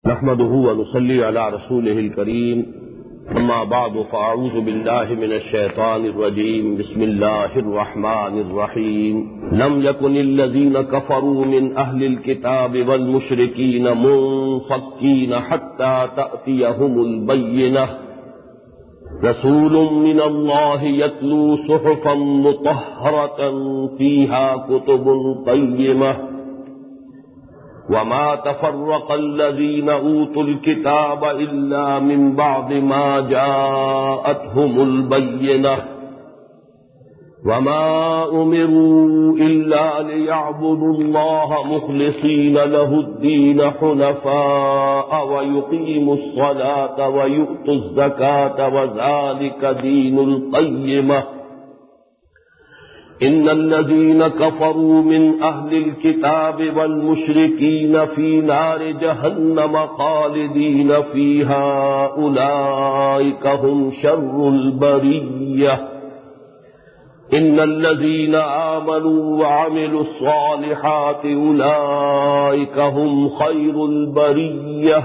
نحمده ونصلي على رسوله الكريم اما بعد فاعوذ بالله من الشيطان الرجيم بسم الله الرحمن الرحيم لم يكن الذين كفروا من اهل الكتاب والمشركين منفكين حتى تأتيهم البينة رسول من الله يتلو صحفا مطهرة فيها كتب قيمة وما تفرق الذين اوتوا الكتاب الا من بعد ما جاءتهم البينة وما امروا الا ليعبدوا الله مخلصين له الدين حنفاء ويقيموا الصلاة ويؤتوا الزكاة وذلك دين القيمة ان الذين كفروا من اهل الكتاب والمشركين في نار جهنم خالدين فيها اولئك هم شر البرية ان الذين آمنوا وعملوا الصالحات اولئك هم خير البرية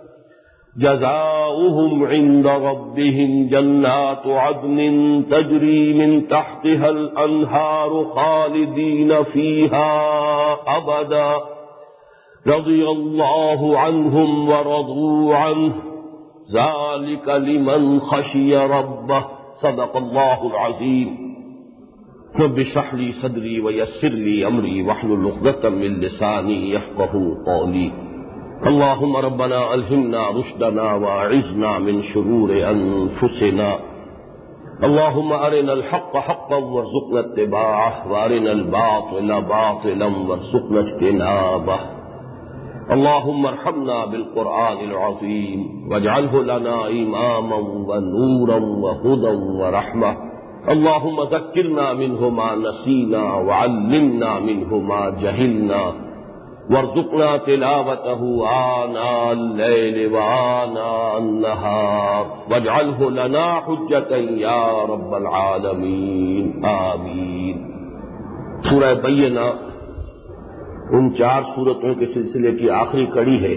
جزاؤهم عند ربهم جنات عدن تجري من تحتها الأنهار خالدين فيها أبدا رضي الله عنهم ورضوا عنه ذلك لمن خشي ربه صدق الله العظيم رب اشرح لي صدري ويسر لي أمري واحلل عقدة من لساني يفقهوا قولي اللهم ربنا ألهمنا رشدنا وأعذنا من شرور أنفسنا اللهم أرنا الحق حقا وارزقنا اتباعه وأرنا الباطل باطلا وارزقنا اجتنابه اللهم ارحمنا بالقرآن العظيم واجعله لنا إماما ونورا وهدى ورحمة اللهم ذكرنا منه ما نسينا وعلمنا منه ما جهلنا وارزقنا تلاوته آناء الليل وآناء النهار واجعله لنا حجة يا رب العالمين آمین۔ سورہ بینہ ان 4 سورتوں کے سلسلے کی آخری کڑی ہے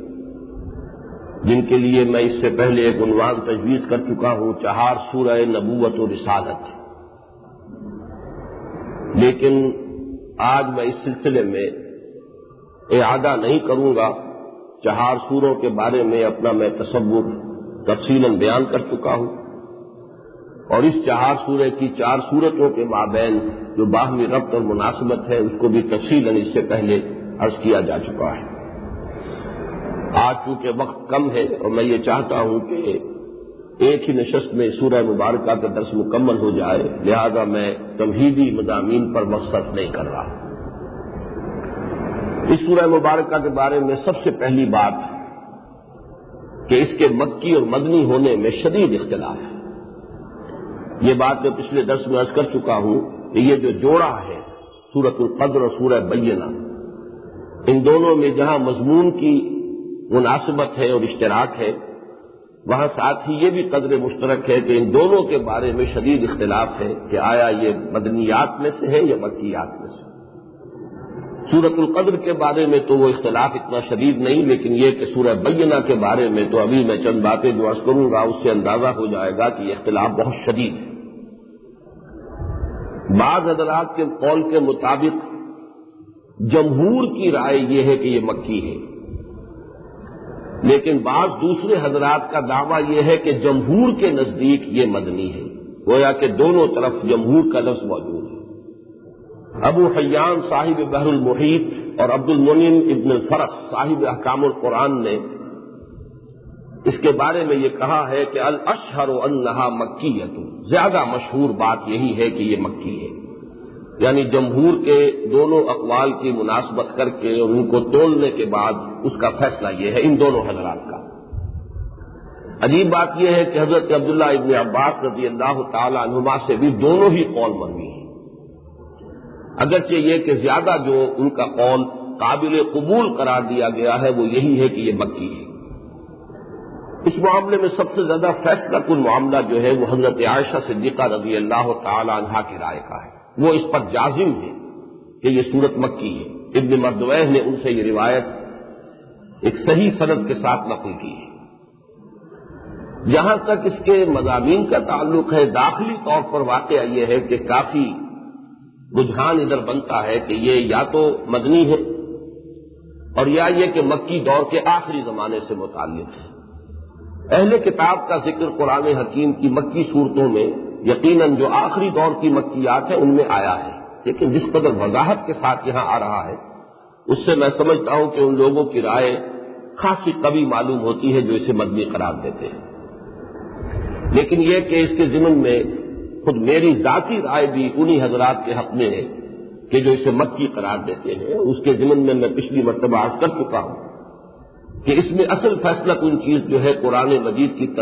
جن کے لیے میں اس سے پہلے ایک عنوان تجویز کر چکا ہوں 4 سورہ نبوت و رسالت، لیکن آج میں اس سلسلے میں اعادہ نہیں کروں گا۔ 4 سوروں کے بارے میں اپنا میں تصور تفصیلاً بیان کر چکا ہوں، اور اس 4 سورے کی 4 سورتوں کے مابین جو باہمی ربط اور مناسبت ہے اس کو بھی تفصیلاً اس سے پہلے عرض کیا جا چکا ہے۔ آج چونکہ وقت کم ہے اور میں یہ چاہتا ہوں کہ ایک ہی نشست میں سورہ مبارکہ کا درس مکمل ہو جائے، لہذا میں تمہیدی مضامین پر وقت صرف نہیں کر رہا۔ اس سورہ مبارکہ کے بارے میں سب سے پہلی بات کہ اس کے مکی اور مدنی ہونے میں شدید اختلاف ہے۔ یہ بات میں پچھلے درس میں عرض کر چکا ہوں کہ یہ جو جوڑا ہے سورۃ القدر اور سورہ بینہ، ان دونوں میں جہاں مضمون کی مناسبت ہے اور اشتراک ہے، وہاں ساتھ ہی یہ بھی قدر مشترک ہے کہ ان دونوں کے بارے میں شدید اختلاف ہے کہ آیا یہ مدنیات میں سے ہے یا مکیات میں سے۔ سورۃ القدر کے بارے میں تو وہ اختلاف اتنا شدید نہیں، لیکن یہ کہ سورہ بینہ کے بارے میں تو ابھی میں چند باتیں جو عرض کروں گا اس سے اندازہ ہو جائے گا کہ یہ اختلاف بہت شدید ہے۔ بعض حضرات کے قول کے مطابق جمہور کی رائے یہ ہے کہ یہ مکی ہے، لیکن بعض دوسرے حضرات کا دعویٰ یہ ہے کہ جمہور کے نزدیک یہ مدنی ہے، گویا کہ دونوں طرف جمہور کا لفظ موجود ہے۔ ابو حیان صاحب بحر المحیط اور عبد المنعم ابن الفرس صاحب احکام القرآن نے اس کے بارے میں یہ کہا ہے کہ الاشہر انہا مکیۃ، زیادہ مشہور بات یہی ہے کہ یہ مکی ہے، یعنی جمہور کے دونوں اقوال کی مناسبت کر کے اور ان کو تولنے کے بعد اس کا فیصلہ یہ ہے ان دونوں حضرات کا۔ عجیب بات یہ ہے کہ حضرت عبداللہ ابن عباس رضی اللہ تعالی عنہما سے بھی دونوں ہی قول مروی ہیں، اگرچہ یہ کہ زیادہ جو ان کا قول قابل قبول قرار دیا گیا ہے وہ یہی ہے کہ یہ مکی ہے۔ اس معاملے میں سب سے زیادہ فیصلہ کن معاملہ جو ہے وہ حضرت عائشہ صدیقہ رضی اللہ تعالی عنہا کی رائے کا ہے، وہ اس پر جازم ہے کہ یہ سورت مکی ہے۔ ابن مردویہ نے ان سے یہ روایت ایک صحیح سند کے ساتھ نقل کی ہے۔ جہاں تک اس کے مضامین کا تعلق ہے، داخلی طور پر واقعہ یہ ہے کہ کافی رجحان ادھر بنتا ہے کہ یہ یا تو مدنی ہے اور یا یہ کہ مکی دور کے آخری زمانے سے متعلق ہے۔ اہل کتاب کا ذکر قرآن حکیم کی مکی صورتوں میں یقیناً جو آخری دور کی مکیات ہیں ان میں آیا ہے، لیکن جس قدر وضاحت کے ساتھ یہاں آ رہا ہے اس سے میں سمجھتا ہوں کہ ان لوگوں کی رائے خاصی قوی معلوم ہوتی ہے جو اسے مدنی قرار دیتے ہیں۔ لیکن یہ کہ اس کے ضمن میں خود میری ذاتی رائے بھی انہی حضرات کے حق میں ہے کہ جو اسے مکی قرار دیتے ہیں۔ اس کے ضمن میں پچھلی مرتبہ عرض کر چکا ہوں کہ اس میں اصل فیصلہ کن چیز جو ہے قرآن مجید کی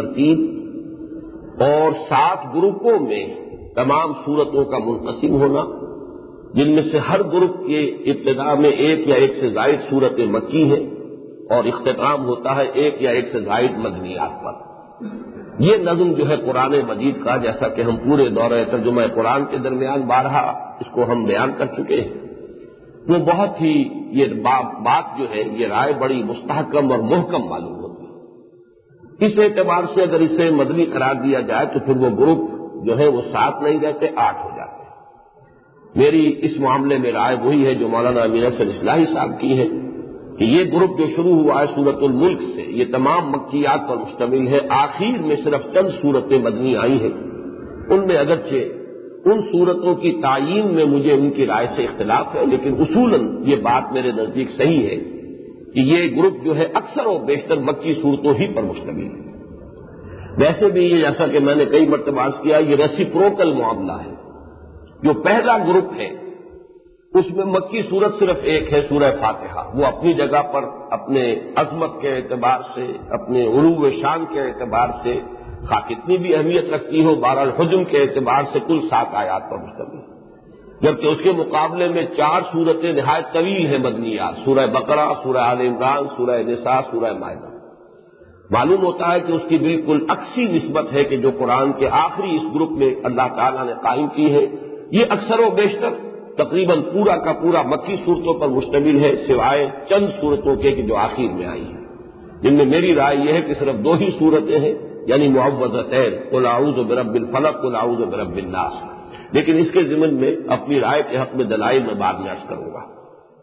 ترتیب اور 7 گروپوں میں تمام سورتوں کا منقسم ہونا، جن میں سے ہر گروپ کے ابتدا میں ایک یا ایک سے زائد سورت مکی ہے اور اختتام ہوتا ہے ایک یا ایک سے زائد مدنیات پر۔ یہ نظم جو ہے قرآن مجید کا، جیسا کہ ہم پورے دورہ ترجمہ قرآن کے درمیان بارہا اس کو ہم بیان کر چکے ہیں، وہ بہت ہی یہ بات جو ہے یہ رائے بڑی مستحکم اور محکم معلوم ہوتی ہے۔ اس اعتبار سے اگر اسے مدنی قرار دیا جائے تو پھر وہ گروپ جو ہے وہ 7 نہیں رہتے، 8 ہو جاتے ہیں۔ میری اس معاملے میں رائے وہی ہے جو مولانا امین حسن اصلاحی صاحب کی ہے کہ یہ گروپ جو شروع ہوا ہے سورۃ الملک سے، یہ تمام مکیات پر مشتمل ہے۔ آخر میں صرف چند سورتیں مدنی آئی ہیں، ان میں اگرچہ ان سورتوں کی تعیین میں مجھے ان کی رائے سے اختلاف ہے، لیکن اصولاً یہ بات میرے نزدیک صحیح ہے کہ یہ گروپ جو ہے اکثر و بیشتر مکی صورتوں ہی پر مشتمل ہے۔ ویسے بھی یہ جیسا کہ میں نے کئی مرتبہ عرض کیا، یہ ریسیپروکل معاملہ ہے۔ جو پہلا گروپ ہے اس میں مکی صورت صرف ایک ہے، سورہ فاتحہ۔ وہ اپنی جگہ پر اپنے عظمت کے اعتبار سے، اپنے علو شان کے اعتبار سے خواہ کتنی بھی اہمیت رکھتی ہو، بہرحال حجم کے اعتبار سے کل 7 آیات پر مشتمل ہے، جبکہ اس کے مقابلے میں 4 سورتیں نہایت طویل ہیں مدنیات، سورہ بقرہ، سورہ آل عمران، سورہ نساء، سورہ مائدہ۔ معلوم ہوتا ہے کہ اس کی بالکل عکسی نسبت ہے کہ جو قرآن کے آخری اس گروپ میں اللہ تعالیٰ نے قائم کی ہے، یہ اکثر و بیشتر تقریباً پورا کا پورا مکی صورتوں پر مشتمل ہے، سوائے چند صورتوں کے کہ جو آخر میں آئی ہیں، جن میں میری رائے یہ ہے کہ صرف 2 ہی صورتیں ہیں، یعنی معوذتین، قل اعوذ برب الفلق، قل اعوذ برب الناس۔ لیکن اس کے ضمن میں اپنی رائے کے حق میں دلائل میں بعد میں عرض کروں گا۔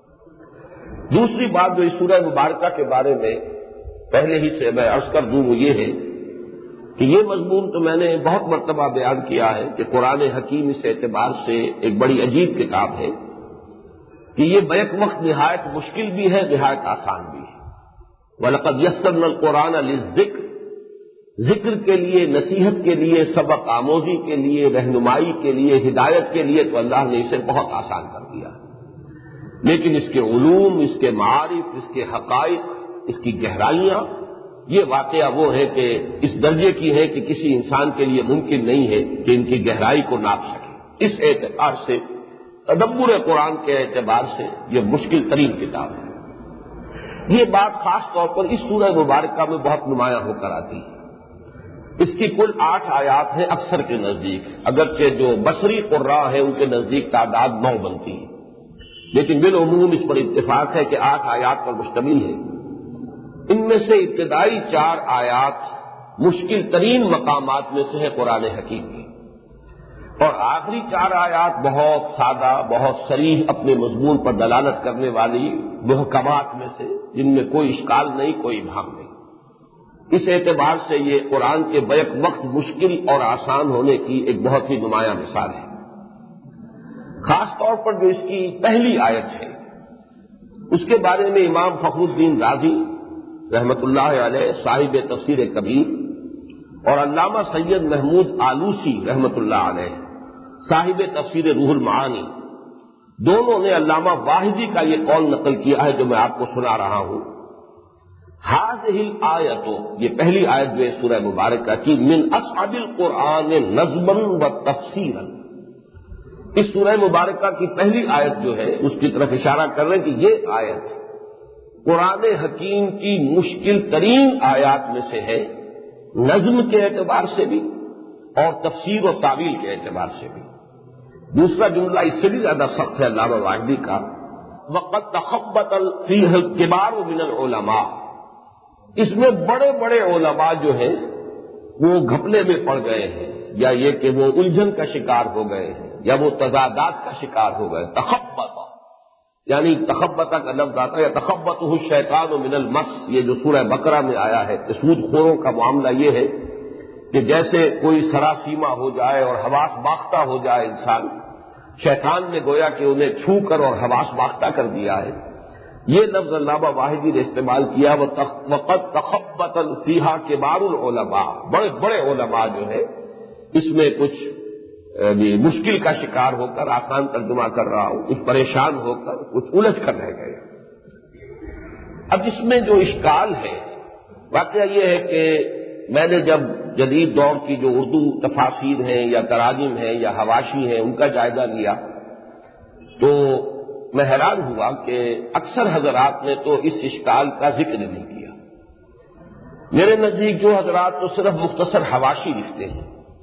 دوسری بات جو اس سورہ مبارکہ کے بارے میں پہلے ہی سے میں عرض کر دوں وہ یہ ہے کہ یہ مضمون تو میں نے بہت مرتبہ بیان کیا ہے کہ قرآن حکیم اس اعتبار سے ایک بڑی عجیب کتاب ہے کہ یہ بیک وقت نہایت مشکل بھی ہے، نہایت آسان بھی ہے۔ وَلَقَدْ يَسَّرْنَا الْقُرْآنَ لِلذِّكْرِ، ذکر کے لیے، نصیحت کے لیے، سبق آموزی کے لیے، رہنمائی کے لیے، ہدایت کے لیے تو اللہ نے اسے بہت آسان کر دیا، لیکن اس کے علوم، اس کے معارف، اس کے حقائق، اس کی گہرائیاں، یہ واقعہ وہ ہے کہ اس درجے کی ہے کہ کسی انسان کے لیے ممکن نہیں ہے کہ ان کی گہرائی کو ناپ سکے۔ اس اعتبار سے، تدبر قرآن کے اعتبار سے یہ مشکل ترین کتاب ہے۔ یہ بات خاص طور پر اس سورہ مبارکہ میں بہت نمایاں ہو کر آتی ہے۔ اس کی کل 8 آیات ہیں اکثر کے نزدیک، اگرچہ جو بصری قراء ہیں ان کے نزدیک تعداد 9 بنتی ہے، لیکن بالعموم اس پر اتفاق ہے کہ 8 آیات پر مشتمل ہے۔ ان میں سے ابتدائی 4 آیات مشکل ترین مقامات میں سے ہے قرآن حکیم کی، اور آخری 4 آیات بہت سادہ، بہت صریح اپنے مضمون پر دلالت کرنے والی محکمات میں سے، جن میں کوئی اشکال نہیں، کوئی ابہام نہیں۔ اس اعتبار سے یہ قرآن کے بیک وقت مشکل اور آسان ہونے کی ایک بہت ہی نمایاں مثال ہے۔ خاص طور پر جو اس کی پہلی آیت ہے اس کے بارے میں امام فخر الدین رازی رحمت اللہ علیہ صاحب تفسیر کبیر اور علامہ سید محمود آلوسی رحمت اللہ علیہ صاحب تفسیر روح المعانی، دونوں نے علامہ واحدی کا یہ قول نقل کیا ہے جو میں آپ کو سنا رہا ہوں۔ هذه الآیت، یہ پہلی آیت جو ہے سورہ مبارکہ کی، من اصعب القرآن نظما و تفسیرا، اس سورہ مبارکہ کی پہلی آیت جو ہے اس کی طرف اشارہ کر رہے ہیں کہ یہ آیت قرآن حکیم کی مشکل ترین آیات میں سے ہے، نظم کے اعتبار سے بھی اور تفسیر و تعویل کے اعتبار سے بھی۔ دوسرا جملہ اس سے بھی زیادہ سخت ہے علامہ واحدی کا، وقد تخبط فیہ الکبار من العلماء، اس میں بڑے بڑے علماء جو ہیں وہ گھپلے میں پڑ گئے ہیں، یا یہ کہ وہ الجھن کا شکار ہو گئے ہیں، یا وہ تضادات کا شکار ہو گئے. تخبط، یعنی تخبطہ کا لفظ آتا ہے یا تخبطہ الشیطان من المس، یہ جو سورہ بقرہ میں آیا ہے کہ سود خوروں کا معاملہ یہ ہے کہ جیسے کوئی سراسیما ہو جائے اور حواس باختہ ہو جائے انسان، شیطان نے گویا کہ انہیں چھو کر اور حواس باختہ کر دیا ہے. یہ لفظ علامہ واحدی نے استعمال کیا، وقد تخبط فیہا کبار العلماء، بڑے بڑے علماء جو ہے اس میں کچھ مشکل کا شکار ہو کر، آسان ترجمہ کر رہا ہوں، کچھ پریشان ہو کر، کچھ الجھ کر رہ گئے. اب اس میں جو اشکال ہے، واقعہ یہ ہے کہ میں نے جب جدید دور کی جو اردو تفاسیر ہیں یا تراجم ہیں یا حواشی ہیں ان کا جائزہ لیا تو میں حیران ہوا کہ اکثر حضرات نے تو اس اشکال کا ذکر نہیں کیا. میرے نزدیک جو حضرات تو صرف مختصر حواشی لکھتے ہیں،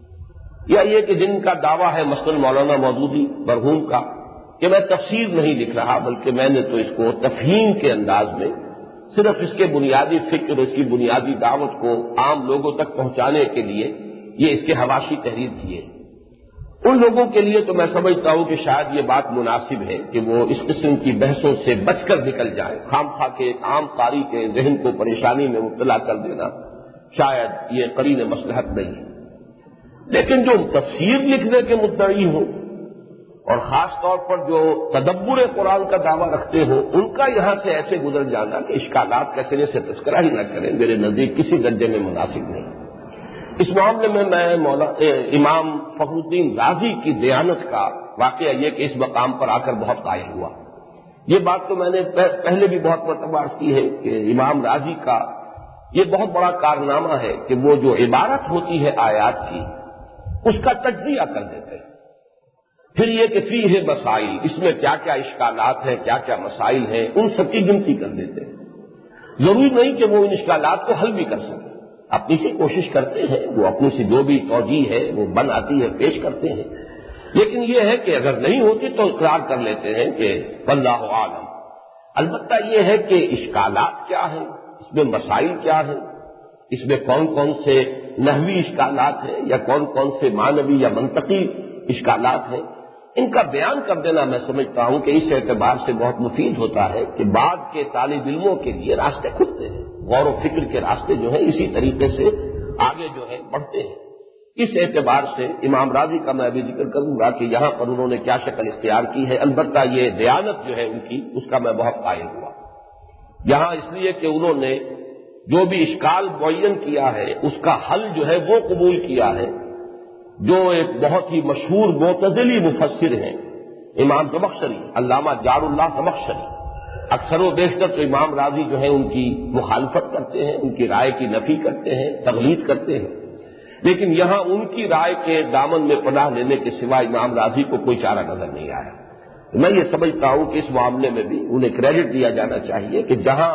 یا یہ کہ جن کا دعویٰ ہے مثلا مولانا مودودی مرحوم کا کہ میں تفسیر نہیں لکھ رہا بلکہ میں نے تو اس کو تفہیم کے انداز میں صرف اس کے بنیادی فکر، اس کی بنیادی دعوت کو عام لوگوں تک پہنچانے کے لیے یہ اس کے حواشی تحریر کیے. ان لوگوں کے لیے تو میں سمجھتا ہوں کہ شاید یہ بات مناسب ہے کہ وہ اس قسم کی بحثوں سے بچ کر نکل جائیں. خام خواہ کے ایک عام قاری کے ذہن کو پریشانی میں مبتلا کر دینا شاید یہ قرین مصلحت نہیں ہے. لیکن جو تفسیر لکھنے کے مدعی ہوں اور خاص طور پر جو تدبر قرآن کا دعویٰ رکھتے ہوں، ان کا یہاں سے ایسے گزر جانا کہ اشکالات کا سرے سے تذکرہ ہی نہ کریں، میرے نزدیک کسی درجے میں مناسب نہیں. اس معاملے میں امام فخر الدین رازی کی دیانت کا واقعہ یہ کہ اس مقام پر آ کر بہت قائل ہوا. یہ بات تو میں نے پہلے بھی بہت مرتبہ عرض کی ہے کہ امام رازی کا یہ بہت بڑا کارنامہ ہے کہ وہ جو عبارت ہوتی ہے آیات کی اس کا تجزیہ کر دیتے ہیں. پھر یہ کہ فیہ مسائل، اس میں کیا کیا اشکالات ہیں، کیا کیا مسائل ہیں، ان سب کی گنتی کر دیتے ہیں. ضروری نہیں کہ وہ ان اشکالات کو حل بھی کر سکیں، اپنی سی کوشش کرتے ہیں، وہ اپنی سی جو بھی توجیہ ہے وہ بن آتی ہے پیش کرتے ہیں. لیکن یہ ہے کہ اگر نہیں ہوتی تو اقرار کر لیتے ہیں کہ واللہ عالم. البتہ یہ ہے کہ اشکالات کیا ہیں، اس میں مسائل کیا ہیں، اس میں کون کون سے نحوی اشکالات ہیں یا کون کون سے معنوی یا منطقی اشکالات ہیں، ان کا بیان کر دینا میں سمجھتا ہوں کہ اس اعتبار سے بہت مفید ہوتا ہے کہ بعد کے طالب علموں کے لیے راستے کھلتے ہیں. غور و فکر کے راستے جو ہیں اسی طریقے سے آگے جو ہے بڑھتے ہیں. اس اعتبار سے امام راضی کا میں ابھی ذکر کروں گا کہ یہاں پر انہوں نے کیا شکل اختیار کی ہے. البتہ یہ دیانت جو ہے ان کی، اس کا میں بہت قائل ہوا یہاں، اس لیے کہ انہوں نے جو بھی اشکال معین کیا ہے اس کا حل جو ہے وہ قبول کیا ہے. جو ایک بہت ہی مشہور معتزلی مفسر ہیں امام زمخشری، علامہ جار اللہ زمخشری، اکثر و بیشتر تو امام راضی جو ہے ان کی مخالفت کرتے ہیں، ان کی رائے کی نفی کرتے ہیں، تغلید کرتے ہیں. لیکن یہاں ان کی رائے کے دامن میں پناہ لینے کے سوا امام راضی کو کوئی چارہ نظر نہیں آیا. میں یہ سمجھتا ہوں کہ اس معاملے میں بھی انہیں کریڈٹ دیا جانا چاہیے کہ جہاں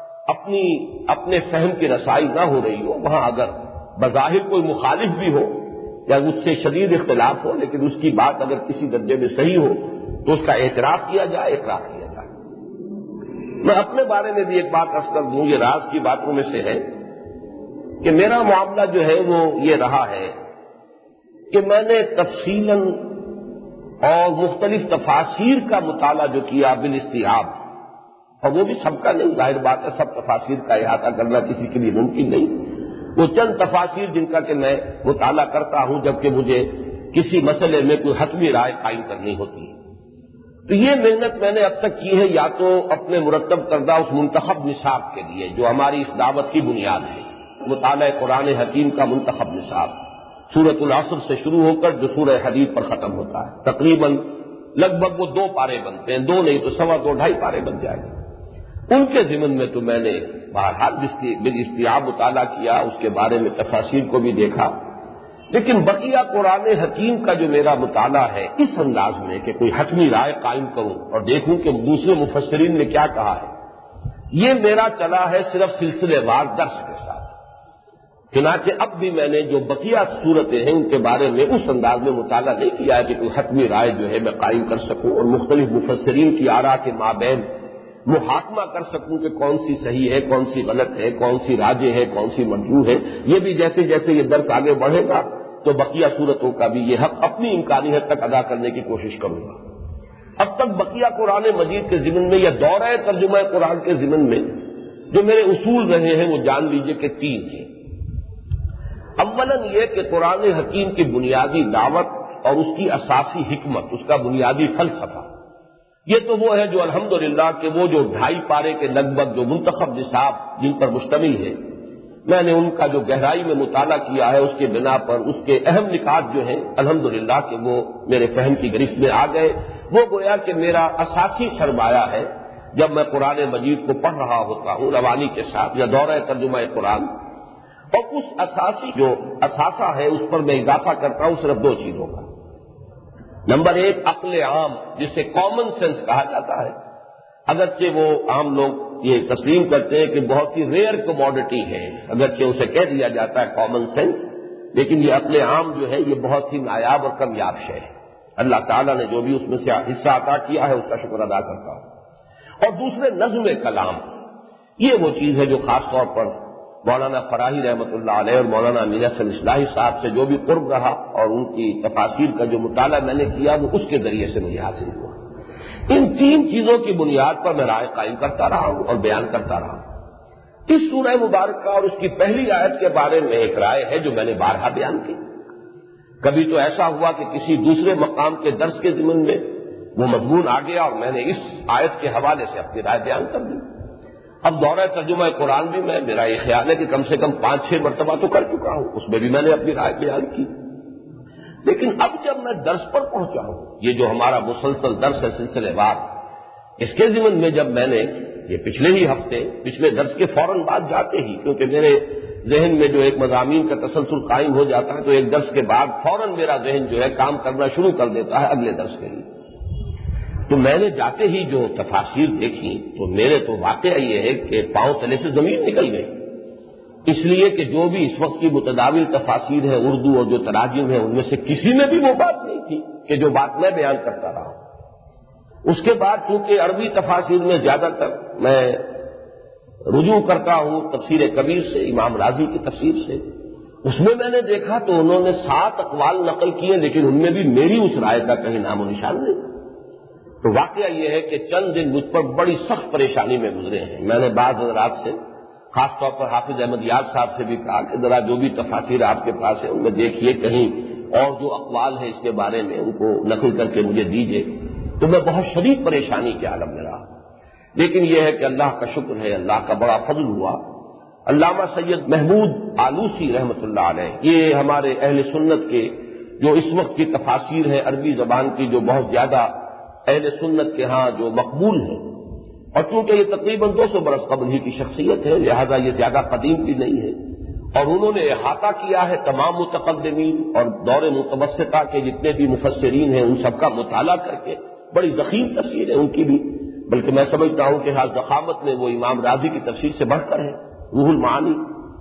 اپنے فہم کی رسائی نہ ہو رہی ہو، وہاں اگر بظاہر کوئی مخالف بھی ہو یا اس سے شدید اختلاف ہو، لیکن اس کی بات اگر کسی درجے میں صحیح ہو تو اس کا اعتراف کیا جائے، اقرار کیا جائے. میں اپنے بارے میں بھی ایک بات عرض کر دوں، یہ راز کی باتوں میں سے ہے کہ میرا معاملہ جو ہے وہ یہ رہا ہے کہ میں نے تفصیلاً اور مختلف تفاسیر کا مطالعہ جو کیا بالاستیعاب، اور وہ بھی سب کا نہیں، ظاہر بات ہے سب تفاسیر کا احاطہ کرنا کسی کے لیے ممکن نہیں. وہ چند تفاسیر جن کا کہ میں مطالعہ کرتا ہوں جبکہ مجھے کسی مسئلے میں کوئی حتمی رائے قائم کرنی ہوتی ہے. تو یہ محنت میں نے اب تک کی ہے یا تو اپنے مرتب کردہ اس منتخب نصاب کے لیے جو ہماری اس دعوت کی بنیاد ہے، مطالعہ قرآن حکیم کا منتخب نصاب سورۃ العصر سے شروع ہو کر جو سورہ حدید پر ختم ہوتا ہے، تقریباً لگ بھگ وہ 2 پارے بنتے ہیں، 2 نہیں تو 2.25 2.5 پارے بن جائیں گے. ان کے ضمن میں تو میں نے بہرحال بالاستیعاب مطالعہ کیا، اس کے بارے میں تفاسیر کو بھی دیکھا. لیکن بقیہ قرآن حکیم کا جو میرا مطالعہ ہے اس انداز میں کہ کوئی حتمی رائے قائم کروں اور دیکھوں کہ دوسرے مفسرین نے کیا کہا ہے، یہ میرا چلا ہے صرف سلسلے وار درس کے ساتھ. چنانچہ اب بھی میں نے جو بقیہ صورتیں ہیں ان کے بارے میں اس انداز میں مطالعہ نہیں کیا ہے کہ کوئی حتمی رائے جو ہے میں قائم کر سکوں اور مختلف مفسرین کی آراء کے مابین محاکمہ کر سکوں کہ کون سی صحیح ہے، کون سی غلط ہے، کون سی راجح ہے، کون سی مرجوح ہے. یہ بھی جیسے جیسے یہ درس آگے بڑھے گا تو بقیہ صورتوں کا بھی یہ حق اپنی امکانی حد تک ادا کرنے کی کوشش کروں گا. اب تک بقیہ قرآن مجید کے ضمن میں یا دورہ ترجمہ قرآن کے ضمن میں جو میرے اصول رہے ہیں وہ جان لیجئے کہ 3 ہیں. اولاً یہ کہ قرآن حکیم کی بنیادی دعوت اور اس کی اساسی حکمت، اس کا بنیادی فلسفہ، یہ تو وہ ہے جو الحمدللہ کہ وہ جو 2.5 پارے کے لگ بھگ جو منتخب نصاب جن پر مشتمل ہے، میں نے ان کا جو گہرائی میں مطالعہ کیا ہے اس کے بنا پر اس کے اہم نکات جو ہیں الحمدللہ کہ وہ میرے فہم کی گرفت میں آ گئے. وہ گویا کہ میرا اساسی سرمایہ ہے جب میں قرآن مجید کو پڑھ رہا ہوتا ہوں روانی کے ساتھ یا دورہ ترجمہ قرآن. اور اس اساسی جو اثاثہ ہے اس پر میں اضافہ کرتا ہوں صرف 2 چیزوں کا. نمبر 1 عقل عام جسے کامن سینس کہا جاتا ہے، اگرچہ وہ عام لوگ یہ تسلیم کرتے ہیں کہ بہت ہی ریئر کموڈٹی ہے، اگرچہ اسے کہہ دیا جاتا ہے کامن سینس، لیکن یہ عقل عام جو ہے یہ بہت ہی نایاب اور کمیاب شے ہے. اللہ تعالیٰ نے جو بھی اس میں سے حصہ عطا کیا ہے اس کا شکر ادا کرتا ہوں. اور دوسرے نظم کلام، یہ وہ چیز ہے جو خاص طور پر مولانا فراہی رحمۃ اللہ علیہ اور مولانا امیر حسن اصلاحی صاحب سے جو بھی قرب رہا اور ان کی تفاسیر کا جو مطالعہ میں نے کیا وہ اس کے ذریعے سے مجھے حاصل ہوا. ان 3 چیزوں کی بنیاد پر میں رائے قائم کرتا رہا ہوں اور بیان کرتا رہا ہوں. اس سورہ مبارکہ اور اس کی پہلی آیت کے بارے میں ایک رائے ہے جو میں نے بارہا بیان کی. کبھی تو ایسا ہوا کہ کسی دوسرے مقام کے درس کے ضمن میں وہ مضمون آ گیا اور میں نے اس آیت کے حوالے سے اپنی رائے بیان کر دی. اب دورہ ترجمہ قرآن بھی میرا یہ خیال ہے کہ کم سے کم 5-6 مرتبہ تو کر چکا ہوں، اس میں بھی میں نے اپنی رائے بیان کی. لیکن اب جب میں درس پر پہنچا ہوں، یہ جو ہمارا مسلسل درس ہے سلسلے وار، اس کے ضمن میں جب میں نے یہ پچھلے ہی ہفتے پچھلے درس کے فوراً بعد جاتے ہی، کیونکہ میرے ذہن میں جو ایک مضامین کا تسلسل قائم ہو جاتا ہے تو ایک درس کے بعد فوراً میرا ذہن جو ہے کام کرنا شروع کر دیتا ہے اگلے درس کے لیے. تو میں نے جاتے ہی جو تفاسیر دیکھی تو میرے تو واقعہ یہ ہے کہ پاؤں تلے سے زمین نکل گئی. اس لیے کہ جو بھی اس وقت کی متداول تفاسیر ہے اردو اور جو تراجم ہے ان میں سے کسی میں بھی وہ بات نہیں تھی کہ جو بات میں بیان کرتا رہا ہوں. اس کے بعد چونکہ عربی تفاسیر میں زیادہ تر میں رجوع کرتا ہوں تفسیر کبیر سے، امام راضی کی تفسیر سے، اس میں میں نے دیکھا تو انہوں نے 7 اقوال نقل کیے لیکن ان میں بھی میری اس رائے کا کہیں نام و نشان نہیں. تو واقعہ یہ ہے کہ چند دن مجھ پر بڑی سخت پریشانی میں گزرے ہیں. میں نے بعض حضرات سے خاص طور پر حافظ احمد یاد صاحب سے بھی کہا کہ ذرا جو بھی تفاسیر آپ کے پاس ہے ان میں دیکھیے کہیں اور جو اقوال ہے اس کے بارے میں ان کو نقل کر کے مجھے دیجیے. تو میں بہت شدید پریشانی کے عالم میں رہا. لیکن یہ ہے کہ اللہ کا شکر ہے، اللہ کا بڑا فضل ہوا. علامہ سید محمود آلوسی رحمۃ اللہ علیہ، یہ ہمارے اہل سنت کے جو اس وقت کی تفاسیر ہے عربی زبان کی جو بہت زیادہ اہل سنت کے ہاں جو مقبول ہے، اور چونکہ یہ تقریباً 200 برس قبل ہی کی شخصیت ہے لہذا یہ زیادہ قدیم بھی نہیں ہے، اور انہوں نے احاطہ کیا ہے تمام متقدمین اور دور متوسطہ کے جتنے بھی مفسرین ہیں ان سب کا مطالعہ کر کے بڑی ضخیم تفسیر ہے ان کی بھی، بلکہ میں سمجھتا ہوں کہ ہر ضخامت میں وہ امام راضی کی تفسیر سے بڑھ کر ہے، روح المعانی.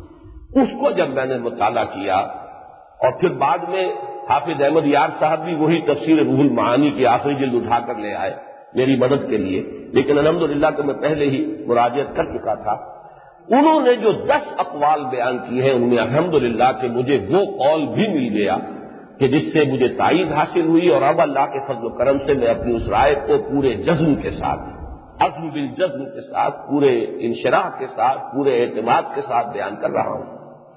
اس کو جب میں نے مطالعہ کیا اور پھر بعد میں حافظ احمد یار صاحب بھی وہی تفسیر روح المعانی کی آخری جلد اٹھا کر لے آئے میری مدد کے لیے، لیکن الحمدللہ کہ میں پہلے ہی مراجعت کر چکا تھا. انہوں نے جو 10 اقوال بیان کی ہیں ان میں الحمدللہ کہ مجھے وہ قول بھی مل گیا کہ جس سے مجھے تائید حاصل ہوئی، اور اب اللہ کے فضل و کرم سے میں اپنی اس رائے کو پورے جزم کے ساتھ، عزم بالجزم کے ساتھ، پورے انشراح کے ساتھ، پورے اعتماد کے ساتھ بیان کر رہا ہوں.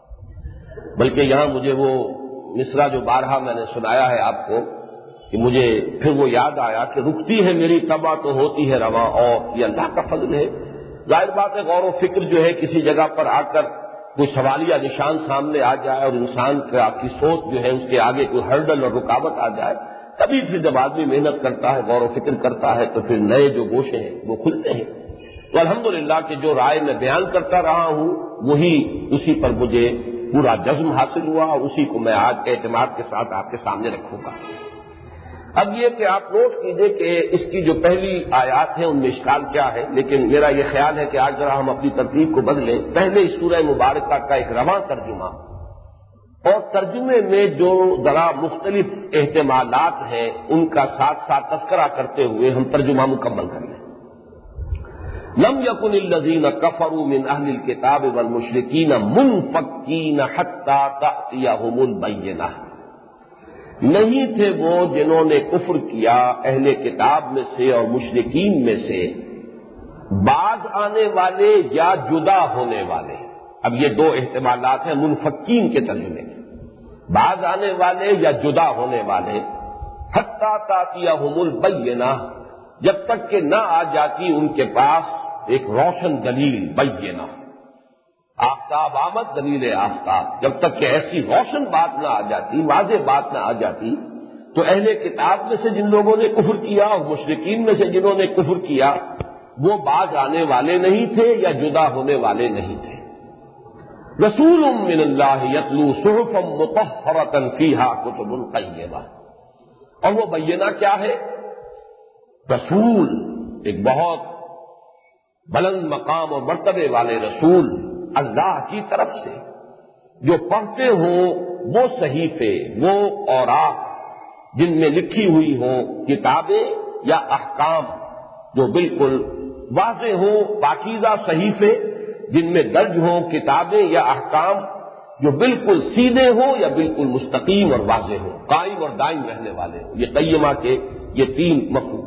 بلکہ یہاں مجھے وہ مصرع جو بارہا میں نے سنایا ہے آپ کو کہ مجھے پھر وہ یاد آیا کہ رکتی ہے میری طبع تو ہوتی ہے رواں، اور یہ اللہ کا فضل ہے. ظاہر بات ہے غور و فکر جو ہے کسی جگہ پر آ کر کوئی سوالیہ نشان سامنے آ جائے اور انسان کی سوچ جو ہے اس کے آگے کوئی ہرڈل اور رکاوٹ آ جائے، کبھی پھر جب آدمی محنت کرتا ہے غور و فکر کرتا ہے تو پھر نئے جو گوشے ہیں وہ کھلتے ہیں. تو الحمدللہ کہ جو رائے میں بیان کرتا رہا ہوں وہی اسی پر مجھے پورا جزم حاصل ہوا اور اسی کو میں آج اعتماد کے ساتھ آپ کے سامنے رکھوں گا. اب یہ کہ آپ نوٹ کیجئے کہ اس کی جو پہلی آیات ہیں ان میں اشکال کیا ہے، لیکن میرا یہ خیال ہے کہ آج ذرا ہم اپنی ترتیب کو بدلیں. پہلے اس سورہ مبارکہ کا ایک رواں ترجمہ اور ترجمے میں جو ذرا مختلف احتمالات ہیں ان کا ساتھ ساتھ تذکرہ کرتے ہوئے ہم ترجمہ مکمل کر لیں. لم یکن الذین کفروا من اہل الکتاب والمشرکین منفکین حتی تأتیہم البینہ، نہیں تھے وہ جنہوں نے کفر کیا اہل کتاب میں سے اور مشرکین میں سے باز آنے والے یا جدا ہونے والے۔ اب یہ دو احتمالات ہیں منفکین کے ترجمے میں، باز آنے والے یا جدا ہونے والے، حتی تأتیہم البینہ، جب تک کہ نہ آ جاتی ان کے پاس ایک روشن دلیل بینہ، آفتاب آمد دلیل آفتاب، جب تک کہ ایسی روشن بات نہ آ جاتی، واضح بات نہ آ جاتی، تو اہل کتاب میں سے جن لوگوں نے کفر کیا اور مشرکین میں سے جنہوں نے کفر کیا وہ باز آنے والے نہیں تھے یا جدا ہونے والے نہیں تھے۔ رسول من اللہ یتلو صحفا مطہرۃ فیہا کتب قیمہ، اور وہ بینہ کیا ہے؟ رسول، ایک بہت بلند مقام اور مرتبے والے رسول اللہ کی طرف سے، جو پڑھتے ہوں وہ صحیفے، وہ اوراق جن میں لکھی ہوئی ہوں کتابیں یا احکام جو بالکل واضح ہوں، پاکیزہ صحیفے جن میں درج ہوں کتابیں یا احکام جو بالکل سیدھے ہوں یا بالکل مستقیم اور واضح ہوں، قائم اور دائم رہنے والے ہوں۔ یہ قیمہ کے یہ تین مفہوم۔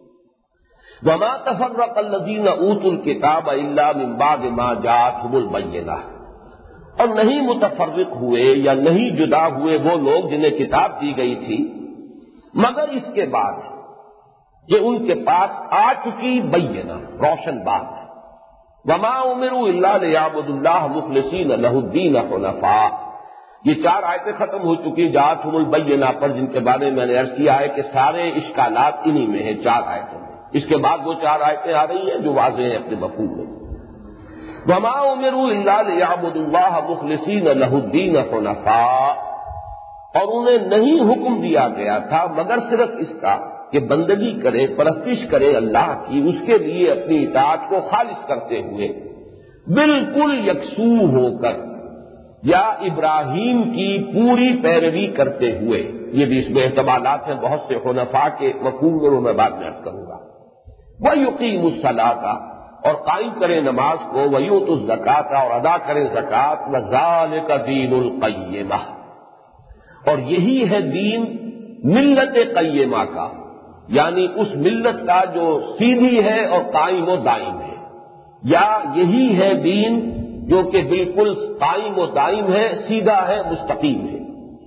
وما تفرق الذین اوتوا الکتاب الا من بعد ما جاءتهم البینہ، اور نہیں متفرق ہوئے یا نہیں جدا ہوئے وہ لوگ جنہیں کتاب دی گئی تھی مگر اس کے بعد کہ ان کے پاس آ چکی بینہ، روشن بات۔ وما امروا الا لیعبدوا اللہ مخلصین لہ الدین حنفاء، یہ چار آیتیں ختم ہو چکی جاءتهم البینہ پر، جن کے بارے میں نے عرض کیا ہے کہ سارے اشکالات انہی میں ہیں، چار آیتوں میں۔ اس کے بعد وہ چار آیتیں آ رہی ہیں جو واضح ہیں اپنے مفہوم میں۔ وما امروا الا لیعبدوا اللہ مخلصین لہ الدین حنفاء، اور انہیں نہیں حکم دیا گیا تھا مگر صرف اس کا کہ بندگی کرے، پرستش کرے اللہ کی، اس کے لیے اپنی اطاعت کو خالص کرتے ہوئے، بالکل یکسو ہو کر، یا ابراہیم کی پوری پیروی کرتے ہوئے۔ یہ بھی اس میں احتمالات ہیں بہت سے حنفاء کے مفہوم میں، وہ میں بعد میں عرض کروں گا۔ وَيُقِيمُ الصَّلَاةَ، اور قائم کریں نماز کو، وَيُؤْتُوا الزَّكَاةَ، اور ادا کریں زکوٰۃ، وَذَلِكَ دِينُ الْقَيِّمَةِ، اور یہی ہے دین ملت قیمہ کا، یعنی اس ملت کا جو سیدھی ہے اور قائم و دائم ہے، یا یہی ہے دین جو کہ بالکل قائم و دائم ہے، سیدھا ہے، مستقیم ہے۔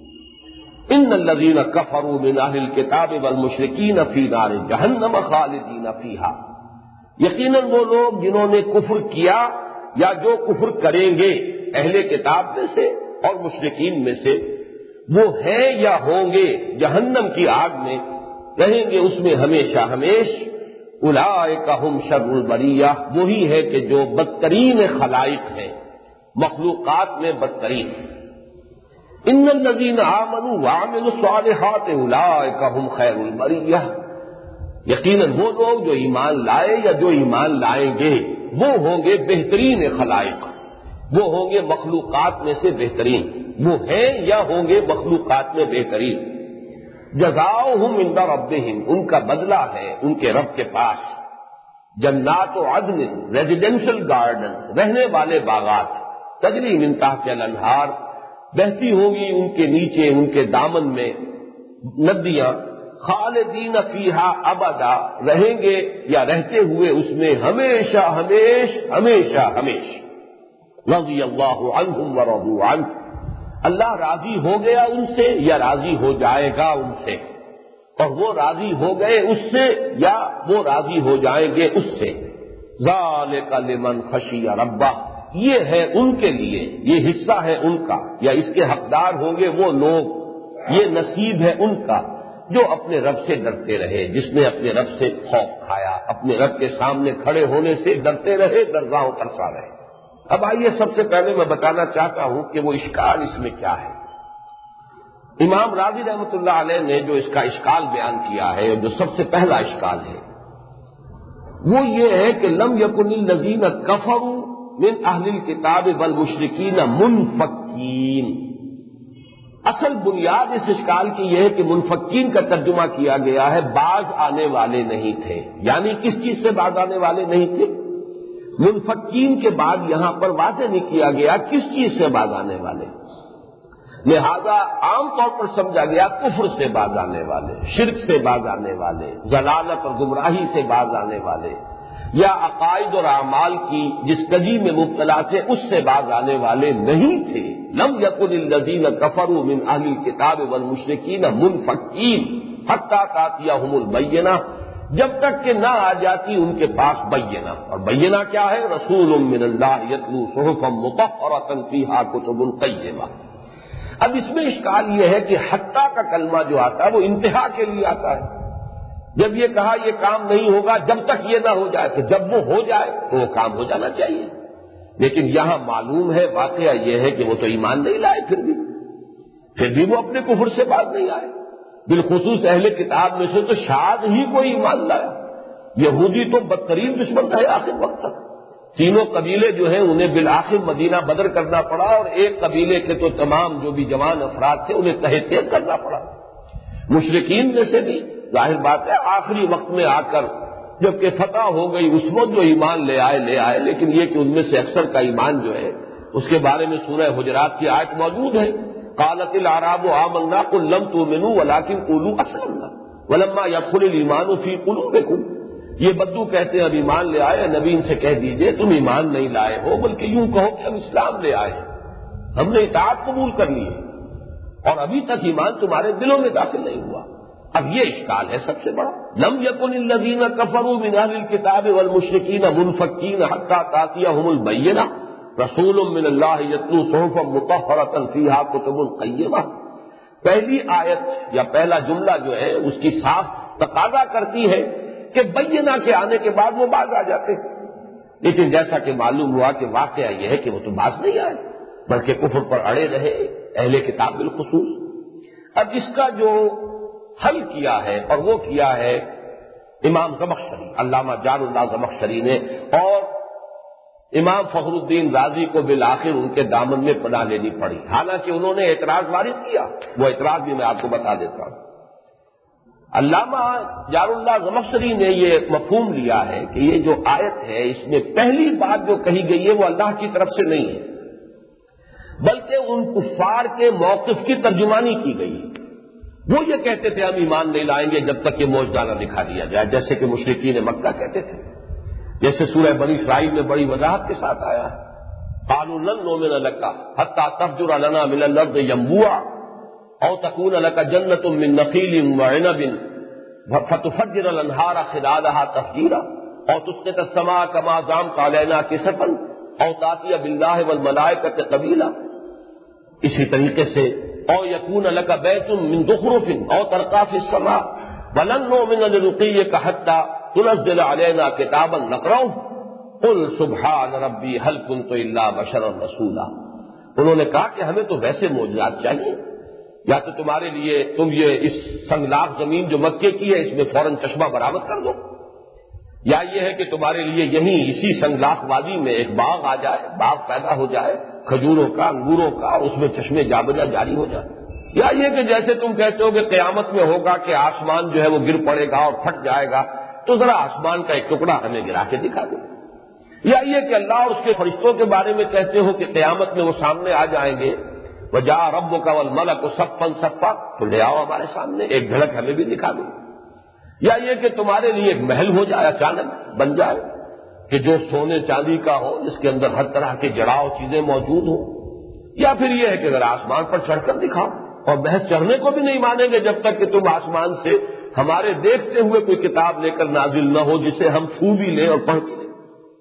ان الذین کفروا من اہل الکتاب والمشرکین فی نار جہنم خالدین فیہا، یقیناً وہ لوگ جنہوں نے کفر کیا یا جو کفر کریں گے اہل کتاب میں سے اور مشرکین میں سے، وہ ہیں یا ہوں گے جہنم کی آگ میں، رہیں گے اس میں ہمیشہ ہمیش۔ اولئک ھم شر البریہ، وہی ہے کہ جو بدترین خلائق ہیں، مخلوقات میں بدترین۔ ان الذین آمنوا وعملوا الصالحات اولئک ھم خیر البریہ، یقیناً وہ لوگ جو ایمان لائے یا جو ایمان لائیں گے وہ ہوں گے بہترین خلائق، وہ ہوں گے مخلوقات میں سے بہترین، وہ ہیں یا ہوں گے مخلوقات میں بہترین۔ جزاؤہم عند ربہم، ان کا بدلہ ہے ان کے رب کے پاس، جنات و عدن، ریزیڈینشل گارڈنز، رہنے والے باغات، تجری من تحت الانہار، بہتی ہوں گی ان کے نیچے ان کے دامن میں ندیاں، خالدین فیہا ابدا، رہیں گے یا رہتے ہوئے اس میں ہمیشہ ہمیش ہمیشہ ہمیش۔ رضی اللہ عنہم ورضوا عنہ، اللہ راضی ہو گیا ان سے یا راضی ہو جائے گا ان سے، اور وہ راضی ہو گئے اس سے یا وہ راضی ہو جائیں گے اس سے۔ ذالک لمن خشی ربہ، یہ ہے ان کے لیے، یہ حصہ ہے ان کا، یا اس کے حقدار ہوں گے وہ لوگ، یہ نصیب ہے ان کا جو اپنے رب سے ڈرتے رہے، جس نے اپنے رب سے خوف کھایا، اپنے رب کے سامنے کھڑے ہونے سے ڈرتے رہے، درگاہوں ترسا رہے۔ اب آئیے سب سے پہلے میں بتانا چاہتا ہوں کہ وہ اشکال اس میں کیا ہے۔ امام راضی رحمۃ اللہ علیہ نے جو اس کا اشکال بیان کیا ہے، جو سب سے پہلا اشکال ہے وہ یہ ہے کہ لم یکن الذین کفروا من اہل الکتاب والمشرکین منفکین۔ اصل بنیاد اس اشکال کی یہ ہے کہ منفکین کا ترجمہ کیا گیا ہے باز آنے والے نہیں تھے، یعنی کس چیز سے باز آنے والے نہیں تھے؟ منفکین کے بعد یہاں پر واضح نہیں کیا گیا کس چیز سے باز آنے والے، لہذا عام طور پر سمجھا گیا کفر سے باز آنے والے، شرک سے باز آنے والے، ضلالت اور گمراہی سے باز آنے والے، یا عقائد اور اعمال کی جس کجی میں مبتلا تھے اس سے باز آنے والے نہیں تھے۔ لم یکن الذین کفروا من اہل الکتاب والمشرکین منفکین حتی تأتیہم البینہ، جب تک کہ نہ آ جاتی ان کے پاس بینہ، اور بینہ کیا ہے؟ رسول من اللہ یتلو صحفا مطہرۃ فیہا کتب قیمہ۔ اب اس میں اشکال یہ ہے کہ حتی کا کلمہ جو آتا ہے وہ انتہا کے لیے آتا ہے، جب یہ کہا یہ کام نہیں ہوگا جب تک یہ نہ ہو جائے، تو جب وہ ہو جائے تو وہ کام ہو جانا چاہیے، لیکن یہاں معلوم ہے واقعہ یہ ہے کہ وہ تو ایمان نہیں لائے، پھر بھی وہ اپنے کفر سے باز نہیں آئے، بالخصوص اہل کتاب میں سے تو شاید ہی کوئی ایمان لایا، یہودی تو بدترین دشمن رہے آخر وقت تک، تینوں قبیلے جو ہیں انہیں بالآخر مدینہ بدر کرنا پڑا، اور ایک قبیلے کے تو تمام جو بھی جوان افراد تھے انہیں تہہ تیغ کرنا پڑا، مشرکین میں سے بھی ظاہر بات ہے آخری وقت میں آ کر جبکہ فتح ہو گئی اس وقت جو ایمان لے آئے، لیکن یہ کہ ان میں سے اکثر کا ایمان جو ہے اس کے بارے میں سورہ حجرات کی آیت موجود ہے، قالت الاعراب آمنا قل لم تؤمنوا ولكن قولوا اسلمنا ولما يدخل الايمان في قلوبكم، یہ بدو کہتے ہیں اب ایمان لے آئے، نبی ان سے کہہ دیجئے تم ایمان نہیں لائے ہو بلکہ یوں کہو کہ ہم اسلام لے آئے ہیں، ہم نے اطاعت قبول کر لی ہے اور ابھی تک ایمان تمہارے دلوں میں داخل نہیں ہوا۔ اب یہ اشکال ہے سب سے بڑا، لم یکن الذین کفروا من اہل الکتاب والمشرکین منفکین حتی تأتیہم البینہ رسول من اللہ یتلو صحفا مطہرۃ فیہا کتب قیمہ۔ پہلی آیت یا پہلا جملہ جو ہے اس کی ساخت تقاضا کرتی ہے کہ بینہ کے آنے کے بعد وہ باز آ جاتے، لیکن جیسا کہ معلوم ہوا کہ واقعہ یہ ہے کہ وہ تو باز نہیں آئے بلکہ کفر پر اڑے رہے، اہل کتاب بالخصوص۔ اب اس کا جو حل کیا ہے اور وہ کیا ہے امام زمخشری، علامہ جار اللہ زمخشری نے، اور امام فخر الدین رازی کو بالآخر ان کے دامن میں پناہ لینی پڑی، حالانکہ انہوں نے اعتراض وارد کیا، وہ اعتراض بھی میں آپ کو بتا دیتا ہوں۔ علامہ جار اللہ زمخشری نے یہ مفہوم لیا ہے کہ یہ جو آیت ہے اس میں پہلی بات جو کہی گئی ہے وہ اللہ کی طرف سے نہیں ہے بلکہ ان کفار کے موقف کی ترجمانی کی گئی ہے۔ وہ یہ کہتے تھے ہم ایمان نہیں لائیں گے جب تک کہ موجزہ نہ دکھا دیا جائے، جیسے کہ مشرکین مکہ کہتے تھے، جیسے سورہ بنی اسرائیل میں بڑی وضاحت کے ساتھ آیا ہے، قالوا لن نؤمن لك حتى تفجر لنا من الارض ينبوعا او تكون لك جنة من نخيل وعنب فتفجر الانهار خلالها تفجيرا او تسقط السماء كما زعمت علينا كسفا او تأتي بالله والملائكة قبيلا، اسی طریقے سے او یکون لک بیت من زخرف او ترقى في السماء ولن نؤمن لرقيك حتى تنزل علينا كتابا نقرأه قل سبحان ربي هل كنت الا بشرا رسولا۔ انہوں نے کہا کہ ہمیں تو ویسے معجزات چاہیے، یا تو تمہارے لیے تم یہ اس سنگلاخ زمین جو مکے کی ہے اس میں فوراً چشمہ برآمد کر دو، یا یہ ہے کہ تمہارے لیے یہیں اسی سنگلاخ وادی میں ایک باغ آ جائے، باغ پیدا ہو جائے کھجوروں کا، انگوروں کا، اس میں چشمے جا بجا جاری ہو جائے، یا یہ کہ جیسے تم کہتے ہو کہ قیامت میں ہوگا کہ آسمان جو ہے وہ گر پڑے گا اور پھٹ جائے گا، تو ذرا آسمان کا ایک ٹکڑا ہمیں گرا کے دکھا دو، یا یہ کہ اللہ اور اس کے فرشتوں کے بارے میں کہتے ہو کہ قیامت میں وہ سامنے آ جائیں گے، وجاء ربک والملک صفا صفا، تو لے آؤ ہمارے سامنے ایک جھلک ہمیں بھی دکھا دو، یا یہ کہ تمہارے لیے ایک محل ہو جائے اچانک بن جائے کہ جو سونے چاندی کا ہو، جس کے اندر ہر طرح کے جڑاؤ چیزیں موجود ہوں، یا پھر یہ ہے کہ ذرا آسمان پر چڑھ کر دکھاؤ، اور محض چڑھنے کو بھی نہیں مانیں گے جب تک کہ تم آسمان سے ہمارے دیکھتے ہوئے کوئی کتاب لے کر نازل نہ ہو جسے ہم چھو بھی لیں اور پڑھ بھی لیں۔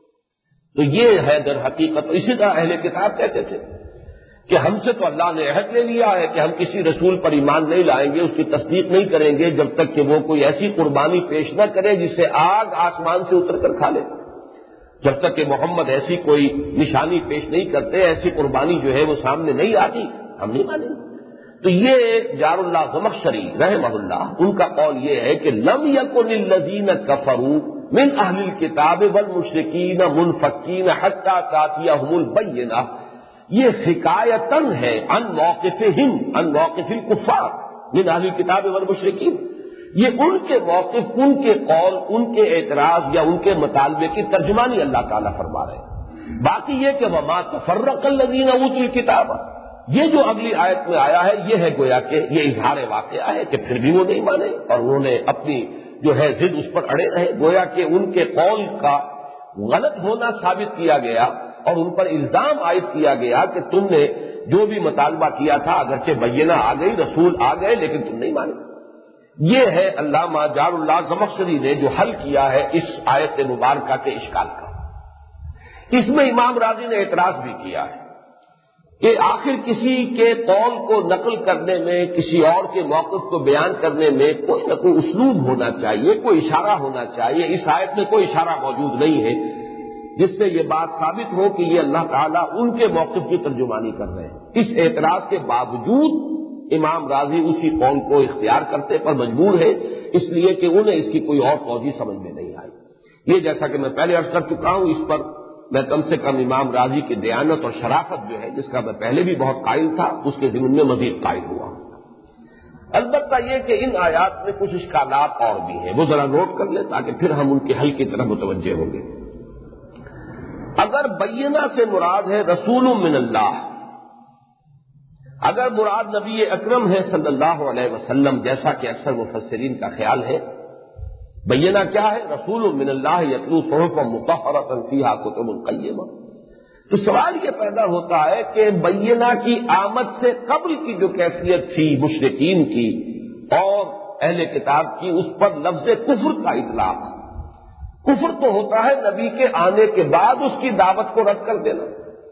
تو یہ ہے در حقیقت، اسی طرح اہل کتاب کہتے تھے کہ ہم سے تو اللہ نے عہد لے لیا ہے کہ ہم کسی رسول پر ایمان نہیں لائیں گے، اس کی تصدیق نہیں کریں گے جب تک کہ وہ کوئی ایسی قربانی پیش نہ کرے جسے آگ آسمان سے اتر کر کھا لے، جب تک کہ محمد ایسی کوئی نشانی پیش نہیں کرتے، ایسی قربانی جو ہے وہ سامنے نہیں آتی، ہم نہیں مانیں گے۔ تو یہ جار اللہ زمخشری رحمہ اللہ ان کا قول یہ ہے کہ لم یکن الذین کفروا من اہل الکتاب والمشرکین منفکین حتی تأتیہم البینہ، یہ حکایتاً ہے عن موقفہم، عن موقف الکفار من اہل الکتاب والمشرکین، یہ ان کے موقف، ان کے قول، ان کے اعتراض یا ان کے مطالبے کی ترجمانی اللہ تعالیٰ فرما رہے ہیں۔ باقی یہ کہ وما تفرق الذین اوتوا الکتاب، یہ جو اگلی آیت میں آیا ہے یہ ہے گویا کہ یہ اظہار واقعہ ہے کہ پھر بھی وہ نہیں مانے اور انہوں نے اپنی جو ہے ضد اس پر اڑے رہے، گویا کہ ان کے قول کا غلط ہونا ثابت کیا گیا اور ان پر الزام عائد کیا گیا کہ تم نے جو بھی مطالبہ کیا تھا اگرچہ بینہ آ گئی، رسول آ گئے، لیکن تم نہیں مانے۔ یہ ہے علامہ جار اللہ زمخشری نے جو حل کیا ہے اس آیت مبارکہ کے اشکال کا۔ اس میں امام راضی نے اعتراض بھی کیا ہے کہ آخر کسی کے قول کو نقل کرنے میں، کسی اور کے موقف کو بیان کرنے میں کوئی نہ کوئی اسلوب ہونا چاہیے، کوئی اشارہ ہونا چاہیے۔ اس آیت میں کوئی اشارہ موجود نہیں ہے جس سے یہ بات ثابت ہو کہ یہ اللہ تعالیٰ ان کے موقف کی ترجمانی کر رہے ہیں۔ اس اعتراض کے باوجود امام راضی اسی قول کو اختیار کرتے پر مجبور ہے، اس لیے کہ انہیں اس کی کوئی اور توجہ سمجھ میں نہیں آئی۔ یہ جیسا کہ میں پہلے عرض کر چکا ہوں، اس پر میں کم سے کم امام راضی کی دیانت اور شرافت جو ہے، جس کا میں پہلے بھی بہت قائل تھا، اس کے ضمن میں مزید قائل ہوا ہوں۔ البتہ یہ کہ ان آیات میں کچھ اشکالات اور بھی ہیں، وہ ذرا نوٹ کر لیں تاکہ پھر ہم ان کے حل کی طرف متوجہ ہوں گے۔ اگر بینہ سے مراد ہے رسول من اللہ، اگر مراد نبی اکرم ہے صلی اللہ علیہ وسلم، جیسا کہ اکثر مفسرین کا خیال ہے، بینہ کیا ہے؟ رسول من اللہ یتلو صحفا مطہرۃ فیہا کتب قیمہ۔ تو سوال یہ پیدا ہوتا ہے کہ بینہ کی آمد سے قبل کی جو کیفیت تھی مشرکین کی اور اہل کتاب کی، اس پر لفظ کفر کا اطلاق۔ کفر تو ہوتا ہے نبی کے آنے کے بعد اس کی دعوت کو رد کر دینا،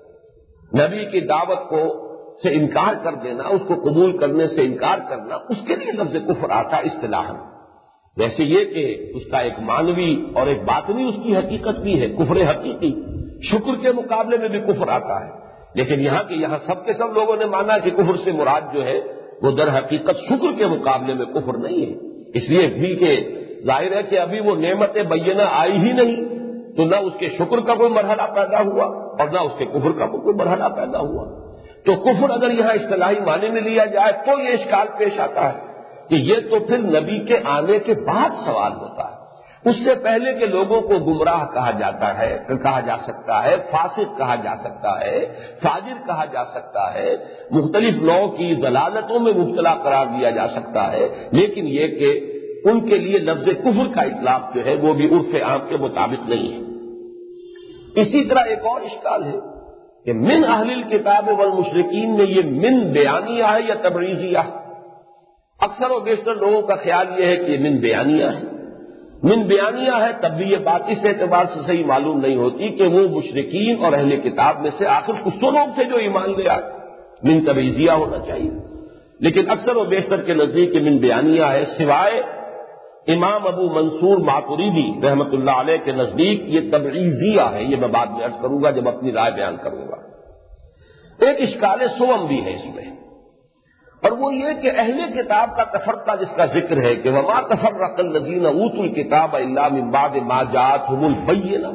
نبی کی دعوت کو سے انکار کر دینا، اس کو قبول کرنے سے انکار کرنا، اس کے لیے لفظ کفر آتا اصطلاحاً۔ ویسے یہ کہ اس کا ایک معنوی اور ایک باطنی اس کی حقیقت بھی ہے، کفر حقیقی، شکر کے مقابلے میں بھی کفر آتا ہے، لیکن یہاں سب کے سب لوگوں نے مانا کہ کفر سے مراد جو ہے وہ در حقیقت شکر کے مقابلے میں کفر نہیں ہے، اس لیے بھی کہ ظاہر ہے کہ ابھی وہ نعمت بینہ آئی ہی نہیں، تو نہ اس کے شکر کا کوئی مرحلہ پیدا ہوا اور نہ اس کے کفر کا کوئی مرحلہ پیدا ہوا۔ تو کفر اگر یہاں اصطلاحی معنی میں لیا جائے تو یہ اشکال پیش آتا ہے کہ یہ تو پھر نبی کے آنے کے بعد سوال ہوتا ہے، اس سے پہلے کے لوگوں کو گمراہ کہا جا سکتا ہے، فاسق کہا جا سکتا ہے، فاجر کہا جا سکتا ہے، مختلف نوع کی ضلالتوں میں مبتلا قرار دیا جا سکتا ہے، لیکن یہ کہ ان کے لیے لفظ کفر کا اطلاق جو ہے وہ بھی عرف عام کے مطابق نہیں ہے۔ اسی طرح ایک اور اشکال ہے کہ من اہل الکتاب والمشرکین میں یہ من بیانیہ ہے یا تبعیضیہ؟ اکثر و بیشتر لوگوں کا خیال یہ ہے کہ یہ من بیانیہ ہے۔ من بیانیہ ہے تب بھی یہ بات اس اعتبار سے صحیح معلوم نہیں ہوتی کہ وہ مشرکین اور اہل کتاب میں سے آخر کچھ تو لوگ تھے جو ایمان لے آئے، من تبعیضیہ ہونا چاہیے، لیکن اکثر و بیشتر کے نزدیک یہ من بیانیہ ہے، سوائے امام ابو منصور ماتریدی رحمۃ اللہ علیہ کے نزدیک یہ تبعیضیہ ہے۔ یہ میں بعد میں عرض کروں گا جب اپنی رائے بیان کروں گا۔ ایک اشکال سوم بھی ہے اس میں، اور وہ یہ کہ اہل کتاب کا تفرقہ جس کا ذکر ہے کہ وما تفرق الذین اوتوا الکتاب الا من بعد ما جاءتهم البینہ،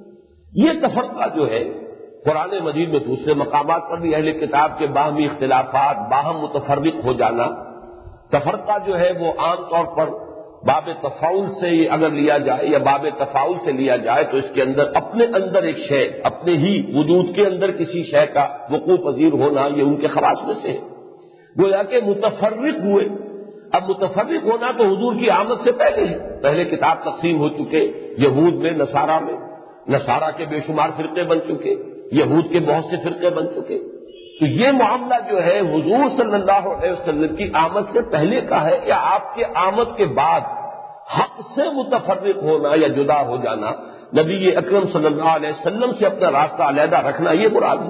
یہ تفرقہ جو ہے قرآن مجید میں دوسرے مقامات پر بھی اہل کتاب کے باہمی اختلافات، باہم متفرق ہو جانا، تفرقہ جو ہے وہ عام طور پر باب تفاعل سے اگر لیا جائے یا باب تفاعل سے لیا جائے تو اس کے اندر اپنے اندر ایک شے، اپنے ہی وجود کے اندر کسی شے کا وقوع پذیر ہونا، یہ ان کے خواص میں سے ہے، گویا کہ متفرق ہوئے۔ اب متفرق ہونا تو حضور کی آمد سے پہلے ہے، پہلے کتاب تقسیم ہو چکے، یہود میں، نصارہ کے بے شمار فرقے بن چکے، یہود کے بہت سے فرقے بن چکے، تو یہ معاملہ جو ہے حضور صلی اللہ علیہ وسلم کی آمد سے پہلے کا ہے یا آپ کے آمد کے بعد حق سے متفرق ہونا یا جدا ہو جانا، نبی اکرم صلی اللہ علیہ وسلم سے اپنا راستہ علیحدہ رکھنا، یہ مراد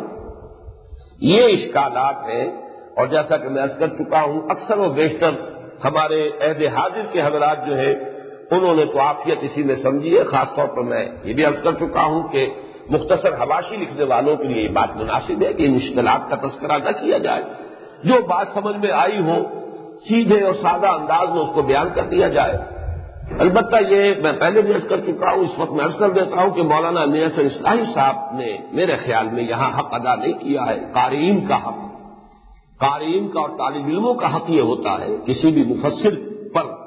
ہے۔ یہ اشکالات ہیں، اور جیسا کہ میں عرض کر چکا ہوں اکثر و بیشتر ہمارے عہد حاضر کے حضرات جو ہے انہوں نے تو عافیت اسی میں سمجھی ہے۔ خاص طور پر میں یہ بھی عرض کر چکا ہوں کہ مختصر حواشی لکھنے والوں کے لیے یہ بات مناسب ہے کہ ان مشکلات کا تذکرہ نہ کیا جائے، جو بات سمجھ میں آئی ہو سیدھے اور سادہ انداز میں اس کو بیان کر دیا جائے۔ البتہ یہ میں پہلے بھی عرض کر چکا ہوں، اس وقت میں عرض کر دیتا ہوں کہ مولانا امیر حسن اصلاحی صاحب نے میرے خیال میں یہاں حق ادا نہیں کیا ہے، قارئین کا حق، قارئین کا اور طالب علموں کا حق یہ ہوتا ہے کسی بھی مفسر پر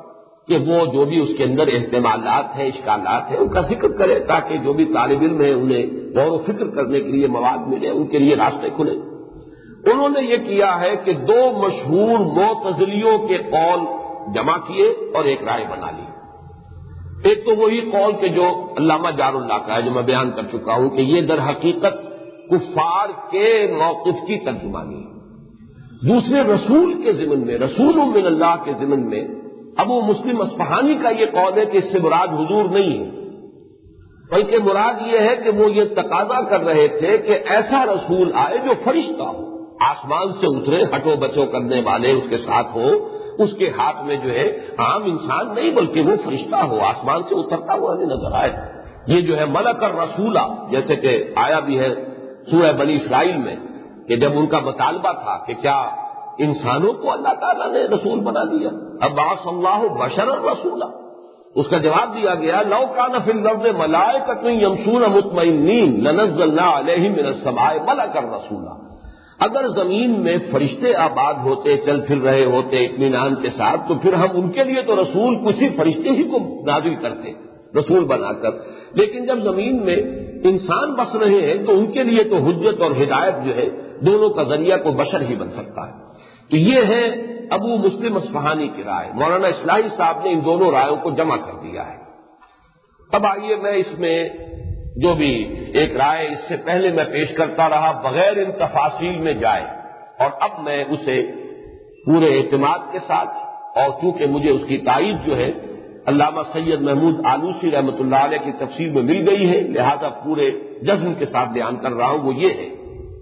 کہ وہ جو بھی اس کے اندر احتمالات ہیں، اشکالات ہیں، ان کا ذکر کرے تاکہ جو بھی طالب علم ہیں انہیں غور و فکر کرنے کے لیے مواد ملے، ان کے لیے راستے کھلے۔ انہوں نے یہ کیا ہے کہ دو مشہور معتزلیوں کے قول جمع کیے اور ایک رائے بنا لی۔ ایک تو وہی قول کہ جو علامہ جار اللہ کا ہے، جو میں بیان کر چکا ہوں کہ یہ در حقیقت کفار کے موقف کی ترجمانی ہے۔ دوسرے رسول کے ضمن میں، رسول من اللہ کے ضمن میں ابو مسلم اصفہانی کا یہ قول ہے کہ اس سے مراد حضور نہیں ہے، بلکہ مراد یہ ہے کہ وہ یہ تقاضا کر رہے تھے کہ ایسا رسول آئے جو فرشتہ ہو، آسمان سے اترے، ہٹو بچو کرنے والے اس کے ساتھ ہو، اس کے ہاتھ میں جو ہے عام انسان نہیں بلکہ وہ فرشتہ ہو، آسمان سے اترتا ہوا ہمیں نظر آئے۔ یہ جو ہے ملک الرسولہ، جیسے کہ آیا بھی ہے سورہ بنی اسرائیل میں کہ جب ان کا مطالبہ تھا کہ کیا انسانوں کو اللہ تعالیٰ نے رسول بنا دیا، ابعث اللہ بشرا رسولا، اس کا جواب دیا گیا لو کان فی الارض ملائکۃ یمشون مطمئنین لنزلنا علیہم من السماء ملکا رسولا، اگر زمین میں فرشتے آباد ہوتے، چل پھر رہے ہوتے اطمینان کے ساتھ، تو پھر ہم ان کے لیے تو رسول کسی فرشتے ہی کو نازل کرتے رسول بنا کر، لیکن جب زمین میں انسان بس رہے ہیں تو ان کے لیے تو حجت اور ہدایت جو ہے دونوں کا ذریعہ کو بشر ہی بن سکتا ہے۔ تو یہ ہے ابو مسلم اصفہانی کی رائے۔ مولانا اصلاحی صاحب نے ان دونوں رائوں کو جمع کر دیا ہے۔ اب آئیے میں اس میں جو بھی ایک رائے اس سے پہلے میں پیش کرتا رہا بغیر ان تفاصیل میں جائے، اور اب میں اسے پورے اعتماد کے ساتھ، اور چونکہ مجھے اس کی تائید جو ہے علامہ سید محمود آلوسی رحمۃ اللہ علیہ کی تفسیر میں مل گئی ہے، لہذا پورے جزم کے ساتھ بیان کر رہا ہوں، وہ یہ ہے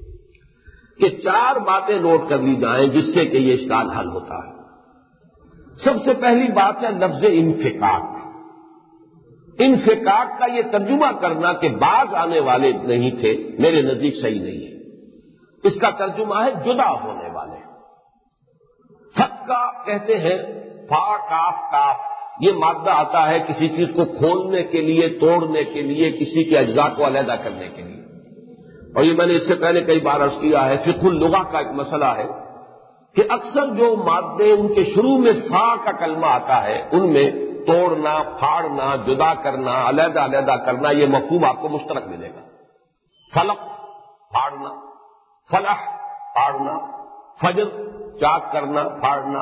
کہ 4 باتیں نوٹ کر لی جائیں جس سے کہ یہ اشکال حل ہوتا ہے۔ سب سے پہلی بات ہے لفظ انفکاک۔ انفکاک کا یہ ترجمہ کرنا کہ باز آنے والے نہیں تھے، میرے نزدیک صحیح نہیں ہے۔ اس کا ترجمہ ہے جدا ہونے والے۔ فکا کہتے ہیں فا کاف کاف، یہ مادہ آتا ہے کسی چیز کو کھولنے کے لیے، توڑنے کے لیے، کسی کے اجزاء کو علیحدہ کرنے کے لیے، اور یہ میں نے اس سے پہلے کئی بار عرض کیا ہے، فقہ اللغہ کا ایک مسئلہ ہے کہ اکثر جو مادے ان کے شروع میں فا کا کلمہ آتا ہے ان میں توڑنا، پھاڑنا، جدا کرنا، علیحدہ علیحدہ کرنا، یہ مفہوم آپ کو مشترک ملے گا۔ فلق پھاڑنا، فلح پھاڑنا، فجر چاک کرنا، پھاڑنا،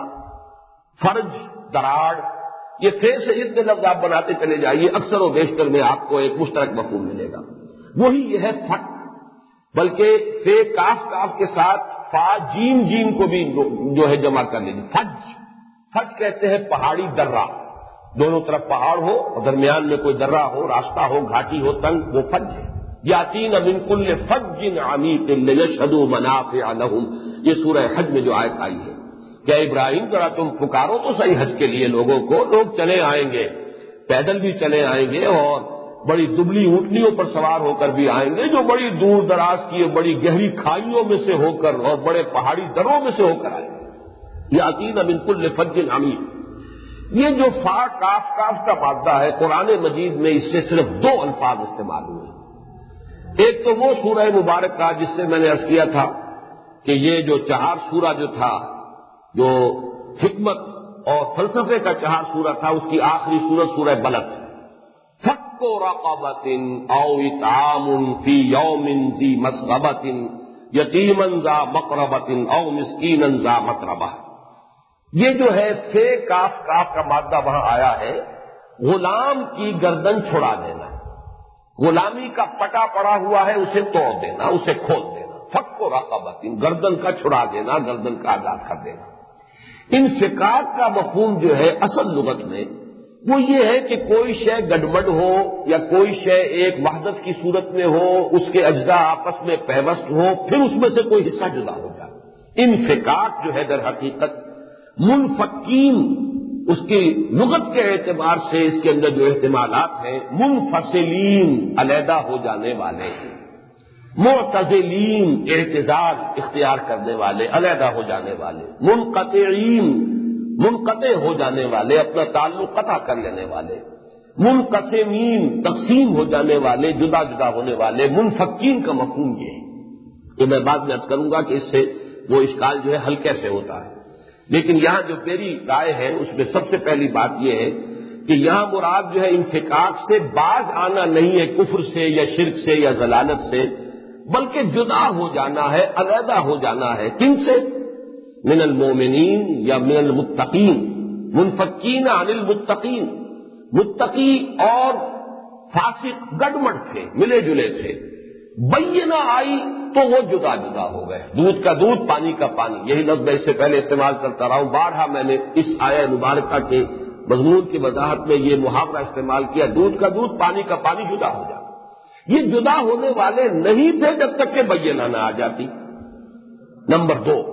فرج دراڑ، یہ فے سے اتنے لفظ آپ بناتے چلے جائیے، اکثر و بیشتر میں آپ کو ایک مشترک مفہوم ملے گا۔ وہی یہ ہے فٹ، بلکہ فے کاف کاف کے ساتھ فا جیم جیم کو بھی جو ہے جمع کر لیجیے۔ فج، فج کہتے ہیں پہاڑی درہ، دونوں طرف پہاڑ ہو اور درمیان میں کوئی درہ ہو، راستہ ہو، گھاٹی ہو، تنگ، وہ فج ہے۔ یاتین من کل فج عمیق لیشہدوا منافع لہم، یہ سورہ حج میں جو آیت آئی ہے کہ ابراہیم ذرا تم پکارو تو صحیح حج کے لیے لوگوں کو، لوگ چلے آئیں گے، پیدل بھی چلے آئیں گے اور بڑی دبلی اونٹنیوں پر سوار ہو کر بھی آئیں گے، جو بڑی دور دراز کی بڑی گہری کھائیوں میں سے ہو کر اور بڑے پہاڑی دروں میں سے ہو کر آئیں گے۔ یاتین من کل فج عمیق، یہ جو فا کاف کاف کا مادہ ہے قرآن مجید میں اس سے صرف 2 الفاظ استعمال ہوئے۔ ایک تو وہ سورہ مبارک کا جس سے میں نے عرض کیا تھا کہ یہ جو 4 سورہ جو تھا، جو حکمت اور فلسفے کا 4 سورہ تھا، اس کی آخری سورت سورہ بلد، فک رقبۃ او اطعام فی یوم ذی مسغبۃ یتیما ذا مقربۃ او مسکینا ذا متربہ۔ یہ جو ہے فے کاف کاف کا مادہ وہاں آیا ہے، غلام کی گردن چھڑا دینا، غلامی کا پٹا پڑا ہوا ہے اسے توڑ دینا، اسے کھول دینا، فک رقبۃ، گردن کا چھڑا دینا، گردن کا آزاد کر دینا۔ انفکاک کا مفہوم جو ہے اصل لغت میں وہ یہ ہے کہ کوئی شے گڑبڑ ہو یا کوئی شے ایک وحدت کی صورت میں ہو، اس کے اجزاء آپس میں پیوست ہو، پھر اس میں سے کوئی حصہ جدا ہو جائے۔ انفکاک جو ہے در حقیقت منفکین، اس کی لغت کے اعتبار سے اس کے اندر جو احتمالات ہیں، منفصلین علیحدہ ہو جانے والے، معتزلین اعتزال اختیار کرنے والے، علیحدہ ہو جانے والے، منقطعین منقطع ہو جانے والے، اپنا تعلق قطع کر لینے والے، منقسمین تقسیم ہو جانے والے، جدا جدا ہونے والے، منفکین کا مفہوم یہ ہے۔ یہ میں بعد میں عرض کروں گا کہ اس سے وہ اشکال جو ہے حل کیسے ہوتا ہے۔ لیکن یہاں جو میری رائے ہے اس میں سب سے پہلی بات یہ ہے کہ یہاں مراد جو ہے انفکاک سے باز آنا نہیں ہے، کفر سے یا شرک سے یا ضلالت سے، بلکہ جدا ہو جانا ہے، علیحدہ ہو جانا ہے۔ کن سے؟ من المومنین یا من المتقین، منفکین عن المتقین۔ متقی اور فاسق گڈمڈ تھے، ملے جلے تھے، بینہ آئی تو وہ جدا جدا ہو گئے، دودھ کا دودھ پانی کا پانی۔ یہی لفظ میں اس سے پہلے استعمال کرتا رہا ہوں، بارہا میں نے اس آیہ مبارکہ کے مضمون کی وضاحت میں یہ محاورہ استعمال کیا، دودھ کا دودھ پانی کا پانی جدا ہو جاتا۔ یہ جدا ہونے والے نہیں تھے جب تک کہ بینہ نہ آ جاتی۔ نمبر 2،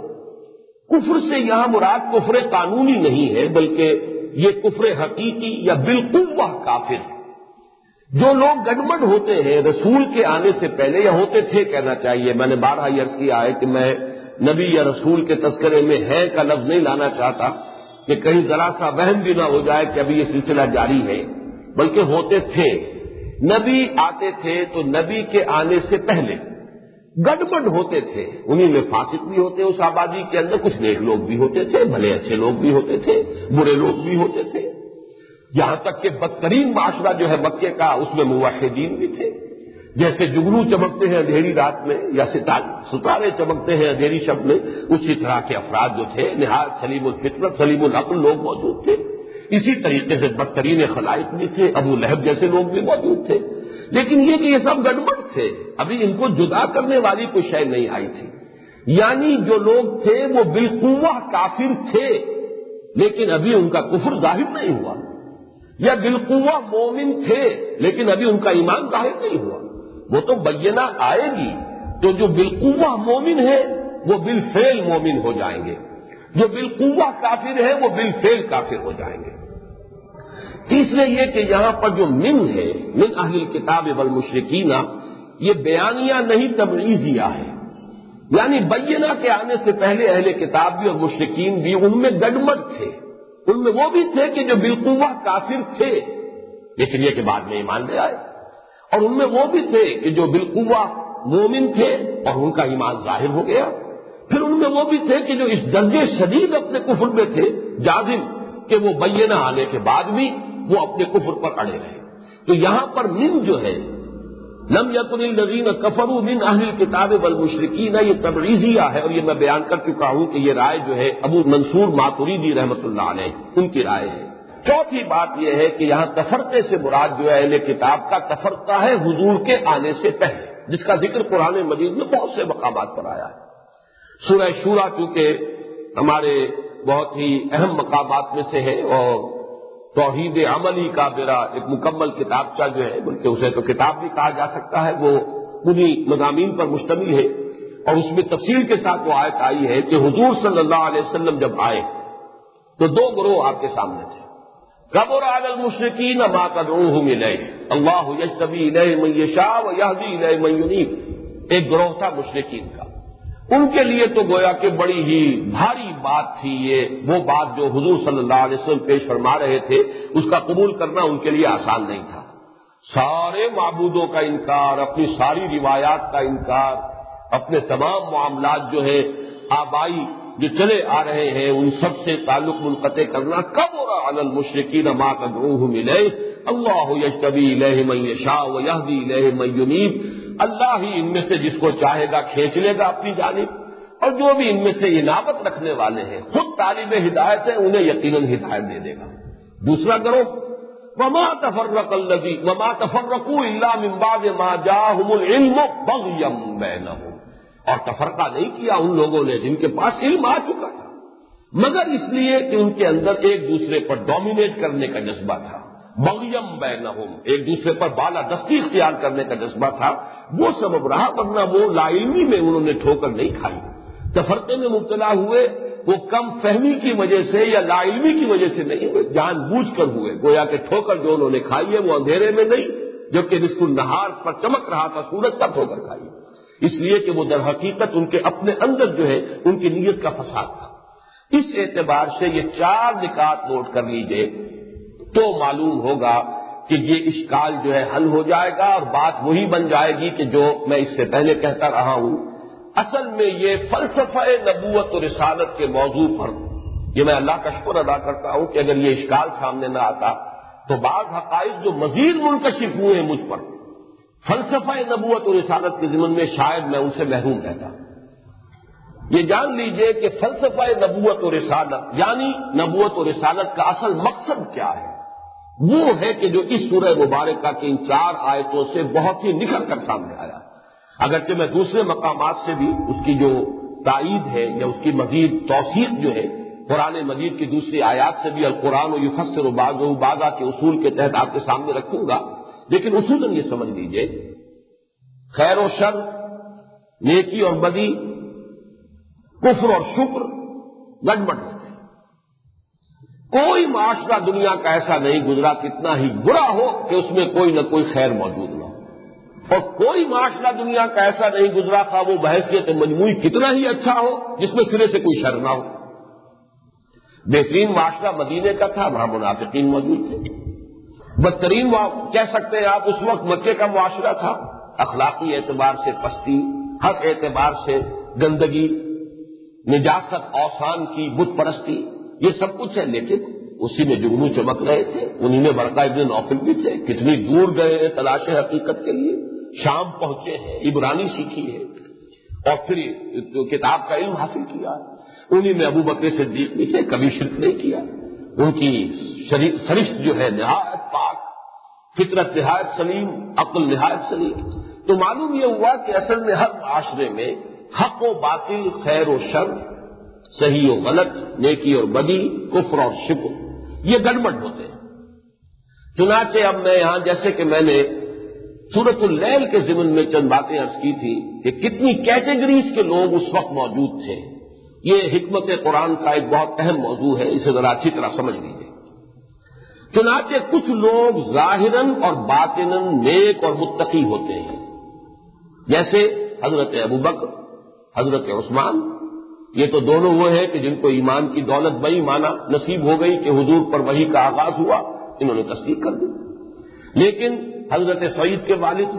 کفر سے یہاں مراد کفر قانونی نہیں ہے، بلکہ یہ کفر حقیقی یا بالقوہ کافر ہے۔ جو لوگ گڈمڈ ہوتے ہیں رسول کے آنے سے پہلے، یا ہوتے تھے کہنا چاہیے، میں نے بارہا یہ عرض کیا ہے کہ میں نبی یا رسول کے تذکرے میں ہے کا لفظ نہیں لانا چاہتا کہ کہیں ذرا سا وہم بھی نہ ہو جائے کہ ابھی یہ سلسلہ جاری ہے، بلکہ ہوتے تھے۔ نبی آتے تھے تو نبی کے آنے سے پہلے گڈمڈ ہوتے تھے، انہی میں فاسق بھی ہوتے، اس آبادی کے اندر کچھ نیک لوگ بھی ہوتے تھے، بھلے اچھے لوگ بھی ہوتے تھے، برے لوگ بھی ہوتے تھے، یہاں تک کہ بدترین معاشرہ جو ہے مکے کا اس میں موحدین بھی تھے۔ جیسے جگنو چمکتے ہیں اندھیری رات میں یا ستارے چمکتے ہیں اندھیری شب میں، اسی طرح کے افراد جو تھے نہایت سلیم الفطرت سلیم العقل لوگ موجود تھے۔ اسی طریقے سے بدترین خلائق بھی تھے، ابو لہب جیسے لوگ بھی موجود تھے۔ لیکن یہ کہ یہ سب گڑبڑ تھے، ابھی ان کو جدا کرنے والی کوئی شے نہیں آئی تھی۔ یعنی جو لوگ تھے وہ بالقوہ کافر تھے، لیکن ابھی ان کا کفر ظاہر نہیں ہوا، یا بالقوہ مومن تھے لیکن ابھی ان کا ایمان ظاہر نہیں ہوا۔ وہ تو بینہ آئے گی تو جو بالقوہ مومن ہے وہ بالفعل مومن ہو جائیں گے، جو بالقوہ کافر ہے وہ بالفعل کافر ہو جائیں گے۔ تیسرے یہ کہ یہاں پر جو من ہے، من اہل الکتاب والمشرکین، یہ بیانیہ نہیں تبعیضیہ ہے۔ یعنی بینہ کے آنے سے پہلے اہل کتاب بھی اور مشرکین بھی ان میں گڈمڈ تھے، ان میں وہ بھی تھے کہ جو بالقوہ کافر تھے لیکن یہ کہ بعد میں ایمان لے آئے، اور ان میں وہ بھی تھے کہ جو بالقوہ مومن تھے اور ان کا ایمان ظاہر ہو گیا، پھر ان میں وہ بھی تھے کہ جو اس درجے شدید اپنے کفر میں تھے جازم کہ وہ بینہ آنے کے بعد بھی وہ اپنے کفر پر اڑے رہے۔ تو یہاں پر من جو ہے لم یکن الذین کفروا من اہل الکتاب والمشرکین، یہ تبعیضیہ ہے، اور یہ میں بیان کر چکا ہوں کہ یہ رائے جو ہے ابو منصور ماتریدی رحمۃ اللہ علیہ ان کی رائے ہے۔ چوتھی بات یہ ہے کہ یہاں تفرقے سے مراد جو ہے اہل کتاب کا تفرقہ ہے حضور کے آنے سے پہلے، جس کا ذکر قرآن مجید میں بہت سے مقامات پر آیا ہے۔ سورہ شورا چونکہ ہمارے بہت ہی اہم مقامات میں سے ہے، اور توحید عملی کا میرا ایک مکمل کتابچہ جو ہے، بلکہ اسے تو کتاب بھی کہا جا سکتا ہے، وہ انہی مضامین پر مشتمل ہے، اور اس میں تفصیل کے ساتھ وہ آیت آئی ہے کہ حضور صلی اللہ علیہ وسلم جب آئے تو دو گروہ آپ کے سامنے تھے۔ کبر علی المشرکین ما تدعوہم الیہ، اللہ یجتبی الیہ من یشاء ویہدی الیہ من ینیب۔ ایک گروہ تھا مشرکین کا، ان کے لیے تو گویا کہ بڑی ہی بھاری بات تھی یہ، وہ بات جو حضور صلی اللہ علیہ وسلم پیش فرما رہے تھے اس کا قبول کرنا ان کے لیے آسان نہیں تھا۔ سارے معبودوں کا انکار، اپنی ساری روایات کا انکار، اپنے تمام معاملات جو ہے آبائی جو چلے آ رہے ہیں ان سب سے تعلق منقطع کرنا۔ کبر علی المشرکین ما تدعوہم الیہ، اللہ یجتبی الیہ من یشاء ویہدی الیہ من ینیب۔ اللہ ہی ان میں سے جس کو چاہے گا کھینچ لے گا اپنی جانب، اور جو بھی ان میں سے انابت رکھنے والے ہیں خود طالب ہدایت ہیں انہیں یقیناً ہدایت دے دے گا۔ دوسرا گروہ وما تفرقوا الا من بعد ما جاءهم العلم بغیا بینہم، اور تفرقہ نہیں کیا ان لوگوں نے جن کے پاس علم آ چکا تھا، مگر اس لیے کہ ان کے اندر ایک دوسرے پر ڈومینیٹ کرنے کا جذبہ تھا، بغیم بینہم، ایک دوسرے پر بالا دستی اختیار کرنے کا جذبہ تھا، وہ سبب رہا، ورنہ وہ لا علمی میں انہوں نے ٹھوکر نہیں کھائی۔ تفرقے میں مبتلا ہوئے وہ کم فہمی کی وجہ سے یا لا علمی کی وجہ سے نہیں ہوئے، جان بوجھ کر ہوئے، گویا کہ ٹھوکر جو انہوں نے کھائی ہے وہ اندھیرے میں نہیں، جبکہ نصف النہار پر چمک رہا تھا سورج تب ٹھوکر کھائی، اس لیے کہ وہ در حقیقت ان کے اپنے اندر جو ہے ان کی نیت کا فساد تھا۔ اس اعتبار سے یہ 4 نکات نوٹ کر لیجئے تو معلوم ہوگا کہ یہ اشکال جو ہے حل ہو جائے گا، اور بات وہی بن جائے گی کہ جو میں اس سے پہلے کہتا رہا ہوں۔ اصل میں یہ فلسفہ نبوت و رسالت کے موضوع پر یہ میں اللہ کا شکر ادا کرتا ہوں کہ اگر یہ اشکال سامنے نہ آتا تو بعض حقائق جو مزید منکشف ہوئے ہیں مجھ پر فلسفہ نبوت اور رسالت کے ضمن میں، شاید میں ان سے محروم رہتا۔ یہ جان لیجئے کہ فلسفہ نبوت اور رسالت یعنی نبوت اور رسالت کا اصل مقصد کیا ہے، وہ ہے کہ جو اس سورہ مبارکہ کی ان 4 آیتوں سے بہت ہی نکھر کر سامنے آیا۔ اگرچہ میں دوسرے مقامات سے بھی اس کی جو تائید ہے یا اس کی مزید توثیق جو ہے قرآن مجید کی دوسری آیات سے بھی القرآن و یفسر بعضہ بعضا کے اصول کے تحت آپ کے سامنے رکھوں گا، لیکن اصولاً یہ سمجھ لیجئے خیر و شر، نیکی اور بدی، کفر اور شکر گڑبڑ ہوتے ہیں۔ کوئی معاشرہ دنیا کا ایسا نہیں گزرا کتنا ہی برا ہو کہ اس میں کوئی نہ کوئی خیر موجود نہ ہو، اور کوئی معاشرہ دنیا کا ایسا نہیں گزرا خواہ وہ بحیثیت مجموعی کتنا ہی اچھا ہو جس میں سرے سے کوئی شر نہ ہو۔ بہترین معاشرہ مدینے کا تھا، وہاں منافقین موجود تھے۔ بدترین کہہ سکتے ہیں آپ اس وقت مکے کا معاشرہ تھا، اخلاقی اعتبار سے پستی، ہر اعتبار سے گندگی، نجاست، اوثان کی بت پرستی، یہ سب کچھ ہے، لیکن اسی میں جگنو چمک رہے تھے۔ انہی میں ورقہ ابن نوفل بھی تھے، کتنی دور گئے ہیں تلاش حقیقت کے لیے، شام پہنچے ہیں، عبرانی سیکھی ہے اور پھر کتاب کا علم حاصل کیا۔ انہی میں ابو بکر صدیق بھی تھے، کبھی شرک نہیں کیا، ان کی سرشت جو ہے نہایت پاک، فطرت نہایت سلیم، عقل نہایت سلیم۔ تو معلوم یہ ہوا کہ اصل میں ہر معاشرے میں حق و باطل، خیر و شر، صحیح و غلط، نیکی اور بدی، کفر اور شکر، یہ گڑبڑ ہوتے ہیں۔ چنانچہ اب میں یہاں جیسے کہ میں نے سورۃ اللیل کے ضمن میں چند باتیں عرض کی تھی کہ کتنی کیٹیگریز کے لوگ اس وقت موجود تھے، یہ حکمت قرآن کا ایک بہت اہم موضوع ہے، اسے ذرا اچھی طرح سمجھ لیجیے۔ چنانچہ کچھ لوگ ظاہراً اور باطناً نیک اور متقی ہوتے ہیں، جیسے حضرت ابوبکر، حضرت عثمان، یہ تو دونوں وہ ہیں کہ جن کو ایمان کی دولت بئی مانا نصیب ہو گئی کہ حضور پر وحی کا آغاز ہوا، انہوں نے تصدیق کر دی۔ لیکن حضرت سعید کے والد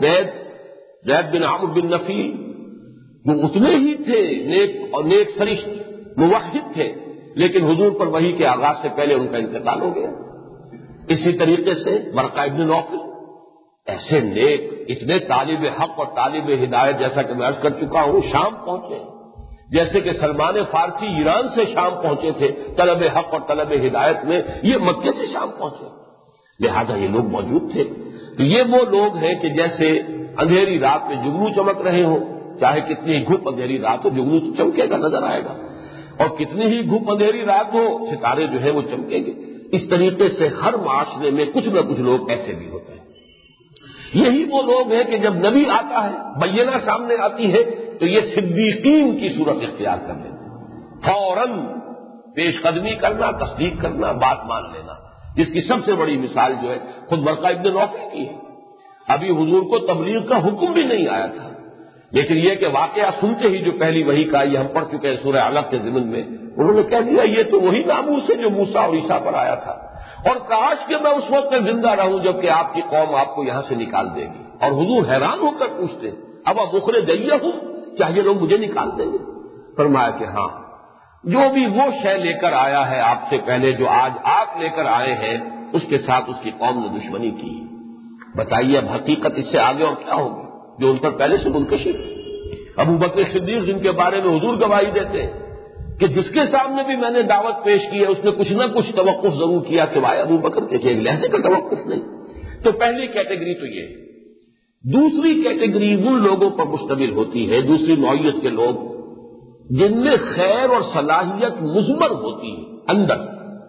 زید بن عمرو بن نفیل، وہ اتنے ہی تھے نیک اور نیک سرشت موحد تھے، لیکن حضور پر وحی کے آغاز سے پہلے ان کا انتقال ہو گیا۔ اسی طریقے سے ورقہ ابن نوفل، ایسے نیک، اتنے طالب حق اور طالب ہدایت، جیسا کہ میں عرض کر چکا ہوں، شام پہنچے، جیسے کہ سلمان فارسی ایران سے شام پہنچے تھے طلب حق اور طلب ہدایت میں، یہ مکے سے شام پہنچے، لہذا یہ لوگ موجود تھے۔ تو یہ وہ لوگ ہیں کہ جیسے اندھیری رات میں جگنو چمک رہے ہوں، چاہے کتنی ہی گھپ اندھیری رات ہو جگنو تو چمکے گا، نظر آئے گا، اور کتنی ہی گھپ اندھیری رات ہو ستارے جو ہیں وہ چمکیں گے۔ اس طریقے سے ہر معاشرے میں کچھ نہ کچھ لوگ ایسے بھی ہوتے ہیں۔ یہی وہ لوگ ہیں کہ جب نبی آتا ہے، بینہ سامنے آتی ہے، تو یہ صدیقین کی صورت اختیار کر لیتے ہیں، فوراً پیش قدمی کرنا، تصدیق کرنا، بات مان لینا، جس کی سب سے بڑی مثال جو ہے خود ورقہ ابن نوفل کی ہے۔ ابھی حضور کو تبلیغ کا حکم بھی نہیں آیا تھا، لیکن یہ کہ واقعہ سنتے ہی جو پہلی وحی کا یہ ہم پڑھ چکے ہیں سورہ علق کے ضمن میں، انہوں نے کہہ دیا یہ تو وہی ناموس ہے جو موسیٰ اور عیسیٰ پر آیا تھا، اور کاش کہ میں اس وقت تک زندہ رہوں جبکہ آپ کی قوم آپ کو یہاں سے نکال دے گی۔ اور حضور حیران ہو کر پوچھتے اب مخرجیہ ہوں، کیا یہ لوگ مجھے نکال دیں گے؟ فرمایا کہ ہاں، جو بھی وہ شے لے کر آیا ہے آپ سے پہلے، جو آج آپ لے کر آئے ہیں، اس کے ساتھ اس کی قوم نے دشمنی کی۔ بتائیے اب حقیقت اس سے آگے اور کیا ہوگی جو ان پر پہلے سے منکشف۔ ابو بکر صدیق جن کے بارے میں حضور گواہی دیتے ہیں کہ جس کے سامنے بھی میں نے دعوت پیش کی ہے اس نے کچھ نہ کچھ توقف ضرور کیا سوائے ابو بکر کے، کہ ایک لہجے کا توقف نہیں۔ تو پہلی کیٹیگری تو یہ ہے۔ دوسری کیٹیگری ان لوگوں پر مشتمل ہوتی ہے، دوسری نوعیت کے لوگ جن میں خیر اور صلاحیت مضمر ہوتی ہے اندر،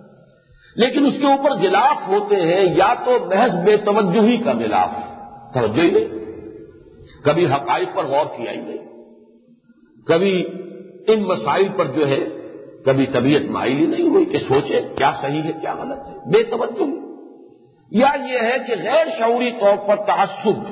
لیکن اس کے اوپر غلاف ہوتے ہیں، یا تو محض بے توجہی کا غلاف، توجہ ہی نہیں، کبھی حقائق پر غور کیا ہی نہیں، کبھی ان مسائل پر جو ہے کبھی طبیعت مائل ہی نہیں ہوئی کہ سوچے کیا صحیح ہے کیا غلط ہے، بے توجہی۔ یا یہ ہے کہ غیر شعوری طور پر تعصب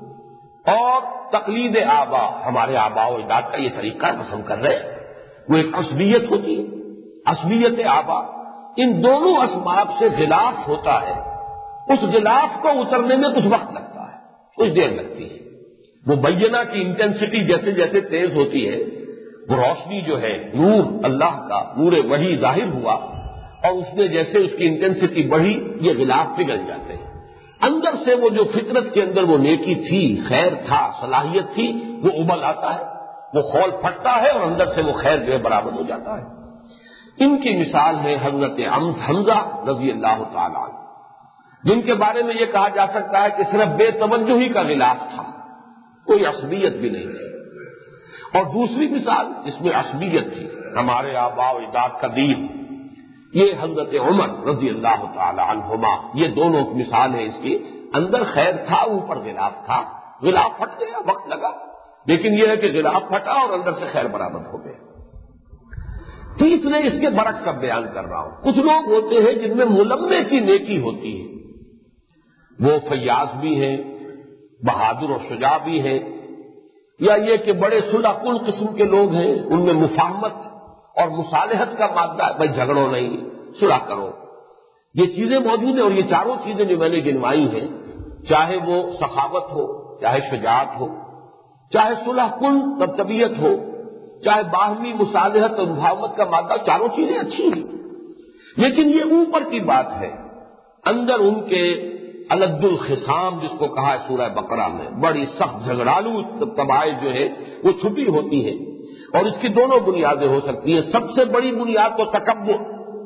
اور تقلید آبا، ہمارے آبا و اجداد کا یہ طریقہ پسند کر رہے ہیں، وہ ایک عصبیت ہوتی ہے، عصبیت آبا، ان دونوں اسباب سے غلاف ہوتا ہے۔ اس غلاف کو اترنے میں کچھ وقت لگتا ہے، کچھ دیر لگتی ہے۔ وہ بینہ کی انٹینسٹی جیسے جیسے تیز ہوتی ہے وہ روشنی جو ہے، نور اللہ کا، نور وحی ظاہر ہوا اور اس نے جیسے اس کی انٹینسٹی بڑھی، یہ غلاف پگھل جاتے ہیں۔ اندر سے وہ جو فطرت کے اندر وہ نیکی تھی، خیر تھا، صلاحیت تھی، وہ ابل آتا ہے، وہ خول پھٹتا ہے اور اندر سے وہ خیر جو ہے برآمد ہو جاتا ہے۔ ان کی مثال ہے حضرت حمزہ رضی اللہ تعالی عنہ، جن کے بارے میں یہ کہا جا سکتا ہے کہ صرف بے توجہی کا غلاف تھا، کوئی عصبیت بھی نہیں تھی۔ اور دوسری مثال جس میں عصبیت تھی، ہمارے آباء و اجداد کا دین، یہ حضرت عمر رضی اللہ تعالی عنہما، یہ دونوں مثال ہے اس کی۔ اندر خیر تھا، اوپر غلاف تھا، غلاف پھٹ گیا، وقت لگا، لیکن یہ ہے کہ غلاف پھٹا اور اندر سے خیر برآمد ہو گیا۔ تیسرے اس کے برعکس اب بیان کر رہا ہوں، کچھ لوگ ہوتے ہیں جن میں ملمے کی نیکی ہوتی ہے، وہ فیاض بھی ہیں، بہادر اور شجاع بھی ہیں، یا یہ کہ بڑے صلح کن قسم کے لوگ ہیں، ان میں مفاہمت اور مصالحت کا مادہ ہے، بھائی جھگڑو نہیں، صلح کرو، یہ چیزیں موجود ہیں۔ اور یہ چاروں چیزیں جو میں نے گنوائی ہیں، چاہے وہ سخاوت ہو، چاہے شجاعت ہو، چاہے صلح کن طبیعت ہو، چاہے باہمی مصالحت اور مفاہمت کا مادہ، چاروں چیزیں اچھی ہیں، لیکن یہ اوپر کی بات ہے، اندر ان کے الد الخصام جس کو کہا ہے سورہ بقرہ میں، بڑی سخت جھگڑالو طبائع جو ہے وہ چھپی ہوتی ہے، اور اس کی دونوں بنیادیں ہو سکتی ہیں۔ سب سے بڑی بنیاد تو تکبر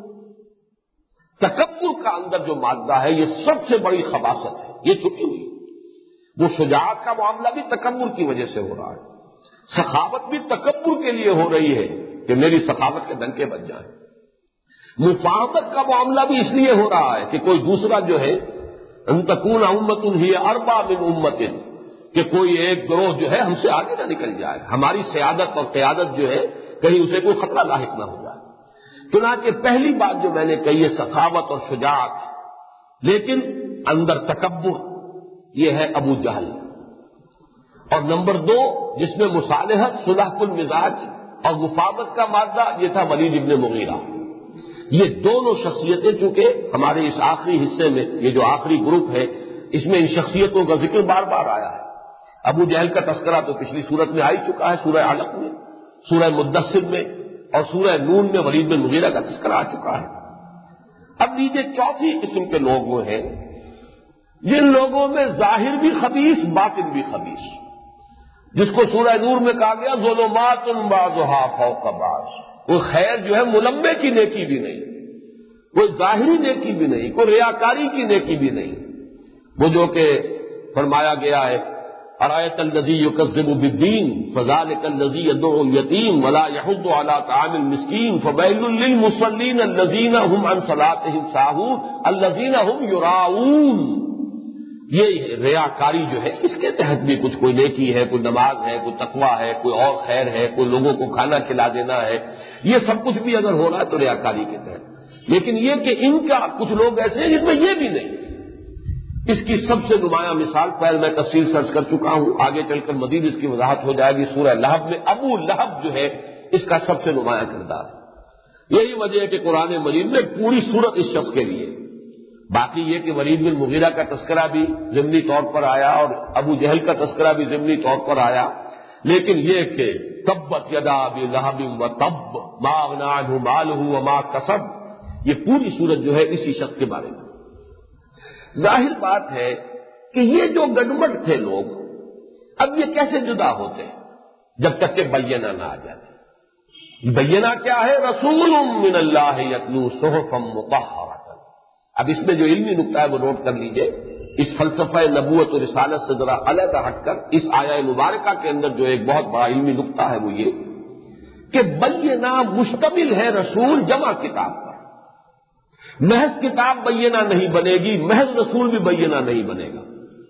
کا اندر جو مادہ ہے، یہ سب سے بڑی خباثت ہے، یہ چھپی ہوئی۔ وہ شجاعت کا معاملہ بھی تکبر کی وجہ سے ہو رہا ہے، سخاوت بھی تکبر کے لیے ہو رہی ہے کہ میری سخاوت کے ڈنکے بج جائیں، مفاہمت کا معاملہ بھی اس لیے ہو رہا ہے کہ کوئی دوسرا جو ہے ان تکون امت ہی اربع من امت، کہ کوئی ایک گروہ جو ہے ہم سے آگے نہ نکل جائے، ہماری سیادت اور قیادت جو ہے کہیں اسے کوئی خطرہ لاحق نہ ہو جائے۔ چنانچہ پہلی بات جو میں نے کہی ہے سخاوت اور شجاعت، لیکن اندر تکبر، یہ ہے ابو جہل۔ اور نمبر دو جس میں مصالحت، صلح کن مزاج اور مفاہمت کا مادہ، یہ تھا ولید ابن مغیرہ۔ یہ دونوں شخصیتیں چونکہ ہمارے اس آخری حصے میں، یہ جو آخری گروپ ہے، اس میں ان شخصیتوں کا ذکر بار بار آیا ہے۔ ابو جہل کا تذکرہ تو پچھلی صورت میں آ ہی چکا ہے، سورہ علق میں، سورہ مدثر میں، اور سورہ نون میں ولید بن مغیرہ کا تذکرہ آ چکا ہے۔ اب لیجیے چوتھی قسم کے لوگ وہ ہیں جن لوگوں میں ظاہر بھی خبیث، باطن بھی خبیث، جس کو سورہ نور میں کہا گیا ظلمات بعضھا فوق بعض، کوئی خیر جو ہے ملمے کی نیکی بھی نہیں، کوئی ظاہری نیکی بھی نہیں، کوئی ریاکاری کی نیکی بھی نہیں، وہ جو کہ فرمایا گیا ہے ارأیت الذی یکذب بالدین فذلک الذی یدعو الیتیم ولا یحض علی طعام المسکین فویل للمصلین الذین هم عن صلاتهم ساہون الذین هم یراؤون۔ یہ ریاکاری جو ہے اس کے تحت بھی کچھ کوئی نیکی ہے، کوئی نماز ہے، کوئی تقویٰ ہے، کوئی اور خیر ہے، کوئی لوگوں کو کھانا کھلا دینا ہے، یہ سب کچھ بھی اگر ہو رہا ہے تو ریاکاری کے تحت۔ لیکن یہ کہ ان کا کچھ لوگ ایسے ہیں جن میں یہ بھی نہیں۔ اس کی سب سے نمایاں مثال پہلے میں تفصیل سرچ کر چکا ہوں، آگے چل کر مزید اس کی وضاحت ہو جائے گی۔ سورہ لہب میں ابو لہب جو ہے اس کا سب سے نمایاں کردار ہے۔ یہی وجہ ہے کہ قرآن مجید میں پوری سورت اس شخص کے لیے، باقی یہ کہ ولید بن مغیرہ کا تذکرہ بھی ضمنی طور پر آیا اور ابو جہل کا تذکرہ بھی ضمنی طور پر آیا، لیکن یہ کہ تبت یدا ابی لہب وتب ما اغنی عنہ مالہ وما کسب، یہ پوری سورت جو ہے اسی شخص کے بارے میں۔ ظاہر بات ہے کہ یہ جو گڈمٹ تھے لوگ، اب یہ کیسے جدا ہوتے ہیں جب تک کہ بینہ نہ آ جاتے۔ بینہ کیا ہے؟ رسول من اللہ یتلو صحفا مطہرۃ۔ اب اس میں جو علمی نکتہ ہے وہ نوٹ کر لیجئے، اس فلسفہ نبوت و رسالت سے ذرا علیحدہ ہٹ کر اس آیہ مبارکہ کے اندر جو ایک بہت بڑا علمی نکتہ ہے وہ یہ کہ بینہ مشتمل ہے رسول جمع کتاب پر۔ محض کتاب بینہ نہیں بنے گی، محض رسول بھی بینہ نہیں بنے گا،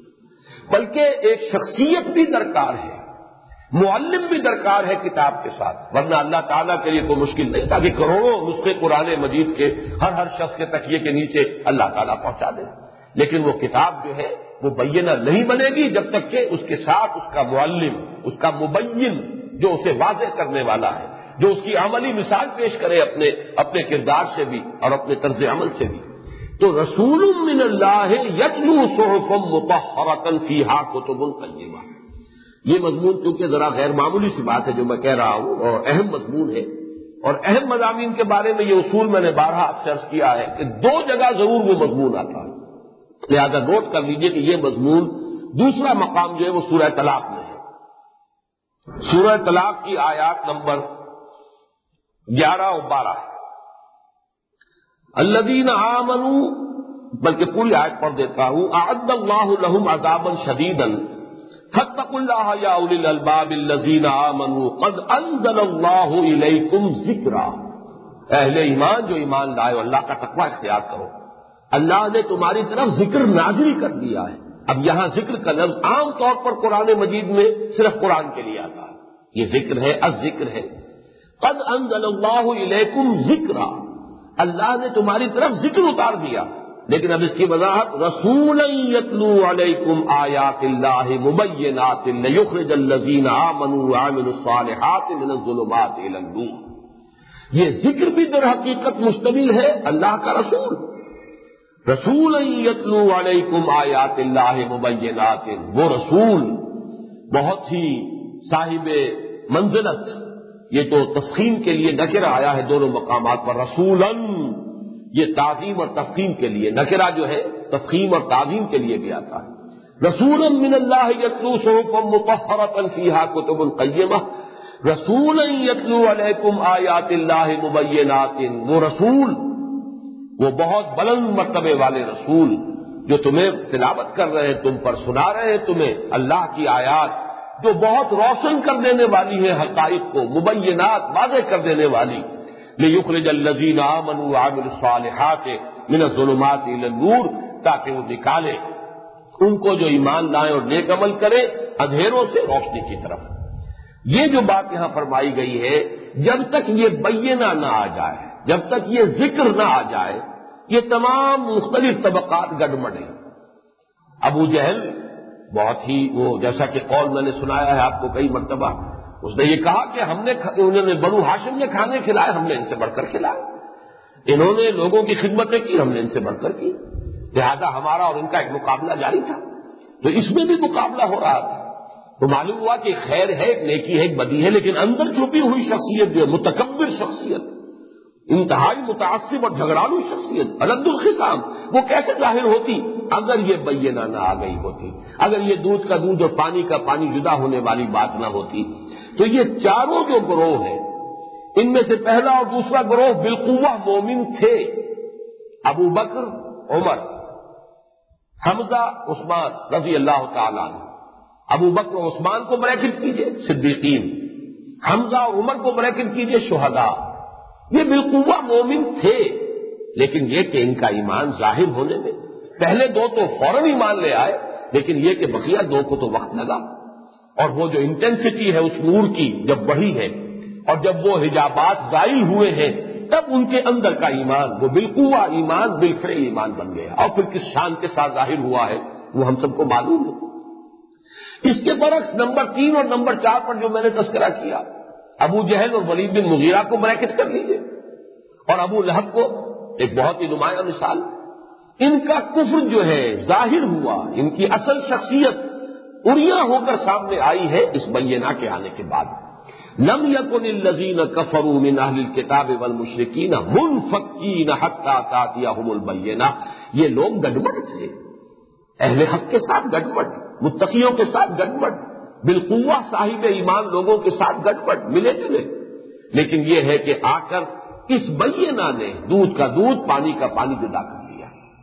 بلکہ ایک شخصیت بھی درکار ہے، معلم بھی درکار ہے کتاب کے ساتھ، ورنہ اللہ تعالیٰ کے لیے کوئی مشکل نہیں تھا کہ کروڑوں نسخے قرآن مجید کے ہر شخص کے تکیے کے نیچے اللہ تعالیٰ پہنچا دے، لیکن وہ کتاب جو ہے وہ بینہ نہیں بنے گی جب تک کہ اس کے ساتھ اس کا معلم، اس کا مبین جو اسے واضح کرنے والا ہے، جو اس کی عملی مثال پیش کرے اپنے کردار سے بھی اور اپنے طرز عمل سے بھی۔ تو رسول من اللہ یتلو صحفا مطہرۃ فیہا کتب قیمہ، یہ مضمون چونکہ ذرا غیر معمولی سی بات ہے جو میں کہہ رہا ہوں، اور اہم مضمون ہے، اور اہم مضامین کے بارے میں یہ اصول میں نے بارہا اکثر عرض کیا ہے کہ دو جگہ ضرور وہ مضمون آتا ہے، لہذا نوٹ کر لیجئے کہ یہ مضمون دوسرا مقام جو ہے وہ سورہ طلاق میں ہے۔ سورہ طلاق کی آیات نمبر 11 اور 12، الذین آمنوا، بلکہ پوری آیت پڑھ دیتا ہوں، اعد اللہ لہم عذابا شدیدا فاتقوا اللہ یا اولی الالباب الذین آمنوا قد انزل اللہ الیکم ذکرا۔ اہل ایمان جو ایمان لائے اللہ کا تقوی اختیار کرو، اللہ نے تمہاری طرف ذکر نازل کر دیا ہے۔ اب یہاں ذکر کا لفظ عام طور پر قرآن مجید میں صرف قرآن کے لیے آتا ہے، یہ ذکر ہے، الذکر ہے۔ قد انزل اللہ الیکم ذکرا، اللہ نے تمہاری طرف ذکر اتار دیا، لیکن اب اس کی وضاحت، رسولا یتلو علیکم آیات اللہ مبینات لیخرج الذین آمنوا وعملوا الصالحات من الظلمات الی النور۔ یہ ذکر بھی در حقیقت مشتمل ہے اللہ کا رسول، رسولا یتلو علیکم آیات اللہ مبینات، وہ رسول بہت ہی صاحب منزلت، یہ تو تفخیم کے لیے نکرہ آیا ہے دونوں مقامات پر، رسولاً یہ تعظیم اور تفخیم کے لیے، نکرہ جو ہے تفخیم اور تعظیم کے لیے بھی آتا ہے۔ رسولاً من اللہ یتلو صحفا مطہرۃ فیہا کتب قیمہ، رسولاً یتلو علیکم آیات اللہ مبینات، وہ رسول، وہ بہت بلند مرتبے والے رسول جو تمہیں تلاوت کر رہے ہیں، تم پر سنا رہے ہیں تمہیں اللہ کی آیات جو بہت روشن کر دینے والی ہے حقائق کو، مبینات واضح کر دینے والی، لیخرج الذین آمنوا وعملوا الصالحات من الظلمات الی النور، تاکہ وہ نکالے ان کو جو ایمان لائیں اور نیک عمل کریں اندھیروں سے روشنی کی طرف۔ یہ جو بات یہاں فرمائی گئی ہے، جب تک یہ بینہ نہ آ جائے، جب تک یہ ذکر نہ آ جائے، یہ تمام مختلف طبقات گڈمڈ ہیں۔ ابو جہل بہت ہی وہ، جیسا کہ قول میں نے سنایا ہے آپ کو کئی مرتبہ، اس نے یہ کہا کہ انہوں نے بنو ہاشم نے کھانے کھلائے، ہم نے ان سے بڑھ کر کھلائے، انہوں نے لوگوں کی خدمتیں کی، ہم نے ان سے بڑھ کر کی، لہذا ہمارا اور ان کا ایک مقابلہ جاری تھا، تو اس میں بھی مقابلہ ہو رہا تھا۔ تو معلوم ہوا کہ خیر ہے، ایک نیکی ہے، ایک بدی ہے، لیکن اندر چھپی ہوئی شخصیت جو ہے متکبر شخصیت، انتہائی متعصب اور جھگڑالو شخصیت، الد الخصام، وہ کیسے ظاہر ہوتی اگر یہ بینہ نہ آ گئی ہوتی، اگر یہ دودھ کا دودھ اور پانی کا پانی جدا ہونے والی بات نہ ہوتی۔ تو یہ چاروں جو گروہ ہیں، ان میں سے پہلا اور دوسرا گروہ بالقوہ مومن تھے، ابو بکر، عمر، حمزہ، عثمان رضی اللہ تعالیٰ عنہ۔ ابو بکر و عثمان کو بریکٹ کیجئے صدیقین، حمزہ اور عمر کو بریکٹ کیجئے شہداء، یہ بالقوہ مومن تھے، لیکن یہ کہ ان کا ایمان ظاہر ہونے میں پہلے دو تو فوراً ایمان لے آئے، لیکن یہ کہ بقیہ دو کو تو وقت لگا، اور وہ جو انٹینسٹی ہے اس نور کی جب بڑھی ہے، اور جب وہ حجابات زائل ہوئے ہیں، تب ان کے اندر کا ایمان، وہ بالقوہ ایمان، بالفعل ایمان بن گیا، اور پھر کس شان کے ساتھ ظاہر ہوا ہے وہ ہم سب کو معلوم ہے۔ اس کے برعکس نمبر 3 اور نمبر 4 پر جو میں نے تذکرہ کیا، ابو جہل اور ولید بن مغیرہ کو بریکٹ کر لیجئے، اور ابو لہب کو، ایک بہت ہی نمایاں مثال، ان کا کفر جو ہے ظاہر ہوا، ان کی اصل شخصیت اریاں ہو کر سامنے آئی ہے اس بینہ کے آنے کے بعد۔ لم یکن الذین کفروا من اہل الکتاب والمشرکین منفکین حتی تأتیہم البینہ، یہ لوگ گڈمڈ تھے، اہل حق کے ساتھ گڈمڈ، متقیوں کے ساتھ گڈمڈ، بالقوہ صاحب ایمان لوگوں کے ساتھ گڈمڈ، ملے جلے، لیکن یہ ہے کہ آ کر اس بینہ نے دودھ کا دودھ، پانی کا پانی جدا کر دیا۔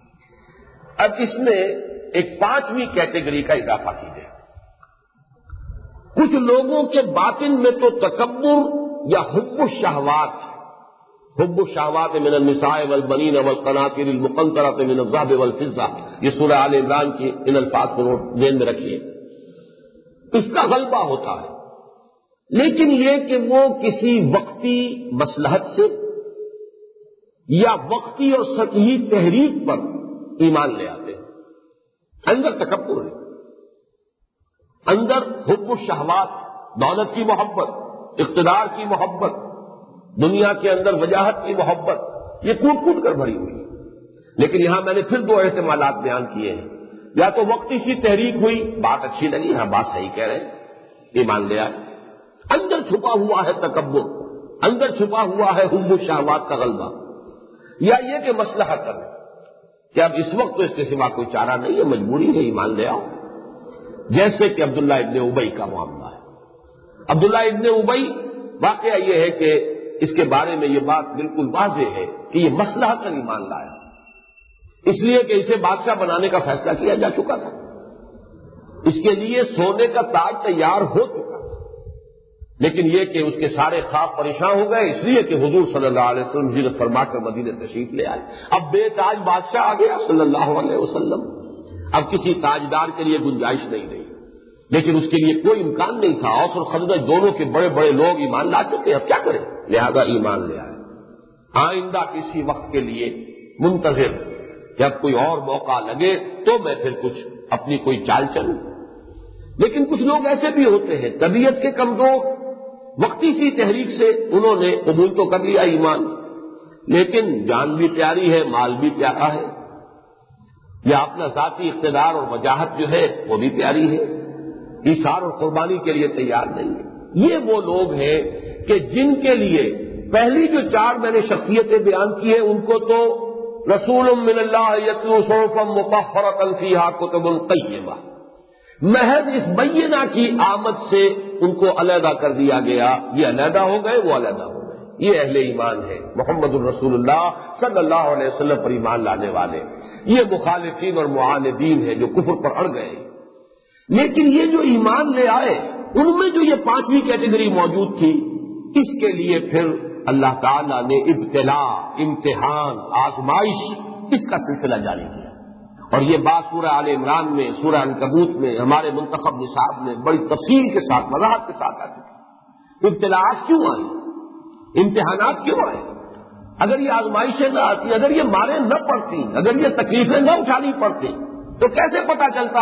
اب اس میں ایک 5ویں کیٹیگری کا اضافہ کیجیے۔ کچھ لوگوں کے باطن میں تو تکبر یا حب الشہوات من النساء والبنین والقناطیر المقنطرۃ من الذهب والفضہ، یہ سورہ آل عمران کی ان الفاظ کو ذہن میں رکھیے، اس کا غلبہ ہوتا ہے، لیکن یہ کہ وہ کسی وقتی مصلحت سے یا وقتی اور سطحی تحریک پر ایمان لے آتے ہیں، اندر تکبر ہے، اندر حب الشہوات، دولت کی محبت، اقتدار کی محبت، دنیا کے اندر وجاہت کی محبت، یہ کود کود کر بھری ہوئی۔ لیکن یہاں میں نے پھر 2 احتمالات بیان کیے ہیں، یا تو وقتی سی تحریک ہوئی، بات اچھی لگی، ہاں بات صحیح کہہ رہے ہیں، ایمان لے آئے. اندر چھپا ہوا ہے تکبر، اندر چھپا ہوا ہے حب الشہوات کا غلبہ، یا یہ کہ مصلحت کہ اب اس وقت تو اس کے سوا کوئی چارہ نہیں ہے، مجبوری ہے، ایمان لے آؤ. جیسے کہ عبداللہ ابن ابی کا معاملہ ہے. عبداللہ ابن ابی واقعہ یہ ہے کہ اس کے بارے میں یہ بات بالکل واضح ہے کہ یہ مصلحت کا ایمان لایا، اس لیے کہ اسے بادشاہ بنانے کا فیصلہ کیا جا چکا تھا، اس کے لیے سونے کا تاج تیار ہو چکا تھا، لیکن یہ کہ اس کے سارے خواب پریشان ہو گئے، اس لیے کہ حضور صلی اللہ علیہ وسلم ہجرت فرما کر مدینے تشریف لے آئے. اب بے تاج بادشاہ آ گیا صلی اللہ علیہ وسلم، اب کسی تاجدار کے لیے گنجائش نہیں رہی، لیکن اس کے لیے کوئی امکان نہیں تھا. اوس اور خزرج دونوں کے بڑے بڑے لوگ ایمان لا چکے، اب کیا کریں؟ لہذا ایمان لے آئے. آئندہ کسی وقت کے لیے منتظر، جب کوئی اور موقع لگے تو میں پھر کچھ اپنی کوئی چال چلوں. لیکن کچھ لوگ ایسے بھی ہوتے ہیں طبیعت کے کمزور، وقتی سی تحریک سے انہوں نے قبول تو کر لیا ایمان، لیکن جان بھی پیاری ہے، مال بھی پیارا ہے، یا اپنا ذاتی اقتدار اور وجاہت جو ہے وہ بھی پیاری ہے، ایثار اور قربانی کے لیے تیار نہیں ہے. یہ وہ لوگ ہیں کہ جن کے لیے پہلی جو چار میں نے شخصیتیں بیان کی ہیں ان کو تو رسول من اللہ یتلو صحفا مطہرۃ فیہا کتب قیمہ، محض اس بینہ کی آمد سے ان کو علیحدہ کر دیا گیا. یہ علیحدہ ہو گئے، وہ علیحدہ ہو گئے. یہ اہل ایمان ہے، محمد الرسول اللہ صلی اللہ علیہ وسلم پر ایمان لانے والے. یہ مخالفین اور معاندین ہیں جو کفر پر اڑ گئے. لیکن یہ جو ایمان لے آئے ان میں جو یہ پانچویں کیٹیگری موجود تھی، اس کے لیے پھر اللہ تعالیٰ نے ابتلا، امتحان، آزمائش، اس کا سلسلہ جاری کیا. اور یہ بات سورہ آل عمران میں، سورہ عنکبوت میں، ہمارے منتخب نصاب میں بڑی تفصیل کے ساتھ، وضاحت کے ساتھ آ چکی. ابتلاءات کیوں آئی؟ امتحانات کیوں آئے؟ اگر یہ آزمائشیں نہ آتی، اگر یہ ماریں نہ پڑتی، اگر یہ تکلیفیں نہ اٹھانی پڑتی تو کیسے پتا چلتا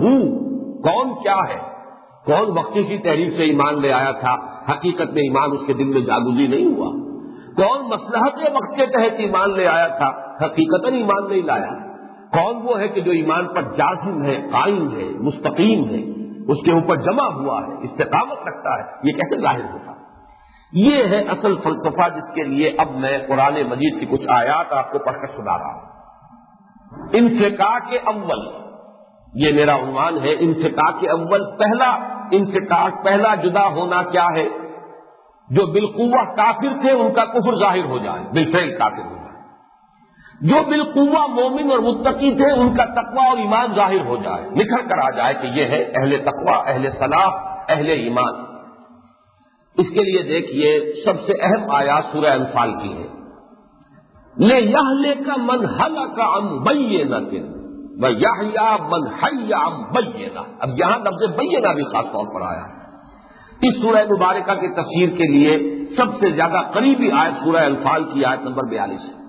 کون کیا ہے؟ کون وقتی سی تحریک سے ایمان لے آیا تھا، حقیقت میں ایمان اس کے دل میں جاگزی نہیں ہوا؟ کون مصلحت وقت کے تحت ایمان لے آیا تھا، حقیقتاً ایمان نہیں لایا؟ کون وہ ہے کہ جو ایمان پر جازم ہے، قائم ہے، مستقیم ہے، اس کے اوپر جمع ہوا ہے، استقامت رکھتا ہے؟ یہ کیسے ظاہر ہوتا؟ یہ ہے اصل فلسفہ جس کے لیے اب میں قرآن مجید کی کچھ آیات آپ کو پڑھ کر سنا رہا ہوں. انفقاق اول، یہ میرا عنوان ہے. انفقاق اول، پہلا انفقاق، پہلا جدا ہونا کیا ہے؟ جو بالقوہ کافر تھے ان کا کفر ظاہر ہو جائے، بالفعل کافر ہو جائے. جو بالقوہ مومن اور متقی تھے ان کا تقوی اور ایمان ظاہر ہو جائے، نکھر کر آ جائے کہ یہ ہے اہل تقوی، اہل صلاح، اہل ایمان. اس کے لیے دیکھیے سب سے اہم آیات سورہ انفال کی ہے. لِيَهْلِكَ مَنْ هَلَكَ عَنْ بَيِّنَةٍ وَيَحْيَىٰ مَنْ حَيَّ عَنْ بَيِّنَةٍ. اب یہاں لفظ بینہ بھی خاص طور پر آیا ہے. اس سورہ مبارکہ کی تفسیر کے لیے سب سے زیادہ قریبی آیت سورہ انفال کی آیت نمبر 42 ہے.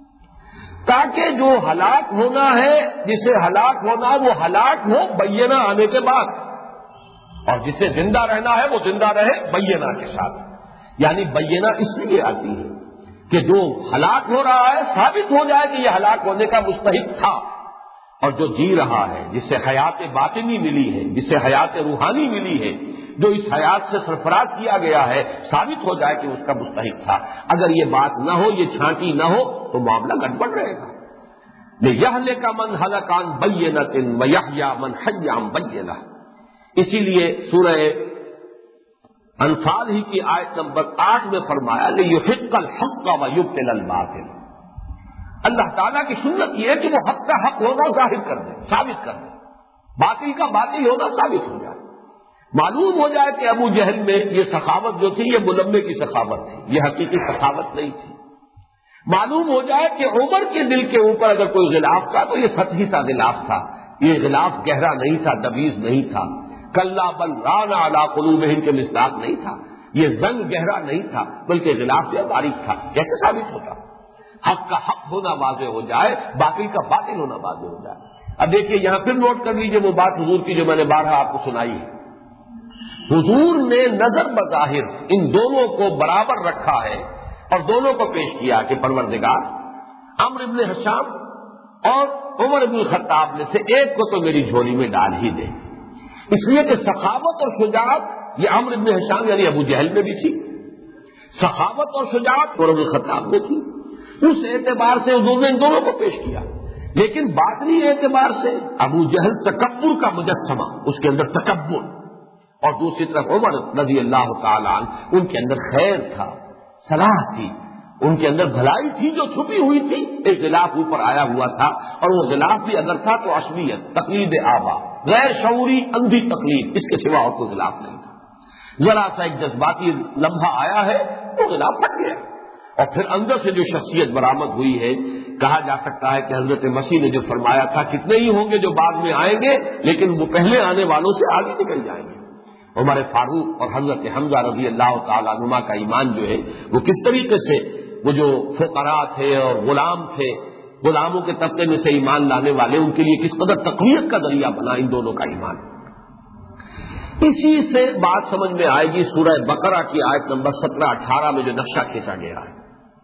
تاکہ جو ہلاک ہونا ہے، جسے ہلاک ہونا ہے وہ ہلاک ہو بینہ آنے کے بعد، اور جسے زندہ رہنا ہے وہ زندہ رہے بینہ کے ساتھ. یعنی بینہ اس لیے آتی ہے کہ جو ہلاک ہو رہا ہے ثابت ہو جائے کہ یہ ہلاک ہونے کا مستحق تھا، اور جو جی رہا ہے، جسے حیات باطنی ملی ہے، جسے حیات روحانی ملی ہے، جو اس حیات سے سرفراز کیا گیا ہے، ثابت ہو جائے کہ اس کا مستحق تھا. اگر یہ بات نہ ہو، یہ چھانٹی نہ ہو تو معاملہ گڑبڑ رہے گا. لِيَهْلِكَ مَنْ هَلَكَ عَنْ بَيِّنَةٍ وَيَحْيَىٰ مَنْ حَيَّ عَنْ بَيِّنَةٍ. اسی لیے سورہ انفال ہی کی آیت نمبر 8 میں فرمایا لِيُحِقَّ الْحَقَّ وَيُبْطِلَ الْبَاطِلَ. اللہ تعالیٰ کی سنت یہ ہے کہ وہ حق کا حق ہونا ظاہر کر دے، ثابت کر دے، باطل کا باطل ہونا ثابت ہو جائے. معلوم ہو جائے کہ ابو جہل میں یہ سخاوت جو تھی یہ ملمے کی سخاوت تھی، یہ حقیقی سخاوت نہیں تھی. معلوم ہو جائے کہ عمر کے دل کے اوپر اگر کوئی غلاف تھا تو یہ سطحی سا غلاف تھا، یہ غلاف گہرا نہیں تھا، دبیز نہیں تھا. کلا بل ران علی قلوبہم کے مصداق نہیں تھا، یہ زنگ گہرا نہیں تھا، بلکہ غلاف جو باریک تھا. کیسے ثابت ہوتا؟ حق کا حق ہونا واضح ہو جائے، باطل کا باطل ہونا واضح ہو جائے. اب دیکھیے یہاں پھر نوٹ کر لیجیے وہ بات حضور کی جو میں نے بارہا آپ کو سنائی ہے. حضور نے نظر بظاہر ان دونوں کو برابر رکھا ہے اور دونوں کو پیش کیا کہ پروردگار عمرو بن ہشام اور عمر بن الخطاب میں سے ایک کو تو میری جھولی میں ڈال ہی دے. اس لیے کہ سخاوت اور شجاعت یہ عمرو بن ہشام یعنی ابو جہل میں بھی تھی، سخاوت اور شجاعت عمر بن الخطاب میں تھی، اس اعتبار سے انہوں نے ان دونوں کو پیش کیا. لیکن باطنی اعتبار سے ابو جہل تکبر کا مجسمہ، اس کے اندر تکبر، اور دوسری طرف عمر رضی اللہ تعالیٰ عنہ ان کے اندر خیر تھا، صلاح تھی، ان کے اندر بھلائی تھی جو چھپی ہوئی تھی. ایک غلاف اوپر آیا ہوا تھا، اور وہ غلاف بھی اگر تھا تو عصبیت، تقلید آبا، غیر شعوری اندھی تقلید، اس کے سوا اور کوئی غلاف نہیں تھا. ذرا سا ایک جذباتی لمحہ آیا ہے تو غلاف پھٹ گیا، اور پھر اندر سے جو شخصیت برآمد ہوئی ہے، کہا جا سکتا ہے کہ حضرت مسیح نے جو فرمایا تھا کتنے ہی ہوں گے جو بعد میں آئیں گے لیکن وہ پہلے آنے والوں سے آگے نکل جائیں گے. عمر فاروق اور حضرت حمزہ رضی اللہ تعالیٰ عنہما کا ایمان جو ہے وہ کس طریقے سے، وہ جو فقراء تھے اور غلام تھے، غلاموں کے طبقے میں سے ایمان لانے والے، ان کے لیے کس قدر تقویت کا ذریعہ بنا ان دونوں کا ایمان. اسی سے بات سمجھ میں آئے گی سورہ بقرہ کی آیت نمبر 17-18 میں جو نقشہ کھینچا گیا ہے.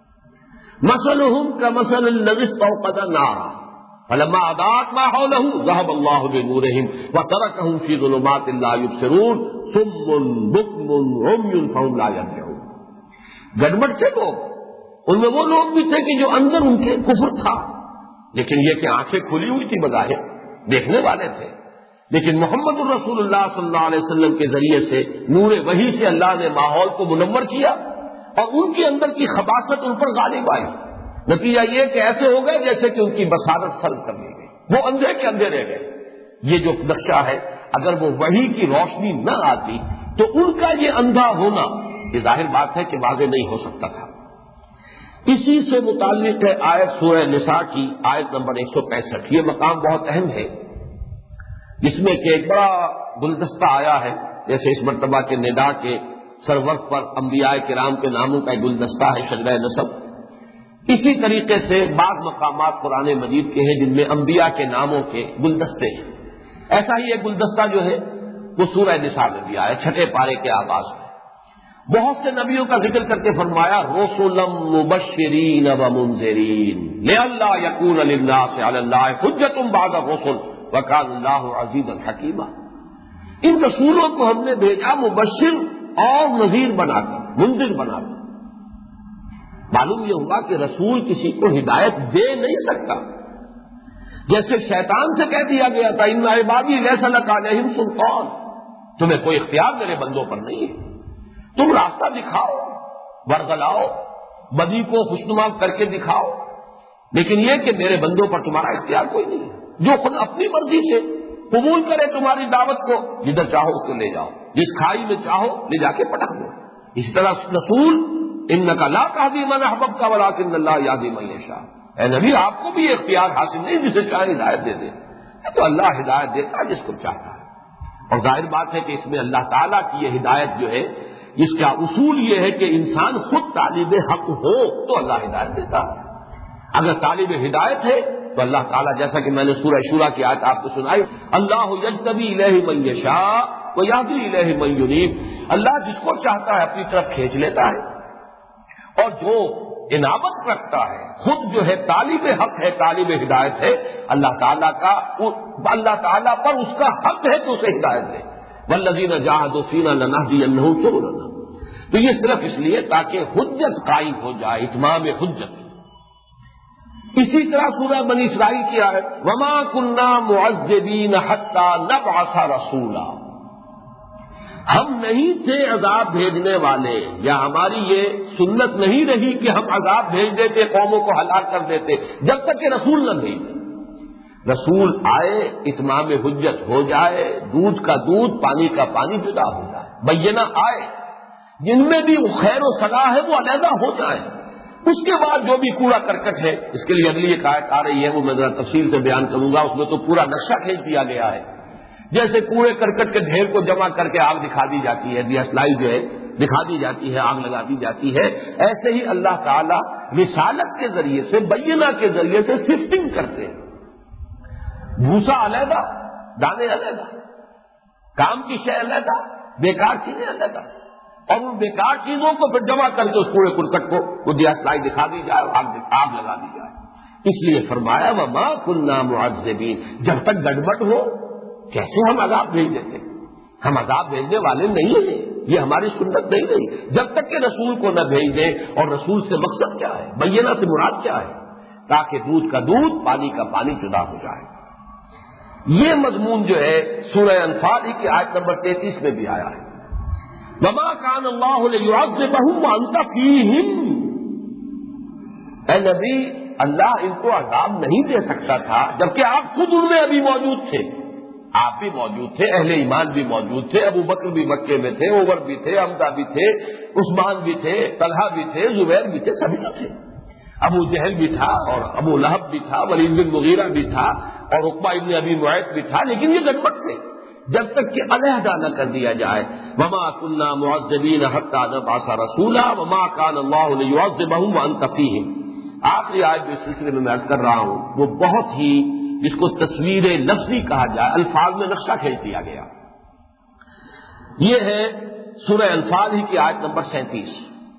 مثلهم كمثل الذي استوقد نارا فلما اضاءت ما حوله ذهب الله بنورهم وتركهم في ظلمات لا يبصرون صم بكم عمي فهم لا يرجعون. گڑبڑ تھے لوگ، ان میں وہ لوگ بھی تھے کہ جو اندر ان کے کفر تھا، لیکن یہ کہ آنکھیں کھلی ہوئی تھی، بظاہر دیکھنے والے تھے. لیکن محمد الرسول اللہ صلی اللہ علیہ وسلم کے ذریعے سے نور وحی سے اللہ نے ماحول کو منور کیا، اور ان کے اندر کی خباثت ان پر غالب آئی. نتیجہ یہ کہ ایسے ہو گئے جیسے کہ ان کی بصارت سلب کر لی گئی، وہ اندھے کے اندھے رہ گئے. یہ جو نقشہ ہے، اگر وہ وحی کی روشنی نہ آتی تو ان کا یہ اندھا ہونا یہ ظاہر بات ہے کہ واضح نہیں ہو سکتا تھا. اسی سے متعلق ہے آیت سورہ نساء کی آیت نمبر 165. یہ مقام بہت اہم ہے، جس میں کہ ایک بڑا گلدستہ آیا ہے، جیسے اس مرتبہ کے ندا کے سرورق پر انبیاء کرام کے ناموں کا ایک گلدستہ ہے شجرہ نسب. اسی طریقے سے بعض مقامات قرآن مجید کے ہیں جن میں انبیاء کے ناموں کے گلدستے ہیں. ایسا ہی ایک گلدستہ جو ہے وہ سورہ نساء میں بھی آیا 6 پارے کے آغاز میں. بہت سے نبیوں کا ذکر کر کے فرمایا رسلا مبشرین ومنذرین لئلا یکون للناس علی اللہ حجۃ بعد الرسل وکان اللہ عزیزا حکیما. ان رسولوں کو ہم نے بھیجا مبشر اور نذیر بنا کر، منذر بنا کر. معلوم یہ ہوا کہ رسول کسی کو ہدایت دے نہیں سکتا. جیسے شیطان سے کہہ دیا گیا تھا ان عبادی لیس لک علیہم سلطان، تمہیں کوئی اختیار میرے بندوں پر نہیں ہے، تم راستہ دکھاؤ، ورغلاؤ، بدی کو خوشنما کر کے دکھاؤ، لیکن یہ کہ میرے بندوں پر تمہارا اختیار کوئی نہیں ہے. جو خود اپنی مرضی سے قبول کرے تمہاری دعوت کو، جدھر چاہو اس کو لے جاؤ، جس کھائی میں چاہو لے جا کے پٹک دو. اسی طرح رسول انک لا تہدی من احببت ولکن اللہ یہدی من یشاء، اے نبی آپ کو بھی اختیار حاصل نہیں جسے چاہے ہدایت دے دے، تو اللہ ہدایت دیتا ہے جس کو چاہتا ہے. اور ظاہر بات ہے کہ اس میں اللہ تعالیٰ کی یہ ہدایت جو ہے، اس کا اصول یہ ہے کہ انسان خود طالب حق ہو تو اللہ ہدایت دیتا ہے. اگر طالب ہدایت ہے تو اللہ تعالیٰ، جیسا کہ میں نے سورہ شورى کی آیت آپ کو سنائی، اللہ یجتبی الیہ من یشاء ویہدی الیہ من ینیب، اللہ جس کو چاہتا ہے اپنی طرف کھینچ لیتا ہے، اور جو انابت رکھتا ہے خود جو ہے طالب حق ہے، طالب ہدایت ہے، اللہ تعالیٰ پر اس کا حق ہے تو اسے ہدایت دے. والذین جاہدوا فینا لنہدینہم سبلنا. تو یہ صرف اس لیے تاکہ حجت قائم ہو جائے، اتمام حجت. اسی طرح سورہ بنی اسرائیل کی آیت وما کنا معذبین حتی نبعث رسولا، ہم نہیں تھے عذاب بھیجنے والے، یا ہماری یہ سنت نہیں رہی کہ ہم عذاب بھیج دیتے، قوموں کو ہلاک کر دیتے جب تک کہ رسول نہ بھیجے. رسول آئے، اتمام حجت ہو جائے، دودھ کا دودھ پانی کا پانی جدا ہو جائے، بینہ آئے، جن میں بھی خیر و صلاح ہے وہ علیحدہ ہو جائے. اس کے بعد جو بھی کوڑا کرکٹ ہے، اس کے لیے اگلی ایک آیت آ رہی ہے، وہ میں ذرا تفصیل سے بیان کروں گا. اس میں تو پورا نقشہ کھینچ دیا گیا ہے. جیسے کوڑے کرکٹ کے ڈھیر کو جمع کر کے آگ دکھا دی جاتی ہے، دیاسلائی جو ہے دکھا دی جاتی ہے، آگ لگا دی جاتی ہے، ایسے ہی اللہ تعالیٰ رسالت کے ذریعے سے، بینہ کے ذریعے سے سفٹنگ کرتے ہیں. بھوسا علیحدہ، دانے علیحدہ، کام کی شے علیحدہ، بیکار چیزیں علیحدہ، اور ان بیکار چیزوں کو پھر جمع کر کے اس کوڑے کرکٹ کو وہ دیاسلائی دکھا دی جائے، آگ لگا دی جائے. اس لیے فرمایا وما کنا معذبین، جب تک گڑبڑ ہو کیسے ہم عذاب بھیج دیتے. ہم عذاب بھیجنے والے نہیں ہیں، یہ ہماری سنت نہیں رہی جب تک کہ رسول کو نہ بھیج دیں۔ اور رسول سے مقصد کیا ہے، بینہ سے مراد کیا ہے؟ تاکہ دودھ کا دودھ پانی کا پانی جدا ہو جائے۔ یہ مضمون جو ہے سورہ انفال کی آیت نمبر 33 میں بھی آیا ہے، وما کان اللہ لیعذبہم وانت فیہم۔ اے نبی، اللہ ان کو عذاب نہیں دے سکتا تھا جبکہ آپ خود ان میں ابھی موجود تھے، آپ بھی موجود تھے، اہل ایمان بھی موجود تھے، ابو بکر بھی مکے میں تھے، عمر بھی تھے، حمزہ بھی تھے، عثمان بھی تھے، طلحہ بھی تھے، زبیر بھی تھے، سبھی تو تھے، ابو جہل بھی تھا اور ابو لہب بھی تھا، ولید بن مغیرہ بھی تھا اور عقبہ ابن ابی معیط بھی تھا، لیکن یہ گڑبڑ تھے جب تک کہ علیحدہ نہ کر دیا جائے۔ وما كنا معذبین حتی نبعث رسولا وما كان اللہ لیعذبہم وانت فیہم۔ آخری آیت جو اس سلسلے میں عرض کر رہا ہوں وہ بہت ہی، جس کو تصویر لفظی کہا جائے، الفاظ میں نقشہ کھینچ دیا گیا۔ یہ ہے سورہ انفال ہی کی آیت نمبر 37،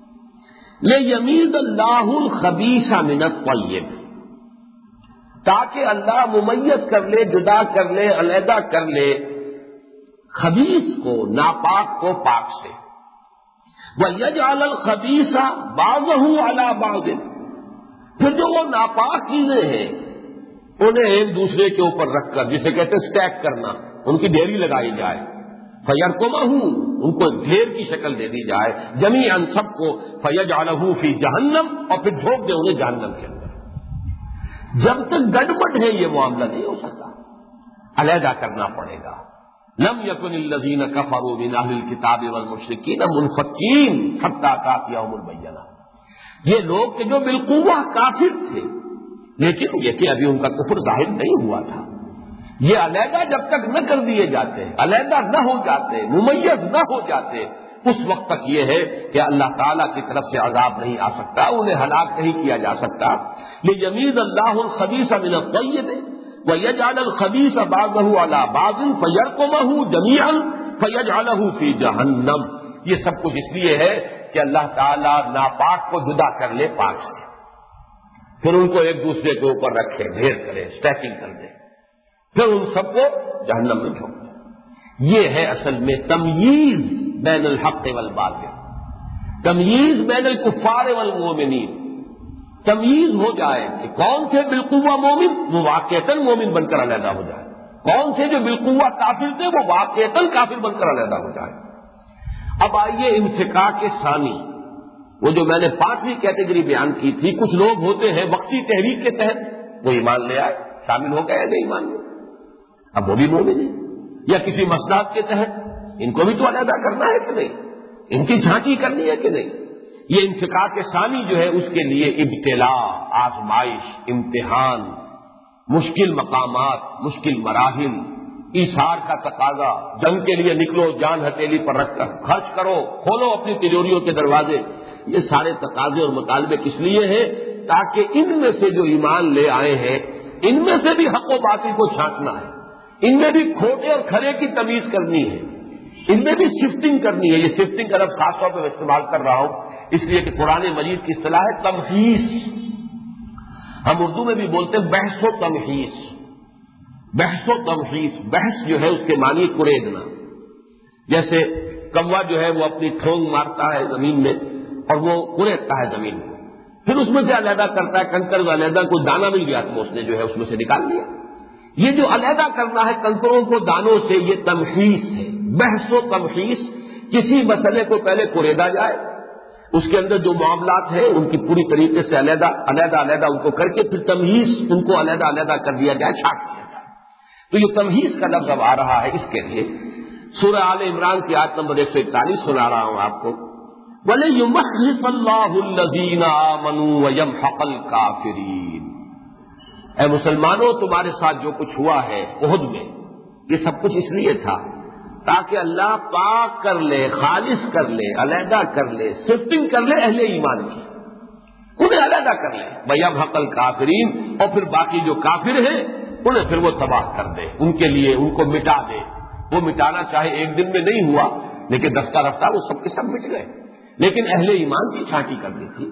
لیمیز اللہ الخبیث من الطیب، تاکہ اللہ ممیز کر لے، جدا کر لے، علیحدہ کر لے خبیث کو، ناپاک کو پاک سے، وَيَجْعَلَ الْخَبِيثَ بَعْضَهُ عَلَى بَعْضٍ، پھر جو وہ ناپاک چیزیں ہیں انہیں ایک دوسرے کے اوپر رکھ کر، جسے کہتے ہیں اسٹیک کرنا، ان کی ڈھیری لگائی جائے، فَيَرْكُمَهُ، ان کو ڈھیر کی شکل دے دی جائے، جمیعاً سب کو، فَيَجْعَلَهُ فِي جَهَنَّمَ، اور پھر جھونک دے انہیں جہنم کے اندر۔ جب تک گڑبڑ ہے یہ معاملہ نہیں ہو سکتا، علیحدہ کرنا پڑے گا۔ لم يكن الذين كفروا من اهل الكتاب والمشركين منفكين حتى تاتيهم البينة، یہ لوگ کہ جو بالقوہ کافر تھے، لیکن یہ کہ ابھی ان کا کفر ظاہر نہیں ہوا تھا، یہ علیحدہ جب تک نہ کر دیے جاتے، علیحدہ نہ ہو جاتے، ممیز نہ ہو جاتے، اس وقت تک یہ ہے کہ اللہ تعالیٰ کی طرف سے عذاب نہیں آ سکتا، انہیں ہلاک نہیں کیا جا سکتا۔ لیمیز اللہ الخبیث من الطیب وَيَجْعَلَ الْخَبِيثَ بَعْضَهُ عَلَى بَعْضٍ فَيَرْكُمَهُ جَمِيعًا فَيَجْعَلَهُ فِي جَهَنَّمَ۔ یہ سب کچھ اس لیے ہے کہ اللہ تعالیٰ ناپاک کو جدا کر لے پاک سے، پھر ان کو ایک دوسرے کے اوپر رکھے، ڈھیر کرے، اسٹیکنگ کر دے، پھر ان سب کو جہنم میں جھونک دے۔ یہ ہے اصل میں تمییز بین الحق والباطل، تمییز بین الکفار والمؤمنین، تمیز ہو جائے کہ کون تھے بالقوہ مومن، وہ واقعتاً مومن بن کر علیحدہ ہو جائے، کون تھے جو بالقوہ کافر تھے، وہ واقعتاً کافر بن کر علیحدہ ہو جائے۔ اب آئیے انفکاک ثانی، وہ جو میں نے 5ویں کیٹیگری بیان کی تھی، کچھ لوگ ہوتے ہیں وقتی تحریک کے تحت وہ ایمان لے آئے، شامل ہو گئے نہیں ایمان میں، اب وہ بھی مومن ہیں، یا کسی مصلحت کے تحت ان کو بھی تو علیحدہ کرنا ہے کہ نہیں، ان کی جھانکی کرنی ہے کہ نہیں۔ یہ انفکاک ثانی جو ہے اس کے لیے ابتلا، آزمائش، امتحان، مشکل مقامات، مشکل مراحل، ایثار کا تقاضا، جنگ کے لیے نکلو، جان ہتھیلی پر رکھ کر خرچ کرو، کھولو اپنی تجوریوں کے دروازے، یہ سارے تقاضے اور مطالبے کس لیے ہیں؟ تاکہ ان میں سے جو ایمان لے آئے ہیں ان میں سے بھی حق و باطل کو چھانٹنا ہے، ان میں بھی کھوٹے اور کھرے کی تمیز کرنی ہے، ان میں بھی شفٹنگ کرنی ہے۔ یہ شفٹنگ کا لفظ خاص طور پہ استعمال کر رہا ہوں اس لیے کہ قرآن مجید کی اصطلاح ہے تمحیص، ہم اردو میں بھی بولتے ہیں بحث و تمحیص، بحث و تمحیص، بحث جو ہے اس کے معنی کریدنا، جیسے کوا جو ہے وہ اپنی ٹھونگ مارتا ہے زمین میں اور وہ کریدتا ہے زمین میں، پھر اس میں سے علیحدہ کرتا ہے کنکر، علیحدہ کوئی دانہ مل گیا تو اس نے جو ہے اس میں سے نکال لیا۔ یہ جو علیحدہ کرنا ہے کنکروں کو دانوں سے، یہ تمحیص ہے، بحث و تمحیص۔ کسی مسئلے کو پہلے کریدا جائے، اس کے اندر جو معاملات ہیں ان کی پوری طریقے سے علیحدہ ان کو کر کے پھر تمہیز ان کو علیحدہ کر دیا جائے، چھانٹ دیا جائے۔ تو یہ تمہیز کا لفظ اب آ رہا ہے، اس کے لیے سورہ آل عمران کی آیت نمبر 141 سنا رہا ہوں آپ کو، وَلِيُمَحِّصَ اللَّهُ الَّذِينَ آمَنُوا وَيَمْحَقَ الْكَافِرِينَ۔ اے مسلمانوں، تمہارے ساتھ جو کچھ ہوا ہے احد میں، یہ سب کچھ اس لیے تھا تاکہ اللہ پاک کر لے، خالص کر لے، علیحدہ کر لے، سفٹنگ کر لے اہل ایمان کی، انہیں علیحدہ کر لے، وَيَمْحَقَ الْكَافِرِينَ، اور پھر باقی جو کافر ہیں انہیں پھر وہ تباہ کر دے، ان کے لیے ان کو مٹا دے۔ وہ مٹانا چاہے ایک دن میں نہیں ہوا، لیکن رفتہ رفتہ وہ سب کے سب مٹ گئے، لیکن اہل ایمان کی چھانٹی کرنی تھی۔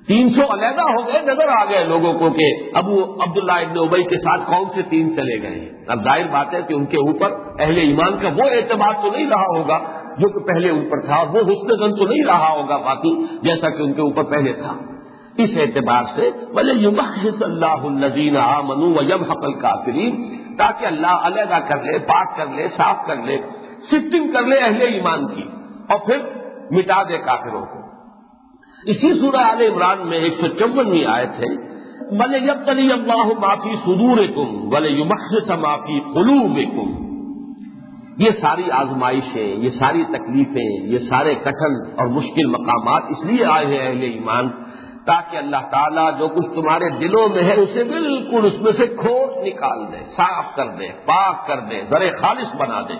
300 علیحدہ ہو گئے، نظر آ گئے لوگوں کو کہ ابو عبداللہ ابن ابی کے ساتھ کون سے 3 چلے گئے ہیں۔ اب ظاہر بات ہے کہ ان کے اوپر اہل ایمان کا وہ اعتبار تو نہیں رہا ہوگا جو کہ پہلے ان پر تھا، اور وہ حسن ظن تو نہیں رہا ہوگا باقی جیسا کہ ان کے اوپر پہلے تھا۔ اس اعتبار سے وَلِيُمَحِّصَ اللَّهُ الَّذِينَ آمَنُوا وَيَمْحَقَ الْكَافِرِينَ، تاکہ اللہ علیحدہ کر لے، پاک کر لے، صاف کر لے، سفٹنگ کر لے اہل ایمان کی، اور پھر مٹا دے کافروں کو۔ اسی سورہ آل عمران میں 154ویں آیت ہے وَلِيَبْتَلِيَ اللَّهُ مَا فِي صُدُورِكُمْ وَلِيُمَحِّصَ مَا فِي قُلُوبِكُمْ۔ یہ ساری آزمائشیں، یہ ساری تکلیفیں، یہ سارے کٹھن اور مشکل مقامات اس لیے آئے ہیں اہل ایمان، تاکہ اللہ تعالیٰ جو کچھ تمہارے دلوں میں ہے اسے بالکل اس میں سے کھود نکال دے، صاف کر دے، پاک کر دے، زر خالص بنا دے،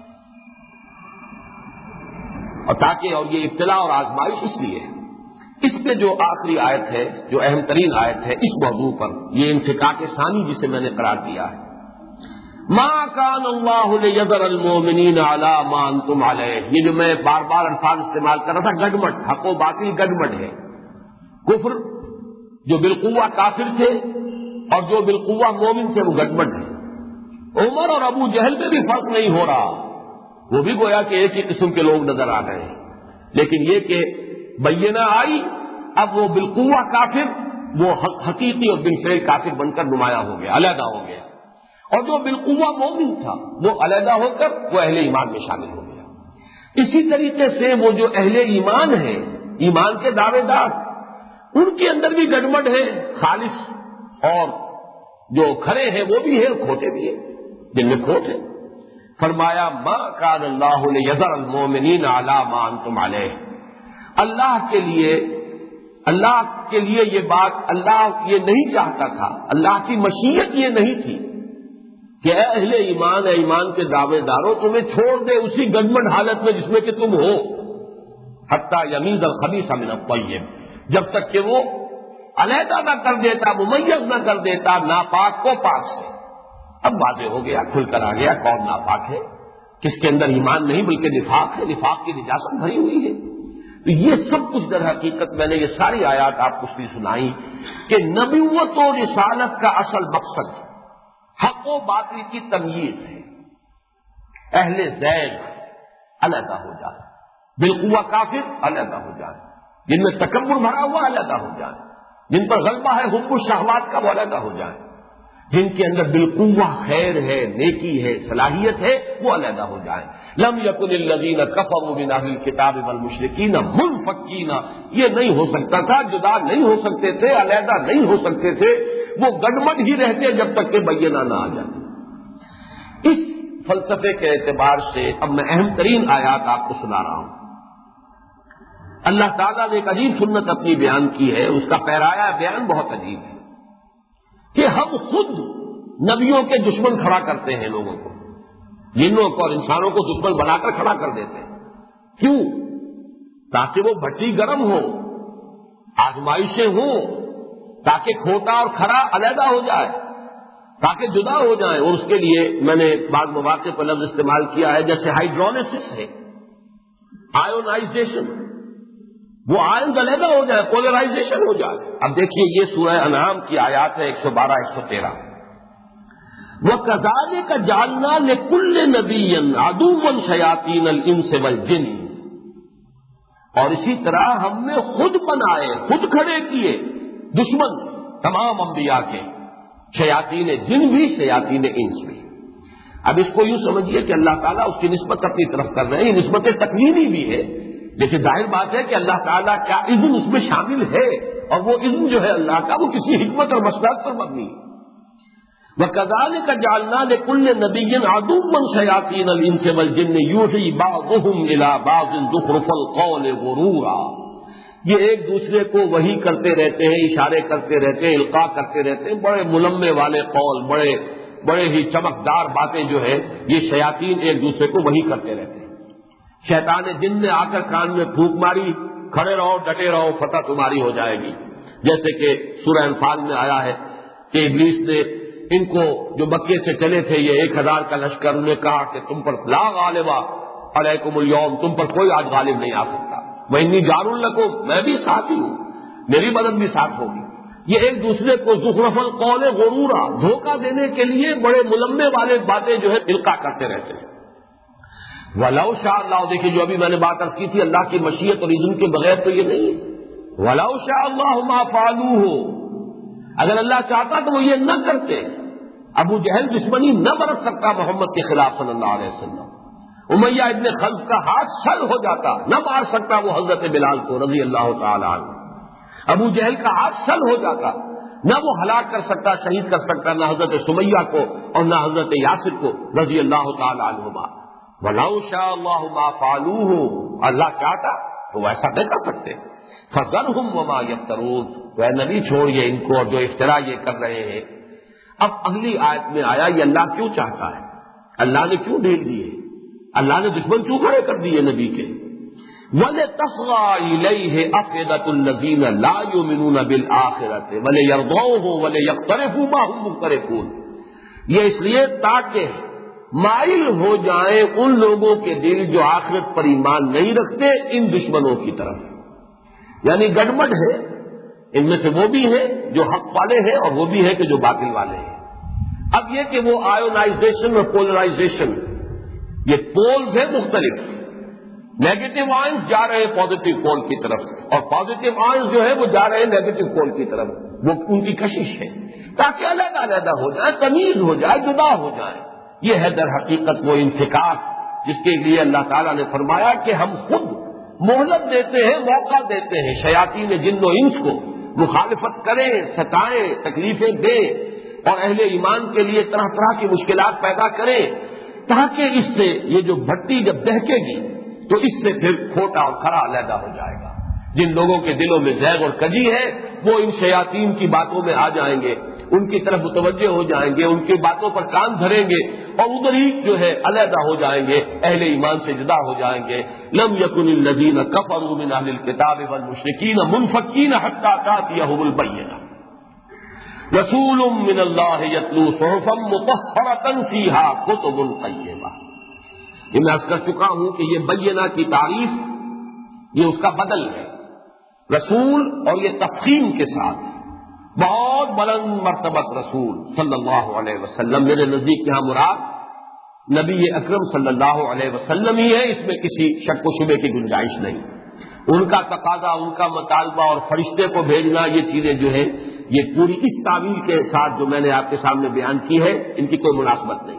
اور تاکہ اور یہ ابتلا اور آزمائش اس لیے ہے۔ اس میں جو آخری آیت ہے، جو اہم ترین آیت ہے اس موضوع پر، یہ انفکاک ثانی جسے میں نے قرار دیا ہے، ما کان اللہ لیذر المؤمنین علی ما انتم علیہ، یہ جو میں بار بار الفاظ استعمال کر رہا تھا، گڈمٹ، حق و باطل گڈمٹ ہے۔ کفر جو بالقوہ کافر تھے اور جو بالقوہ مومن تھے وہ گڈمٹ ہے۔ عمر اور ابو جہل میں بھی فرق نہیں ہو رہا، وہ بھی گویا کہ ایک ہی قسم کے لوگ نظر آ گئے ہیں، لیکن یہ کہ بینہ آئی، اب وہ بالقوہ کافر وہ حقیقی اور بالفعل کافر بن کر نمایاں ہو گیا، علیحدہ ہو گیا، اور جو بالقوہ مومن تھا وہ علیحدہ ہو کر وہ اہل ایمان میں شامل ہو گیا۔ اسی طریقے سے وہ جو اہل ایمان ہیں، ایمان کے دعوے دار، ان کے اندر بھی گڈمٹ ہے، خالص اور جو کھڑے ہیں وہ بھی ہیں، کھوٹے بھی ہیں، جن میں کھوٹ ہے۔ فرمایا ما کان اللہ لیذر المؤمنین علی ما انتم علیہ، اللہ کے لیے یہ بات اللہ یہ نہیں چاہتا تھا، اللہ کی مشیت یہ نہیں تھی کہ اے اہل ایمان، اے ایمان کے دعوے داروں، تمہیں چھوڑ دے اسی گڈمٹ حالت میں جس میں کہ تم ہو، حتی یمیز الخبیث من الطیب، جب تک کہ وہ علیحدہ نہ کر دیتا، ممیز نہ کر دیتا ناپاک کو پاک سے۔ اب واضح ہو گیا، کھل کر آ گیا کون ناپاک ہے، کس کے اندر ایمان نہیں بلکہ نفاق ہے، نفاق کی نجاست بھری ہوئی ہے۔ تو یہ سب کچھ در حقیقت میں نے یہ ساری آیات آپ کو اس لیے سنائی کہ نبوت و رسالت کا اصل مقصد حق و باطل کی تمیز ہے۔ اہل زیغ علیحدہ ہو جائے، بالقوہ کافر علیحدہ ہو جائے، جن میں تکبر بھرا ہوا علیحدہ ہو جائے، جن پر غلبہ ہے حب الشہوات کا وہ علیحدہ ہو جائے، جن کے اندر بالقوہ خیر ہے، نیکی ہے، صلاحیت ہے، وہ علیحدہ ہو جائیں۔ لم یکن الذین کفروا من اہل الکتاب والمشرکین منفکین، یہ نہیں ہو سکتا تھا، جدا نہیں ہو سکتے تھے، علیحدہ نہیں ہو سکتے تھے، وہ گڈمٹ ہی رہتے جب تک کہ بینہ نہ آ جاتے۔ اس فلسفے کے اعتبار سے اب میں اہم ترین آیات آپ کو سنا رہا ہوں۔ اللہ تعالیٰ نے ایک عجیب سنت اپنی بیان کی ہے، اس کا پیرایا بیان بہت عجیب ہے کہ ہم خود نبیوں کے دشمن کھڑا کرتے ہیں، لوگوں کو، جنوں کو اور انسانوں کو دشمن بنا کر کھڑا کر دیتے ہیں۔ کیوں؟ تاکہ وہ بھٹی گرم ہو، آزمائشیں ہوں، تاکہ کھوٹا اور کھرا علیحدہ ہو جائے، تاکہ جدا ہو جائیں۔ اور اس کے لیے میں نے بعض مواقع پر لفظ استعمال کیا ہے، جیسے ہائیڈرولسس ہے، آئونائزیشن، وہ آئن علیحدہ ہو جائے، پولرائزیشن ہو جائے۔ اب دیکھیے یہ سورہ انعام کی آیات ہے 112 113۔ وَكَذَلِكَ جَعَلْنَا لِكُلِّ نَبِيٍّ عَدُوًّا شَيَاطِينَ الْإِنسِ وَالْجِنِّ، اور اسی طرح ہم نے خود بنائے، خود کھڑے کیے دشمن تمام انبیاء کے، شیاطین جن بھی شیاطین انس بھی۔ اب اس کو یوں سمجھیے کہ اللہ تعالیٰ اس کی نسبت اپنی طرف کر رہے ہیں، یہ نسبت تکوینی بھی ہے، لیکن ظاہر بات ہے کہ اللہ تعالیٰ کا اذن اس میں شامل ہے، اور وہ اذن جو ہے اللہ کا وہ کسی حکمت اور مصلحت پر مبنی ہے۔ وَكَذَلِكَ جَعَلْنَا لِكُلِّ نَبِيٍّ عَدُوًّا شَيَاطِينَ الْإِنسِ وَالْجِنِّ يُوحِي بَعْضُهُمْ إِلَىٰ بَعْضٍ زُخْرُفَ الْقَوْلِ غُرُورًا، یہ ایک دوسرے کو وحی کرتے رہتے ہیں، اشارے کرتے رہتے ہیں، القاء کرتے رہتے ہیں، بڑے ملمے والے قول، بڑے ہی چمکدار باتیں جو ہے یہ شیاطین ایک دوسرے کو وحی کرتے رہتے ہیں۔ شیطان جن نے آ کر کان میں پھونک ماری، کھڑے رہو، ڈٹے رہو، فتح تمہاری ہو جائے گی، جیسے کہ سورہ انفال میں آیا ہے کہ ابلیس نے ان کو جو مکے سے چلے تھے یہ 1000 کا لشکر، انہوں نے کہا کہ تم پر لا غالب علیکم اليوم، تم پر کوئی آج غالب نہیں آ سکتا، وَإِنِّي جَارٌ لَكُمْ، میں بھی ساتھی ہوں، میری مدد بھی ساتھ ہوگی. یہ ایک دوسرے کو زخرف القول غرورا، دھوکہ دینے کے لیے بڑے ملمے والے باتیں جو ہے القاء کرتے رہتے ہیں. وَلَوْ شَاءَ اللَّهُ، دیکھیے جو ابھی میں نے بات عرض کی تھی، اللہ کی مشیت اور اذن کے بغیر تو یہ نہیں ہے. وَلَوْ شَاءَ اللَّهُ مَا فَعَلُوهُ، اگر اللہ چاہتا تو وہ یہ نہ کرتے. ابو جہل دشمنی نہ برت سکتا محمد کے خلاف صلی اللہ علیہ وسلم. امیہ ابن خلف کا ہاتھ سل ہو جاتا، نہ مار سکتا وہ حضرت بلال کو رضی اللہ تعالی عنہ. ابو جہل کا ہاتھ سل ہو جاتا، نہ وہ ہلاک کر سکتا، شہید کر سکتا، نہ حضرت سمیہ کو اور نہ حضرت یاسر کو رضی اللہ تعالی عنہما. وَلَوْ شَاءَ اللَّهُ مَا فَعَلُوهُ، اللہ چاہتا تو وہ ایسا نہیں کر سکتے. فَذَرْهُمْ وَمَا يَفْتَرُونَ، تو اے نبی چھوڑیے ان کو اور جو افترا یہ کر رہے ہیں. اب اگلی آیت میں آیا یہ اللہ کیوں چاہتا ہے، اللہ نے کیوں ڈھیل دیے، اللہ نے دشمن کیوں کھڑے کر دیے نبی کے. وَلِتَصْغَىٰ إِلَيْهِ أَفْئِدَةُ الَّذِينَ لَا يُؤْمِنُونَ بِالْآخِرَةِ وَلِيَرْضَوْهُ وَلِيَقْتَرِفُوا مَا هُمْ مُقْتَرِفُونَ، یہ اس لیے تاکہ مائل ہو جائیں ان لوگوں کے دل جو آخرت پر ایمان نہیں رکھتے ان دشمنوں کی طرف. یعنی گڑبڑ ہے، ان میں سے وہ بھی ہیں جو حق والے ہیں اور وہ بھی ہے کہ جو باطل والے ہیں. اب یہ کہ وہ آئونائزیشن اور پولرائزیشن، یہ پولز ہیں مختلف. نیگیٹو آئنز جا رہے ہیں پازیٹو پول کی طرف اور پازیٹو آئنز جو ہے وہ جا رہے ہیں نیگیٹو پول کی طرف. وہ ان کی کشش ہے تاکہ علیحدہ علیحدہ ہو جائے، تمیز ہو جائے، جدا ہو جائے. یہ ہے در حقیقت وہ انفکاک جس کے لیے اللہ تعالیٰ نے فرمایا کہ ہم خود مہلت دیتے ہیں، موقع دیتے ہیں شیاطین جن و انس کو مخالفت کریں، ستائیں، تکلیفیں دیں اور اہل ایمان کے لیے طرح طرح کی مشکلات پیدا کریں تاکہ اس سے یہ جو بھٹی جب دہکے گی تو اس سے پھر کھوٹا اور کھرا علیحدہ ہو جائے گا. جن لوگوں کے دلوں میں زیغ اور کجی ہے وہ ان شیاطین کی باتوں میں آ جائیں گے، ان کی طرف متوجہ ہو جائیں گے، ان کی باتوں پر کان دھریں گے اور ادھر ہی جو ہے علیحدہ ہو جائیں گے، اہل ایمان سے جدا ہو جائیں گے. لم یکن الذین کفروا من اہل الکتاب والمشرکین منفکین حتی تأتیہم البینہ رسول من اللہ یتلو صحفا مطہرۃ فیہا کتب قیمہ. یہ میں عرض کر چکا ہوں کہ یہ بینہ کی تعریف یہ اس کا بدل ہے. رسول اور یہ تفخیم کے ساتھ بہت بلند مرتبت رسول صلی اللہ علیہ وسلم. میرے نزدیک یہاں مراد نبی اکرم صلی اللہ علیہ وسلم ہی ہے، اس میں کسی شک و شبے کی گنجائش نہیں. ان کا تقاضا، ان کا مطالبہ اور فرشتے کو بھیجنا یہ چیزیں جو ہے یہ پوری اس تعویل کے ساتھ جو میں نے آپ کے سامنے بیان کی ہے ان کی کوئی مناسبت نہیں.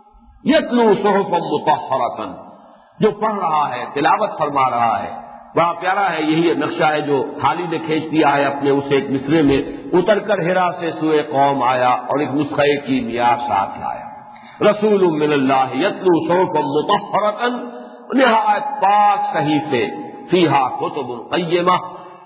یتلو صحفا مطہرۃ، جو پڑھ رہا ہے، تلاوت فرما رہا ہے، بڑا پیارا ہے. یہی نقشہ ہے جو خالد نے کھینچ دیا ہے اپنے اس ایک مصرے میں، اتر کر ہرا سے سوئے قوم آیا اور ایک نسخے کی میعاد ساتھ لایا. رسول من اللہ یتلو صحفا مطہرۃ، نہایت پاک صحیفے، فیہا کتب قیمہ،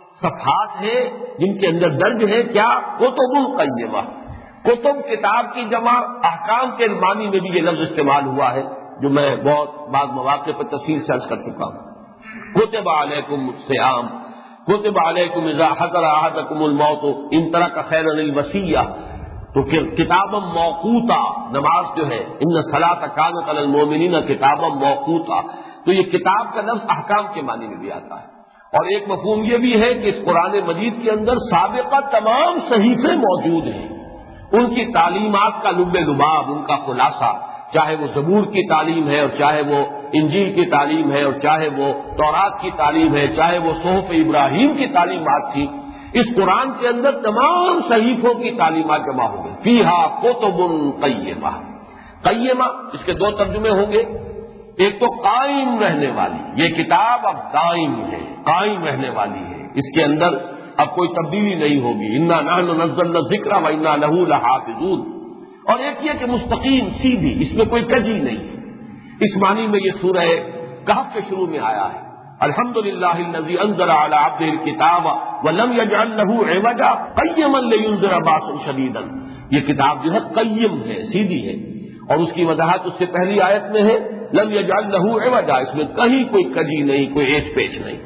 صفحات ہیں جن کے اندر درج ہے کیا؟ کتب قیمہ. کتب کتاب کی جمع، احکام کے معنی میں بھی یہ لفظ استعمال ہوا ہے جو میں بہت بعض مواقع پر تفصیل سے عرض کر چکا ہوں. کتب علیکم الصیام، کتب علیکم اذا حضر احدکم الموت ان ترک خیرا الوصیہ. تو پھر کتابا موقوتا، نماز جو ہے ان الصلاۃ کانت علی المؤمنین کتابا موقوتا، تو یہ کتاب کا لفظ احکام کے معنی میں بھی آتا ہے. اور ایک مفہوم یہ بھی ہے کہ اس قرآن مجید کے اندر سابقہ تمام صحیفے موجود ہیں، ان کی تعلیمات کا لب لباب، ان کا خلاصہ، چاہے وہ زبور کی تعلیم ہے اور چاہے وہ انجیل کی تعلیم ہے اور چاہے وہ تورات کی تعلیم ہے، چاہے وہ صحف ابراہیم کی تعلیمات تھی، اس قرآن کے اندر تمام صحیفوں کی تعلیمات جمع ہو گئی. فیہا کتب قیمہ. قیمہ اس کے دو ترجمے ہوں گے. ایک تو قائم رہنے والی، یہ کتاب اب دائم ہے، قائم رہنے والی ہے، اس کے اندر اب کوئی تبدیلی نہیں ہوگی. انا نحن نزلنا الذکر وانا لہ لحافظون. اور ایک یہ کہ مستقیم سیدھی، اس میں کوئی کجی نہیں. اس معنی میں یہ سورہ کہف کے شروع میں آیا ہے، الحمدللہ الذی انزل علی عبدہ الکتاب ولم یجعل لہ عوجا قیما لینذر باسا شدیدا. یہ کتاب جو ہے قیم ہے، سیدھی ہے، اور اس کی وضاحت اس سے پہلی آیت میں ہے لم یجعل لہ عوجا، اس میں کہیں کوئی کجی نہیں، کوئی ایچ پیچ نہیں.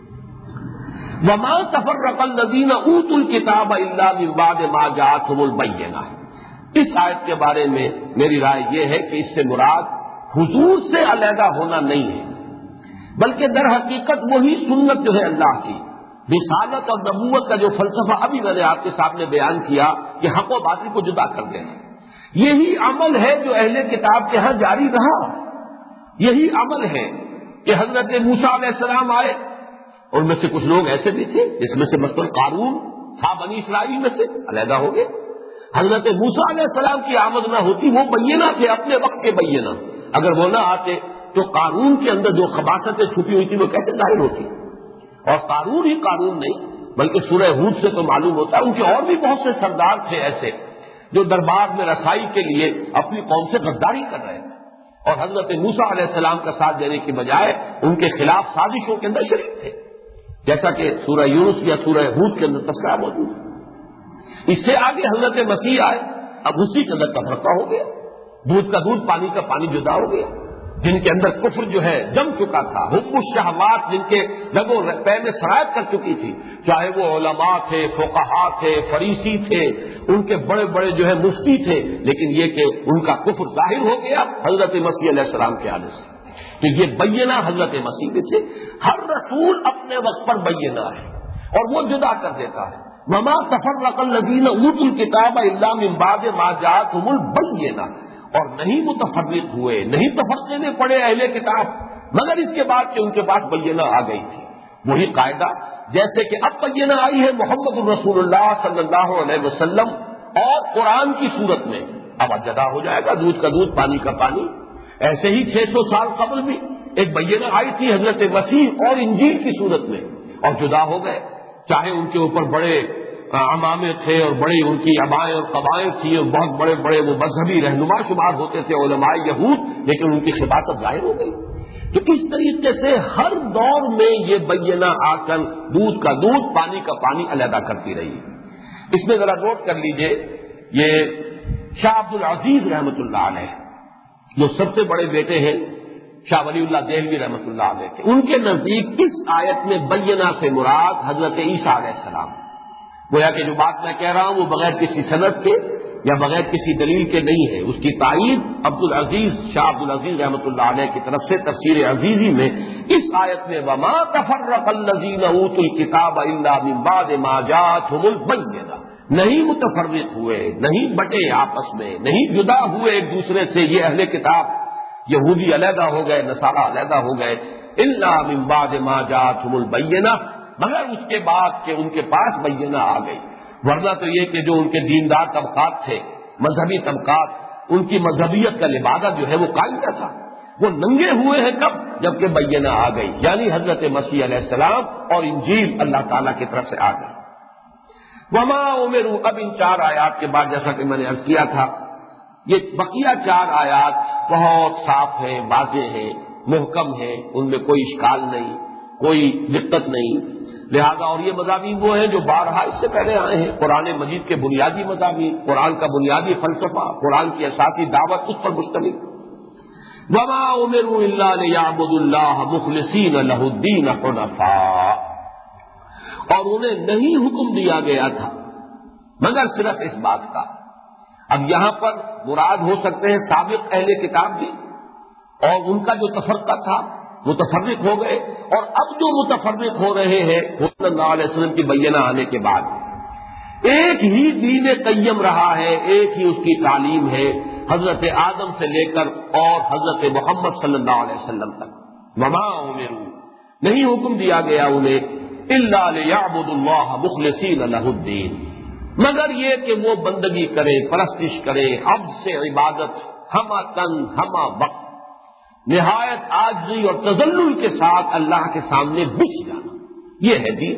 وما تفرق الذین اوتوا الکتاب الا من بعد ما جاءتهم البینہ. اس آیت کے بارے میں میری رائے یہ ہے کہ اس سے مراد حضور سے علیحدہ ہونا نہیں ہے، بلکہ در حقیقت وہی سنت جو ہے اللہ کی رسالت اور نبوت کا جو فلسفہ ابھی میں نے آپ کے سامنے بیان کیا کہ حق و باطل کو جدا کر دینا، یہی عمل ہے جو اہل کتاب کے ہاں جاری رہا. یہی عمل ہے کہ حضرت موسیٰ علیہ السلام آئے، ان میں سے کچھ لوگ ایسے بھی تھے جس میں سے مثلا قارون تھا بنی اسرائیل میں سے، علیحدہ ہو گئے. حضرت موسیٰ علیہ السلام کی آمد نہ ہوتی، وہ بینہ تھے اپنے وقت کے بینہ، اگر وہ نہ آتے تو قارون کے اندر جو خباثتیں چھپی ہوئی تھی وہ کیسے ظاہر ہوتی. اور قارون ہی قارون نہیں بلکہ سورہ ہود سے تو معلوم ہوتا ہے ان کے اور بھی بہت سے سردار تھے ایسے جو دربار میں رسائی کے لیے اپنی قوم سے غداری کر رہے تھے، اور حضرت موسیٰ علیہ السلام کا ساتھ دینے کی بجائے ان کے خلاف سازشوں کے اندر شریک تھے، جیسا کہ سورہ یونس یا سورہ ہود کے اندر تذکرہ موجود ہے. اس سے آگے حضرت مسیح آئے، اب اسی کے اندر تفرقہ ہو گیا، دودھ کا دودھ پانی کا پانی جدا ہو گیا. جن کے اندر کفر جو ہے جم چکا تھا، حب الشہوات جن کے رگوں پے میں سرایت کر چکی تھی، چاہے وہ علماء تھے، فقہاء تھے، فریسی تھے، ان کے بڑے بڑے جو ہے مفتی تھے، لیکن یہ کہ ان کا کفر ظاہر ہو گیا حضرت مسیح علیہ السلام کے آنے سے. کہ یہ بینہ حضرت مسیح کے تھے. ہر رسول اپنے وقت پر بینہ ہے اور وہ جدا کر دیتا ہے. وما تفرق الذین اوتوا الکتاب الا من بعد ما جاءتهم البینہ، اور نہیں متفرق ہوئے، نہیں تفرقے میں پڑے اہل کتاب مگر اس کے بعد کہ ان کے پاس بینہ آ گئی تھی. وہی قاعدہ جیسے کہ اب بینہ آئی ہے محمد الرسول اللہ صلی اللہ علیہ وسلم اور قرآن کی صورت میں، اب جدا ہو جائے گا دودھ کا دودھ پانی کا پانی. ایسے ہی 600 سال قبل بھی ایک بینہ آئی تھی حضرت مسیح اور انجیل کی صورت میں، اور جدا ہو گئے. چاہے ان کے اوپر بڑے امامے تھے اور بڑی ان کی ابائیں اور قبائیں تھیں اور بہت بڑے بڑے وہ مذہبی رہنما شمار ہوتے تھے علماء یہود، لیکن ان کی خباثت ظاہر ہو گئی. تو اس طریقے سے ہر دور میں یہ بینہ آ کر دودھ کا دودھ پانی کا پانی علیحدہ کرتی رہی. اس میں ذرا نوٹ کر لیجئے، یہ شاہ عبد العزیز رحمۃ اللہ علیہ جو سب سے بڑے بیٹے ہیں شاہ ولی اللہ دہلوی رحمۃ اللہ علیہ کے، ان کے نزدیک اس آیت میں بینہ سے مراد حضرت عیسیٰ علیہ السلام. گویا کہ جو بات میں کہہ رہا ہوں وہ بغیر کسی سند کے یا بغیر کسی دلیل کے نہیں ہے، اس کی تائید عبد العزیز شاہ عبد العزیز رحمۃ اللہ علیہ کی طرف سے تفسیر عزیزی میں اس آیت میں وما تفرق الذین اوتوا الکتاب الا من بعد ما جاءتهم البینہ، نہیں متفرق ہوئے، نہیں بٹے آپس میں، نہیں جدا ہوئے ایک دوسرے سے یہ اہل کتاب، یہودی علیحدہ ہو گئے، نصارہ علیحدہ ہو گئے، الا من بعد ما جاءتهم البینہ، مگر اس کے بعد کہ ان کے پاس بینہ آ گئی. ورنہ تو یہ کہ جو ان کے دیندار طبقات تھے، مذہبی طبقات، ان کی مذہبیت کا لبادہ جو ہے وہ قائم نہ تھا. وہ ننگے ہوئے ہیں کب؟ جبکہ بینہ آ گئی، یعنی حضرت مسیح علیہ السلام اور انجیل اللہ تعالیٰ کی طرف سے آ گئی. وما امروا، اب ان 4 آیات کے بعد جیسا کہ میں نے عرض کیا تھا یہ بقیہ 4 آیات بہت صاف ہیں، واضح ہیں، محکم ہیں، ان میں کوئی اشکال نہیں، کوئی دقت نہیں. لہذا اور یہ مضامین وہ ہیں جو بارہا اس سے پہلے آئے ہیں، قرآن مجید کے بنیادی مضامین، قرآن کا بنیادی فلسفہ، قرآن کی اساسی دعوت اس پر مشتمل. وما امروا الا ليعبدوا الله مخلصين له الدين حنفاء، اور انہیں نہیں حکم دیا گیا تھا مگر صرف اس بات کا. اب یہاں پر مراد ہو سکتے ہیں سابق اہل کتاب بھی، اور ان کا جو تفرقہ تھا متفرق ہو گئے، اور اب جو متفرق ہو رہے ہیں صلی اللہ علیہ وسلم کی بینہ آنے کے بعد ایک ہی دین قیم رہا ہے، ایک ہی اس کی تعلیم ہے حضرت آدم سے لے کر اور حضرت محمد صلی اللہ علیہ وسلم تک. وما امروا، نہیں حکم دیا گیا انہیں الا لیعبدوا اللہ مخلصین لہ الدین، مگر یہ کہ وہ بندگی کریں، پرستش کریں، اب سے عبادت ہمہ تن ہمہ وقت، نہایت عاجزی اور تذلل کے ساتھ اللہ کے سامنے بچ جانا، یہ ہے دین.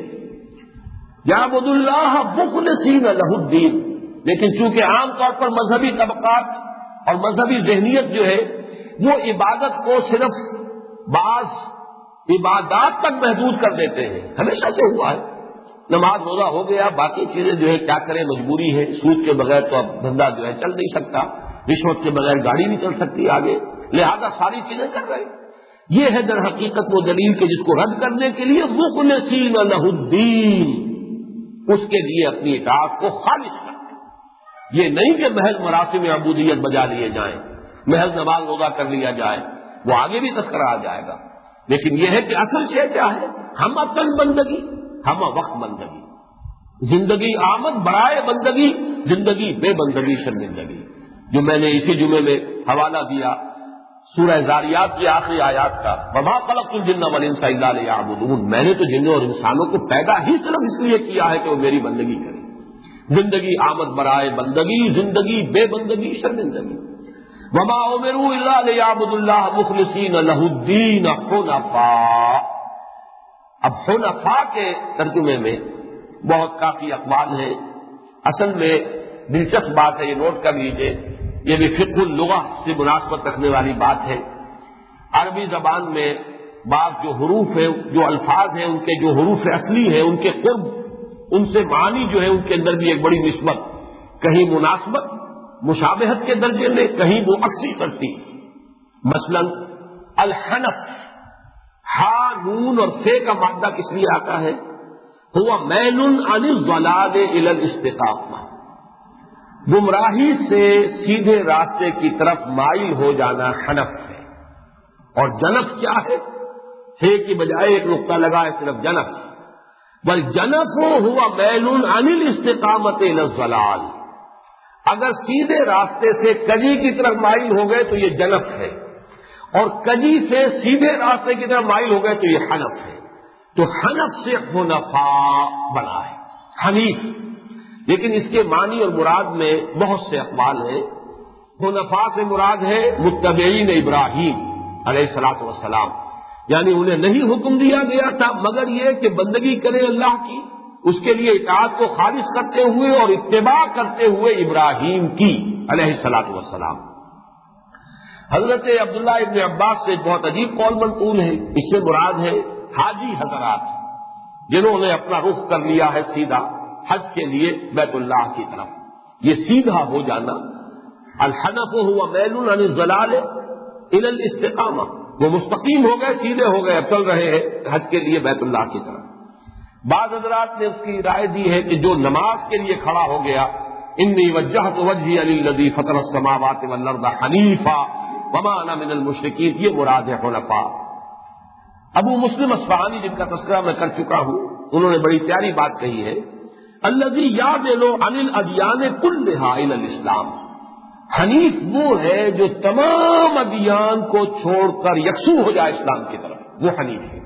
یعبد اللہ مخلصین لہ الدین. لیکن چونکہ عام طور پر مذہبی طبقات اور مذہبی ذہنیت جو ہے وہ عبادت کو صرف بعض عبادات تک محدود کر دیتے ہیں، ہمیشہ سے ہوا ہے. نماز روزہ ہو گیا، باقی چیزیں جو ہے کیا کریں، مجبوری ہے، سود کے بغیر تو اب دھندا جو ہے چل نہیں سکتا، رشوت کے بغیر گاڑی نہیں چل سکتی آگے، لہذا ساری چیزیں کر رہے. یہ ہے در حقیقت وہ دلیل کہ جس کو رد کرنے کے لیے مخلصین لہ الدین، اس کے لیے اپنی اطاعت کو خالص کرتے. یہ نہیں کہ محض مراسم عبودیت بجا لیے جائیں، محض نماز روزہ کر لیا جائے، وہ آگے بھی تذکرہ آ جائے گا. لیکن یہ ہے کہ اصل شے کیا ہے، ہم اپن بندگی، ہم وقت بندگی. زندگی آمد برائے بندگی، زندگی بے بندگی شرمندگی. جو میں نے اسی جمعے میں حوالہ دیا سورہ زاریات کی آخری آیات کا، وما خلقت الجن والانس الا لیعبدون. میں نے تو جنوں اور انسانوں کو پیدا ہی صرف اس لیے کیا ہے کہ وہ میری بندگی کریں. زندگی آمد برائے بندگی، زندگی بے بندگی شرمندگی. وما امروا الا لیعبدوا اللہ مخلصین لہ الدین حنفاء. اب حنفاء کے ترجمے میں بہت کافی اقوال ہیں. اصل میں دلچسپ بات ہے، یہ نوٹ کر لیجئے، یہ بھی فقہ اللغہ سے مناسبت رکھنے والی بات ہے. عربی زبان میں بعض جو حروف ہیں، جو الفاظ ہیں، ان کے جو حروف اصلی ہیں، ان کے قرب، ان سے معنی جو ہے ان کے اندر بھی ایک بڑی نسبت، کہیں مناسبت مشابہت کے درجے میں، کہیں وہ عکسی کرتی. مثلا الحنف، ہا نون اور فے کا مادہ کس لیے آتا ہے؟ ہوا میل عن الضلال الی الاستقامہ، گمراہی سے سیدھے راستے کی طرف مائل ہو جانا حنف ہے. اور جنف کیا ہے کی بجائے ایک نقطہ لگا ہے صرف جنف. بل جنف ہوا میل عن الاستقامت الی الضلال. اگر سیدھے راستے سے کجی کی طرف مائل ہو گئے تو یہ جنف ہے، اور کجی سے سیدھے راستے کی طرف مائل ہو گئے تو یہ حنف ہے. تو حنف سے حنفاء بنا ہے، حنیف. لیکن اس کے معنی اور مراد میں بہت سے اقوال ہیں. حنفاء سے مراد ہے متبعین ابراہیم علیہ الصلوۃ والسلام، یعنی انہیں نہیں حکم دیا گیا تھا مگر یہ کہ بندگی کریں اللہ کی، اس کے لیے اطاعت کو خالص کرتے ہوئے اور اتباع کرتے ہوئے ابراہیم کی علیہ الصلوۃ والسلام. حضرت عبداللہ ابن عباس سے ایک بہت عجیب قول منقول ہے. اس سے مراد ہے حاجی حضرات، جنہوں نے اپنا رخ کر لیا ہے سیدھا حج کے لیے بیت اللہ کی طرف. یہ سیدھا ہو جانا، الحنف ہوا میل عن الضلال الی الاستقامہ، وہ مستقیم ہو گئے، سیدھے ہو گئے، اب چل رہے ہیں حج کے لیے بیت اللہ کی طرف. بعض حضرات نے اس کی رائے دی ہے کہ جو نماز کے لیے کھڑا ہو گیا، انی وجہت وجہی للذی فطر السماوات والارض حنیفا وما انا من المشرکین، یہ مراد ہے حنفاء. ابو مسلم اصفہانی جن کا تذکرہ میں کر چکا ہوں، انہوں نے بڑی پیاری بات کہی ہے، الذی یعدل عن الادیان کلھا الی الاسلام. حنیف وہ ہے جو تمام ادیان کو چھوڑ کر یکسو ہو جائے اسلام کی طرف، وہ حنیف ہے.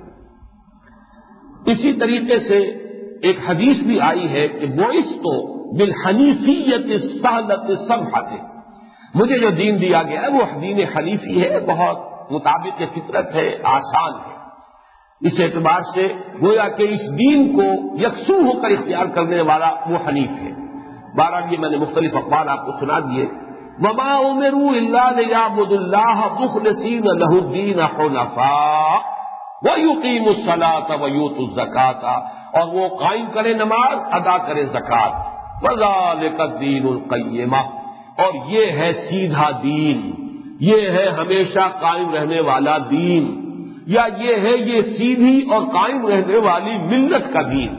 اسی طریقے سے ایک حدیث بھی آئی ہے کہ بعثت بالحنیفیۃ السہلۃ السمحۃ، مجھے جو دین دیا گیا ہے وہ دین حنیفی ہے، بہت مطابق فطرت ہے، آسان ہے. اس اعتبار سے گویا کہ اس دین کو یکسو ہو کر اختیار کرنے والا وہ حنیف ہے. بہرحال یہ میں نے مختلف اقوال آپ کو سنا دیے. وما امروا الا لیعبدوا اللہ مخلصین لہ الدین حنفاء ویقیموا الصلاۃ ویؤتوا الزکاۃ، اور وہ قائم کرے نماز، ادا کرے زکات. وذالک الدین القیمہ، اور یہ ہے سیدھا دین، یہ ہے ہمیشہ قائم رہنے والا دین، یا یہ ہے یہ سیدھی اور قائم رہنے والی ملت کا دین.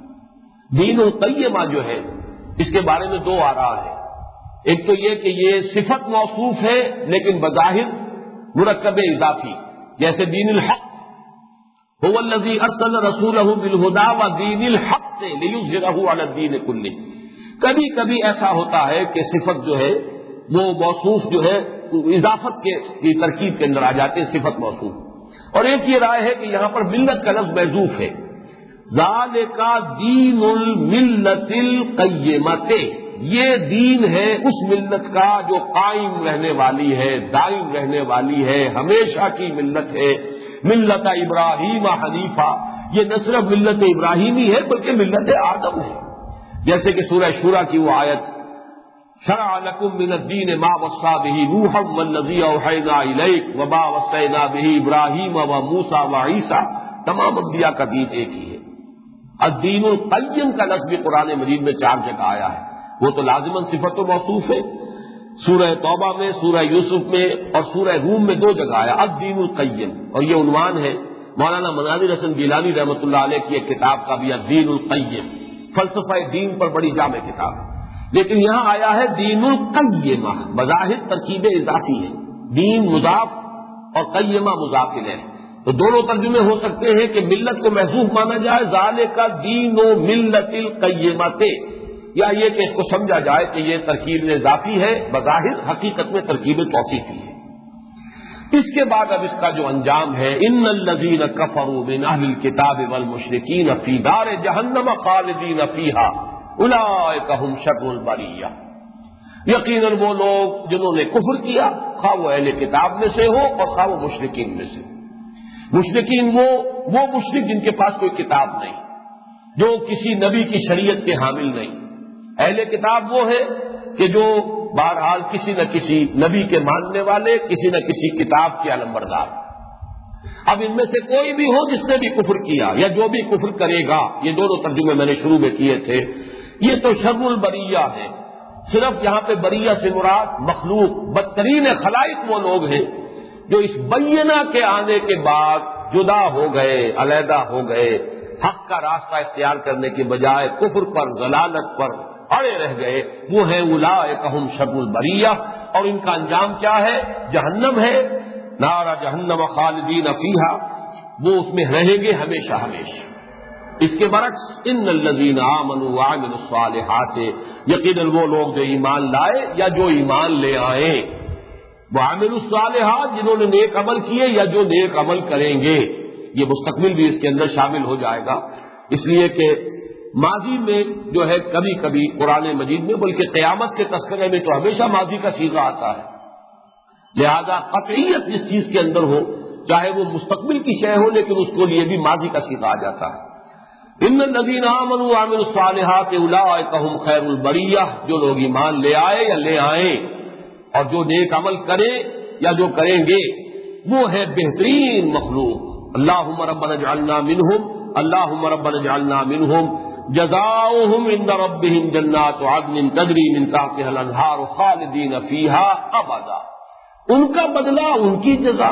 دین القیمہ جو ہے اس کے بارے میں دو آراء ہے. ایک تو یہ کہ یہ صفت موصوف ہے لیکن بظاہر مرکب اضافی، جیسے دین الحق، هو الذی ارسل رسولہ بالہدی ودین الحق لیظہرہ علی الدین کلہ. کبھی کبھی ایسا ہوتا ہے کہ صفت جو ہے وہ موصوف جو ہے اضافت کی ترکیب کے اندر آ جاتے ہیں، صفت موصوف. اور ایک یہ رائے ہے کہ یہاں پر ملت کا لفظ محذوف ہے. ذالک دین الملت القیمۃ، یہ دین ہے اس ملت کا جو قائم رہنے والی ہے، دائم رہنے والی ہے، ہمیشہ کی ملت ہے. ملت ابراہیم حنیفہ، یہ نہ صرف ملت ابراہیمی ہے بلکہ ملت آدم ہے. جیسے کہ سورہ شورى کی وہ آیت، شرع لکم من الدین ما وصى به نوحا والذی اوحینا الیک وما وصینا به ابراہیم وموسیٰ وعیسیٰ، تمام انبیاء کا دین ایک ہی ہے. الدین القیم کا لفظ بھی قرآن مجید میں 4 جگہ آیا ہے، وہ تو لازماً صفت و موصوف ہے. سورہ توبہ میں، سورہ یوسف میں اور سورہ روم میں 2 جگہ آیا الدین القیم، اور یہ عنوان ہے مولانا مناظر حسن گیلانی رحمۃ اللہ علیہ کی ایک کتاب کا بھی، الدین القیم، فلسفہ دین پر بڑی جامع کتاب. لیکن یہاں آیا ہے دین القیمہ، بظاہر ترکیب اضافی ہے، دین مضاف اور قیمہ مضاف الیہ. تو دونوں ترجمے ہو سکتے ہیں کہ ملت کو محسوس مانا جائے، ذالک دین و ملت القیمۃ، یا یہ کہ اس کو سمجھا جائے کہ یہ ترکیب اضافی ہے، بظاہر حقیقت میں ترکیب توصیفی ہے۔ اس کے بعد اب اس کا جو انجام ہے، ان الذین کفروا من اہل الکتاب والمشرکین فی نار جہنم خالدین فیہا اولئک هم شر البریہ، یقیناً وہ لوگ جنہوں نے کفر کیا، خواہ وہ اہل کتاب میں سے ہو اور خواہ وہ مشرکین میں سے ہو۔ مشرکین وہ مشرک جن کے پاس کوئی کتاب نہیں، جو کسی نبی کی شریعت کے حامل نہیں۔ اہل کتاب وہ ہے کہ جو بہرحال کسی نہ کسی نبی کے ماننے والے، کسی نہ کسی کتاب کے علمبردار۔ اب ان میں سے کوئی بھی ہو جس نے بھی کفر کیا یا جو بھی کفر کرے گا، یہ دونوں ترجمے میں نے شروع میں کیے تھے، یہ تو شر البریہ ہے۔ صرف یہاں پہ بریہ سے مراد مخلوق، بدترین خلائق وہ لوگ ہیں جو اس بینہ کے آنے کے بعد جدا ہو گئے، علیحدہ ہو گئے، حق کا راستہ اختیار کرنے کے بجائے کفر پر، ضلالت پر اڑے رہ گئے، وہ ہیں اولئک هم شر البریہ، اور ان کا انجام کیا ہے؟ جہنم ہے، نار جہنم خالدین فیہا، وہ اس میں رہیں گے ہمیشہ ہمیشہ۔ اس کے برعکس ان الذین آمنوا وعملوا الصالحات، یقیناً وہ لوگ جو ایمان لائے یا جو ایمان لے آئے، وعملوا الصالحات جنہوں نے نیک عمل کیے یا جو نیک عمل کریں گے، یہ مستقبل بھی اس کے اندر شامل ہو جائے گا، اس لیے کہ ماضی میں جو ہے کبھی کبھی قرآن مجید میں، بلکہ قیامت کے تذکرے میں تو ہمیشہ ماضی کا صیغہ آتا ہے، لہذا قطعیت جس چیز کے اندر ہو، چاہے وہ مستقبل کی شے ہو، لیکن اس کو لیے بھی ماضی کا صیغہ آ جاتا ہے۔ ان الذین آمنوا وعملوا الصالحات اولئک هم خیر البریہ، جو لوگ ایمان لے آئے یا لے آئیں اور جو نیک عمل کریں یا جو کریں گے، وہ ہے بہترین مخلوق۔ اللہم ربنا اجعلنا منہم، اللہم ربنا اجعلنا منہم، جزاؤہم عند ربہم جنات عدن تجری من تحتہا الانہار خالدین فیہا ابدا، ان کا بدلہ، ان کی جزا،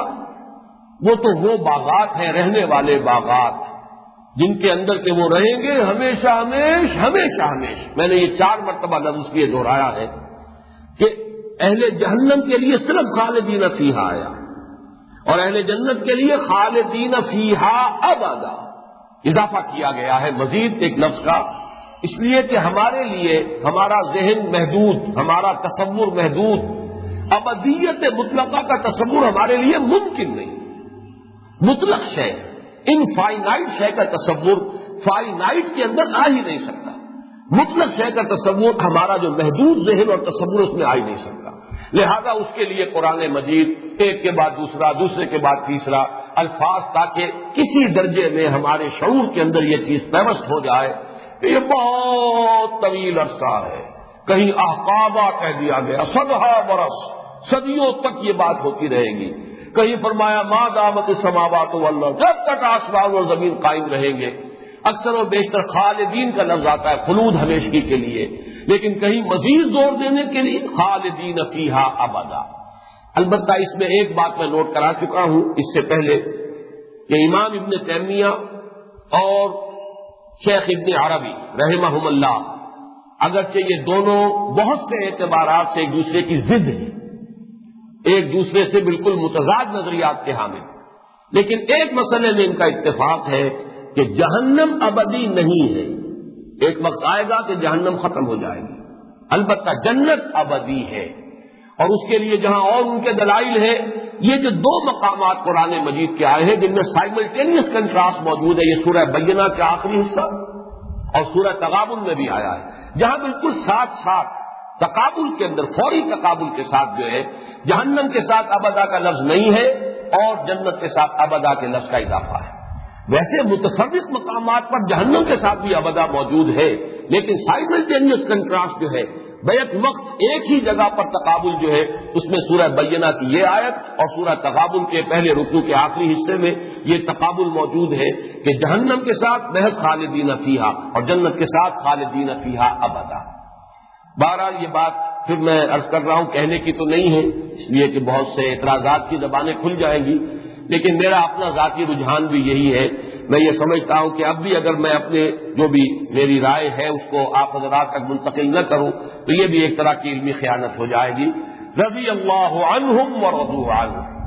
وہ تو وہ باغات ہیں، رہنے والے باغات جن کے اندر کے وہ رہیں گے ہمیشہ ہمیش ہمیشہ ہمیش۔ میں نے یہ 4 مرتبہ لفظ یہ دہرایا ہے کہ اہل جہنم کے لیے صرف خالدین فیہا آیا، اور اہل جنت کے لیے خالدین فیہا ابدا اضافہ کیا گیا ہے مزید ایک لفظ کا، اس لیے کہ ہمارے لیے ہمارا ذہن محدود، ہمارا تصور محدود، ابدیت مطلقہ کا تصور ہمارے لیے ممکن نہیں۔ مطلق شے، انفائنائٹ شے کا تصور فائنائٹ کے اندر آ ہی نہیں سکتا، مطلق شے کا تصور ہمارا جو محدود ذہن اور تصور اس میں آ ہی نہیں سکتا، لہذا اس کے لیے قرآن مجید ایک کے بعد دوسرا، دوسرے کے بعد تیسرا الفاظ، تاکہ کسی درجے میں ہمارے شعور کے اندر یہ چیز پیوست ہو جائے کہ یہ بہت طویل عرصہ ہے۔ کہیں احقابہ کہہ دیا گیا، 100 برس، صدیوں تک یہ بات ہوتی رہے گی۔ کہیں فرمایا ما دامت السماوات والارض، جب تک آسمان اور زمین قائم رہیں گے۔ اکثر و بیشتر خالدین کا لفظ آتا ہے خلود، ہمیشگی کے لیے، لیکن کہیں مزید زور دینے کے لیے خالدین فیہا ابدا۔ البتہ اس میں ایک بات میں نوٹ کرا چکا ہوں اس سے پہلے کہ امام ابن تیمیہ اور شیخ ابن عربی رحمہم اللہ، اگرچہ یہ دونوں بہت سے اعتبارات سے ایک دوسرے کی ضد ہیں، ایک دوسرے سے بالکل متضاد نظریات کے حامل، لیکن ایک مسئلے میں ان کا اتفاق ہے کہ جہنم ابدی نہیں ہے، ایک وقت آئے گا کہ جہنم ختم ہو جائے گی، البتہ جنت ابدی ہے، اور اس کے لیے جہاں اور ان کے دلائل ہیں، یہ جو 2 مقامات قرآن مجید کے آئے ہیں جن میں سائملٹینیس کنٹراسٹ موجود ہے، یہ سورہ بینہ کا آخری حصہ اور سورہ تغابن میں بھی آیا ہے، جہاں بالکل ساتھ ساتھ تقابل کے اندر، فوری تقابل کے ساتھ جو ہے جہنم کے ساتھ ابدا کا لفظ نہیں ہے اور جنت کے ساتھ ابدا کے لفظ کا اضافہ ہے۔ ویسے متفرق مقامات پر جہنم کے ساتھ بھی ابدا موجود ہے، لیکن سائملٹینیس کنٹراسٹ جو ہے بیک وقت ایک ہی جگہ پر تقابل جو ہے، اس میں سورہ بینہ کی یہ آیت اور سورہ تغابن کے پہلے رکوع کے آخری حصے میں یہ تقابل موجود ہے کہ جہنم کے ساتھ محض خالدین فیہا اور جنت کے ساتھ خالدین فیہا ابدا۔ بہرحال یہ بات پھر میں عرض کر رہا ہوں کہنے کی تو نہیں ہے، اس لیے کہ بہت سے اعتراضات کی زبانیں کھل جائیں گی، لیکن میرا اپنا ذاتی رجحان بھی یہی ہے۔ میں یہ سمجھتا ہوں کہ اب بھی اگر میں اپنے جو بھی میری رائے ہے اس کو آپ حضرات تک منتقل نہ کروں تو یہ بھی ایک طرح کی علمی خیانت ہو جائے گی۔ رضی اللہ عنہم ورضوا عنہ،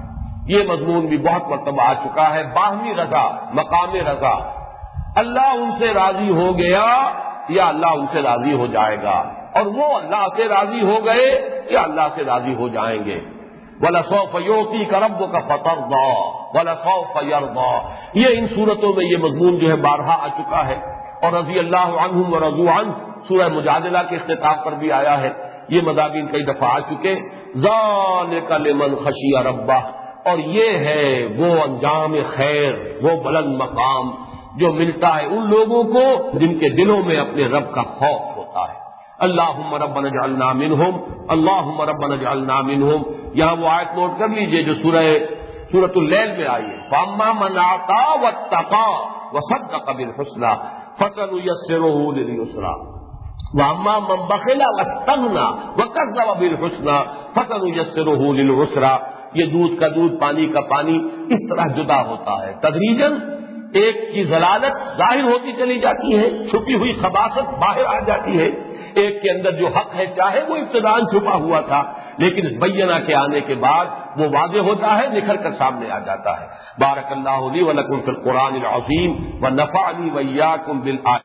یہ مضمون بھی بہت مرتبہ آ چکا ہے. باہمی رضا، مقام رضا، اللہ ان سے راضی ہو گیا یا اللہ ان سے راضی ہو جائے گا، اور وہ اللہ سے راضی ہو گئے یا اللہ سے راضی ہو جائیں گے. وَلَسَوْفَ يُعْطِيكَ رَبُّكَ فَتَرْضَىٰ وَلَسَوْفَ يَرْضَىٰ. یہ ان صورتوں میں یہ مضمون جو ہے بارہا آ چکا ہے، اور رضی اللہ عنہم ورضوا عنہ سورہ مجادلہ کے اختتام پر بھی آیا ہے. یہ مضامین کئی دفعہ آ چکے. ذَلِكَ لِمَنْ خَشِيَ رَبَّهُ، اور یہ ہے وہ انجام خیر، وہ بلند مقام جو ملتا ہے ان لوگوں کو جن کے دلوں میں اپنے رب کا خوف ہوتا ہے. اللہم ربنا اجعلنا منہم، اللہم ربنا اجعلنا منہم. یہاں وہ آیت نوٹ کر لیجئے جو سورۃ اللیل میں آئی ہے. فاما من اعطى واتقى وصدق بالحسنى فسنيسره لليسرى واما من بخل واستغنى وكذب بالحسنى فسنيسره للعسرى. یہ دودھ کا دودھ، پانی کا پانی اس طرح جدا ہوتا ہے تدریجاً. ایک کی ضلالت ظاہر ہوتی چلی جاتی ہے، چھپی ہوئی خباثت باہر آ جاتی ہے. ایک کے اندر جو حق ہے چاہے وہ ابتداءً چھپا ہوا تھا، لیکن بینہ کے آنے کے بعد وہ واضح ہوتا ہے، نکھر کر سامنے آ جاتا ہے. بارک اللہ لی و لکم فی القرآن العظیم ونفعنی وإیاکم بالآیات.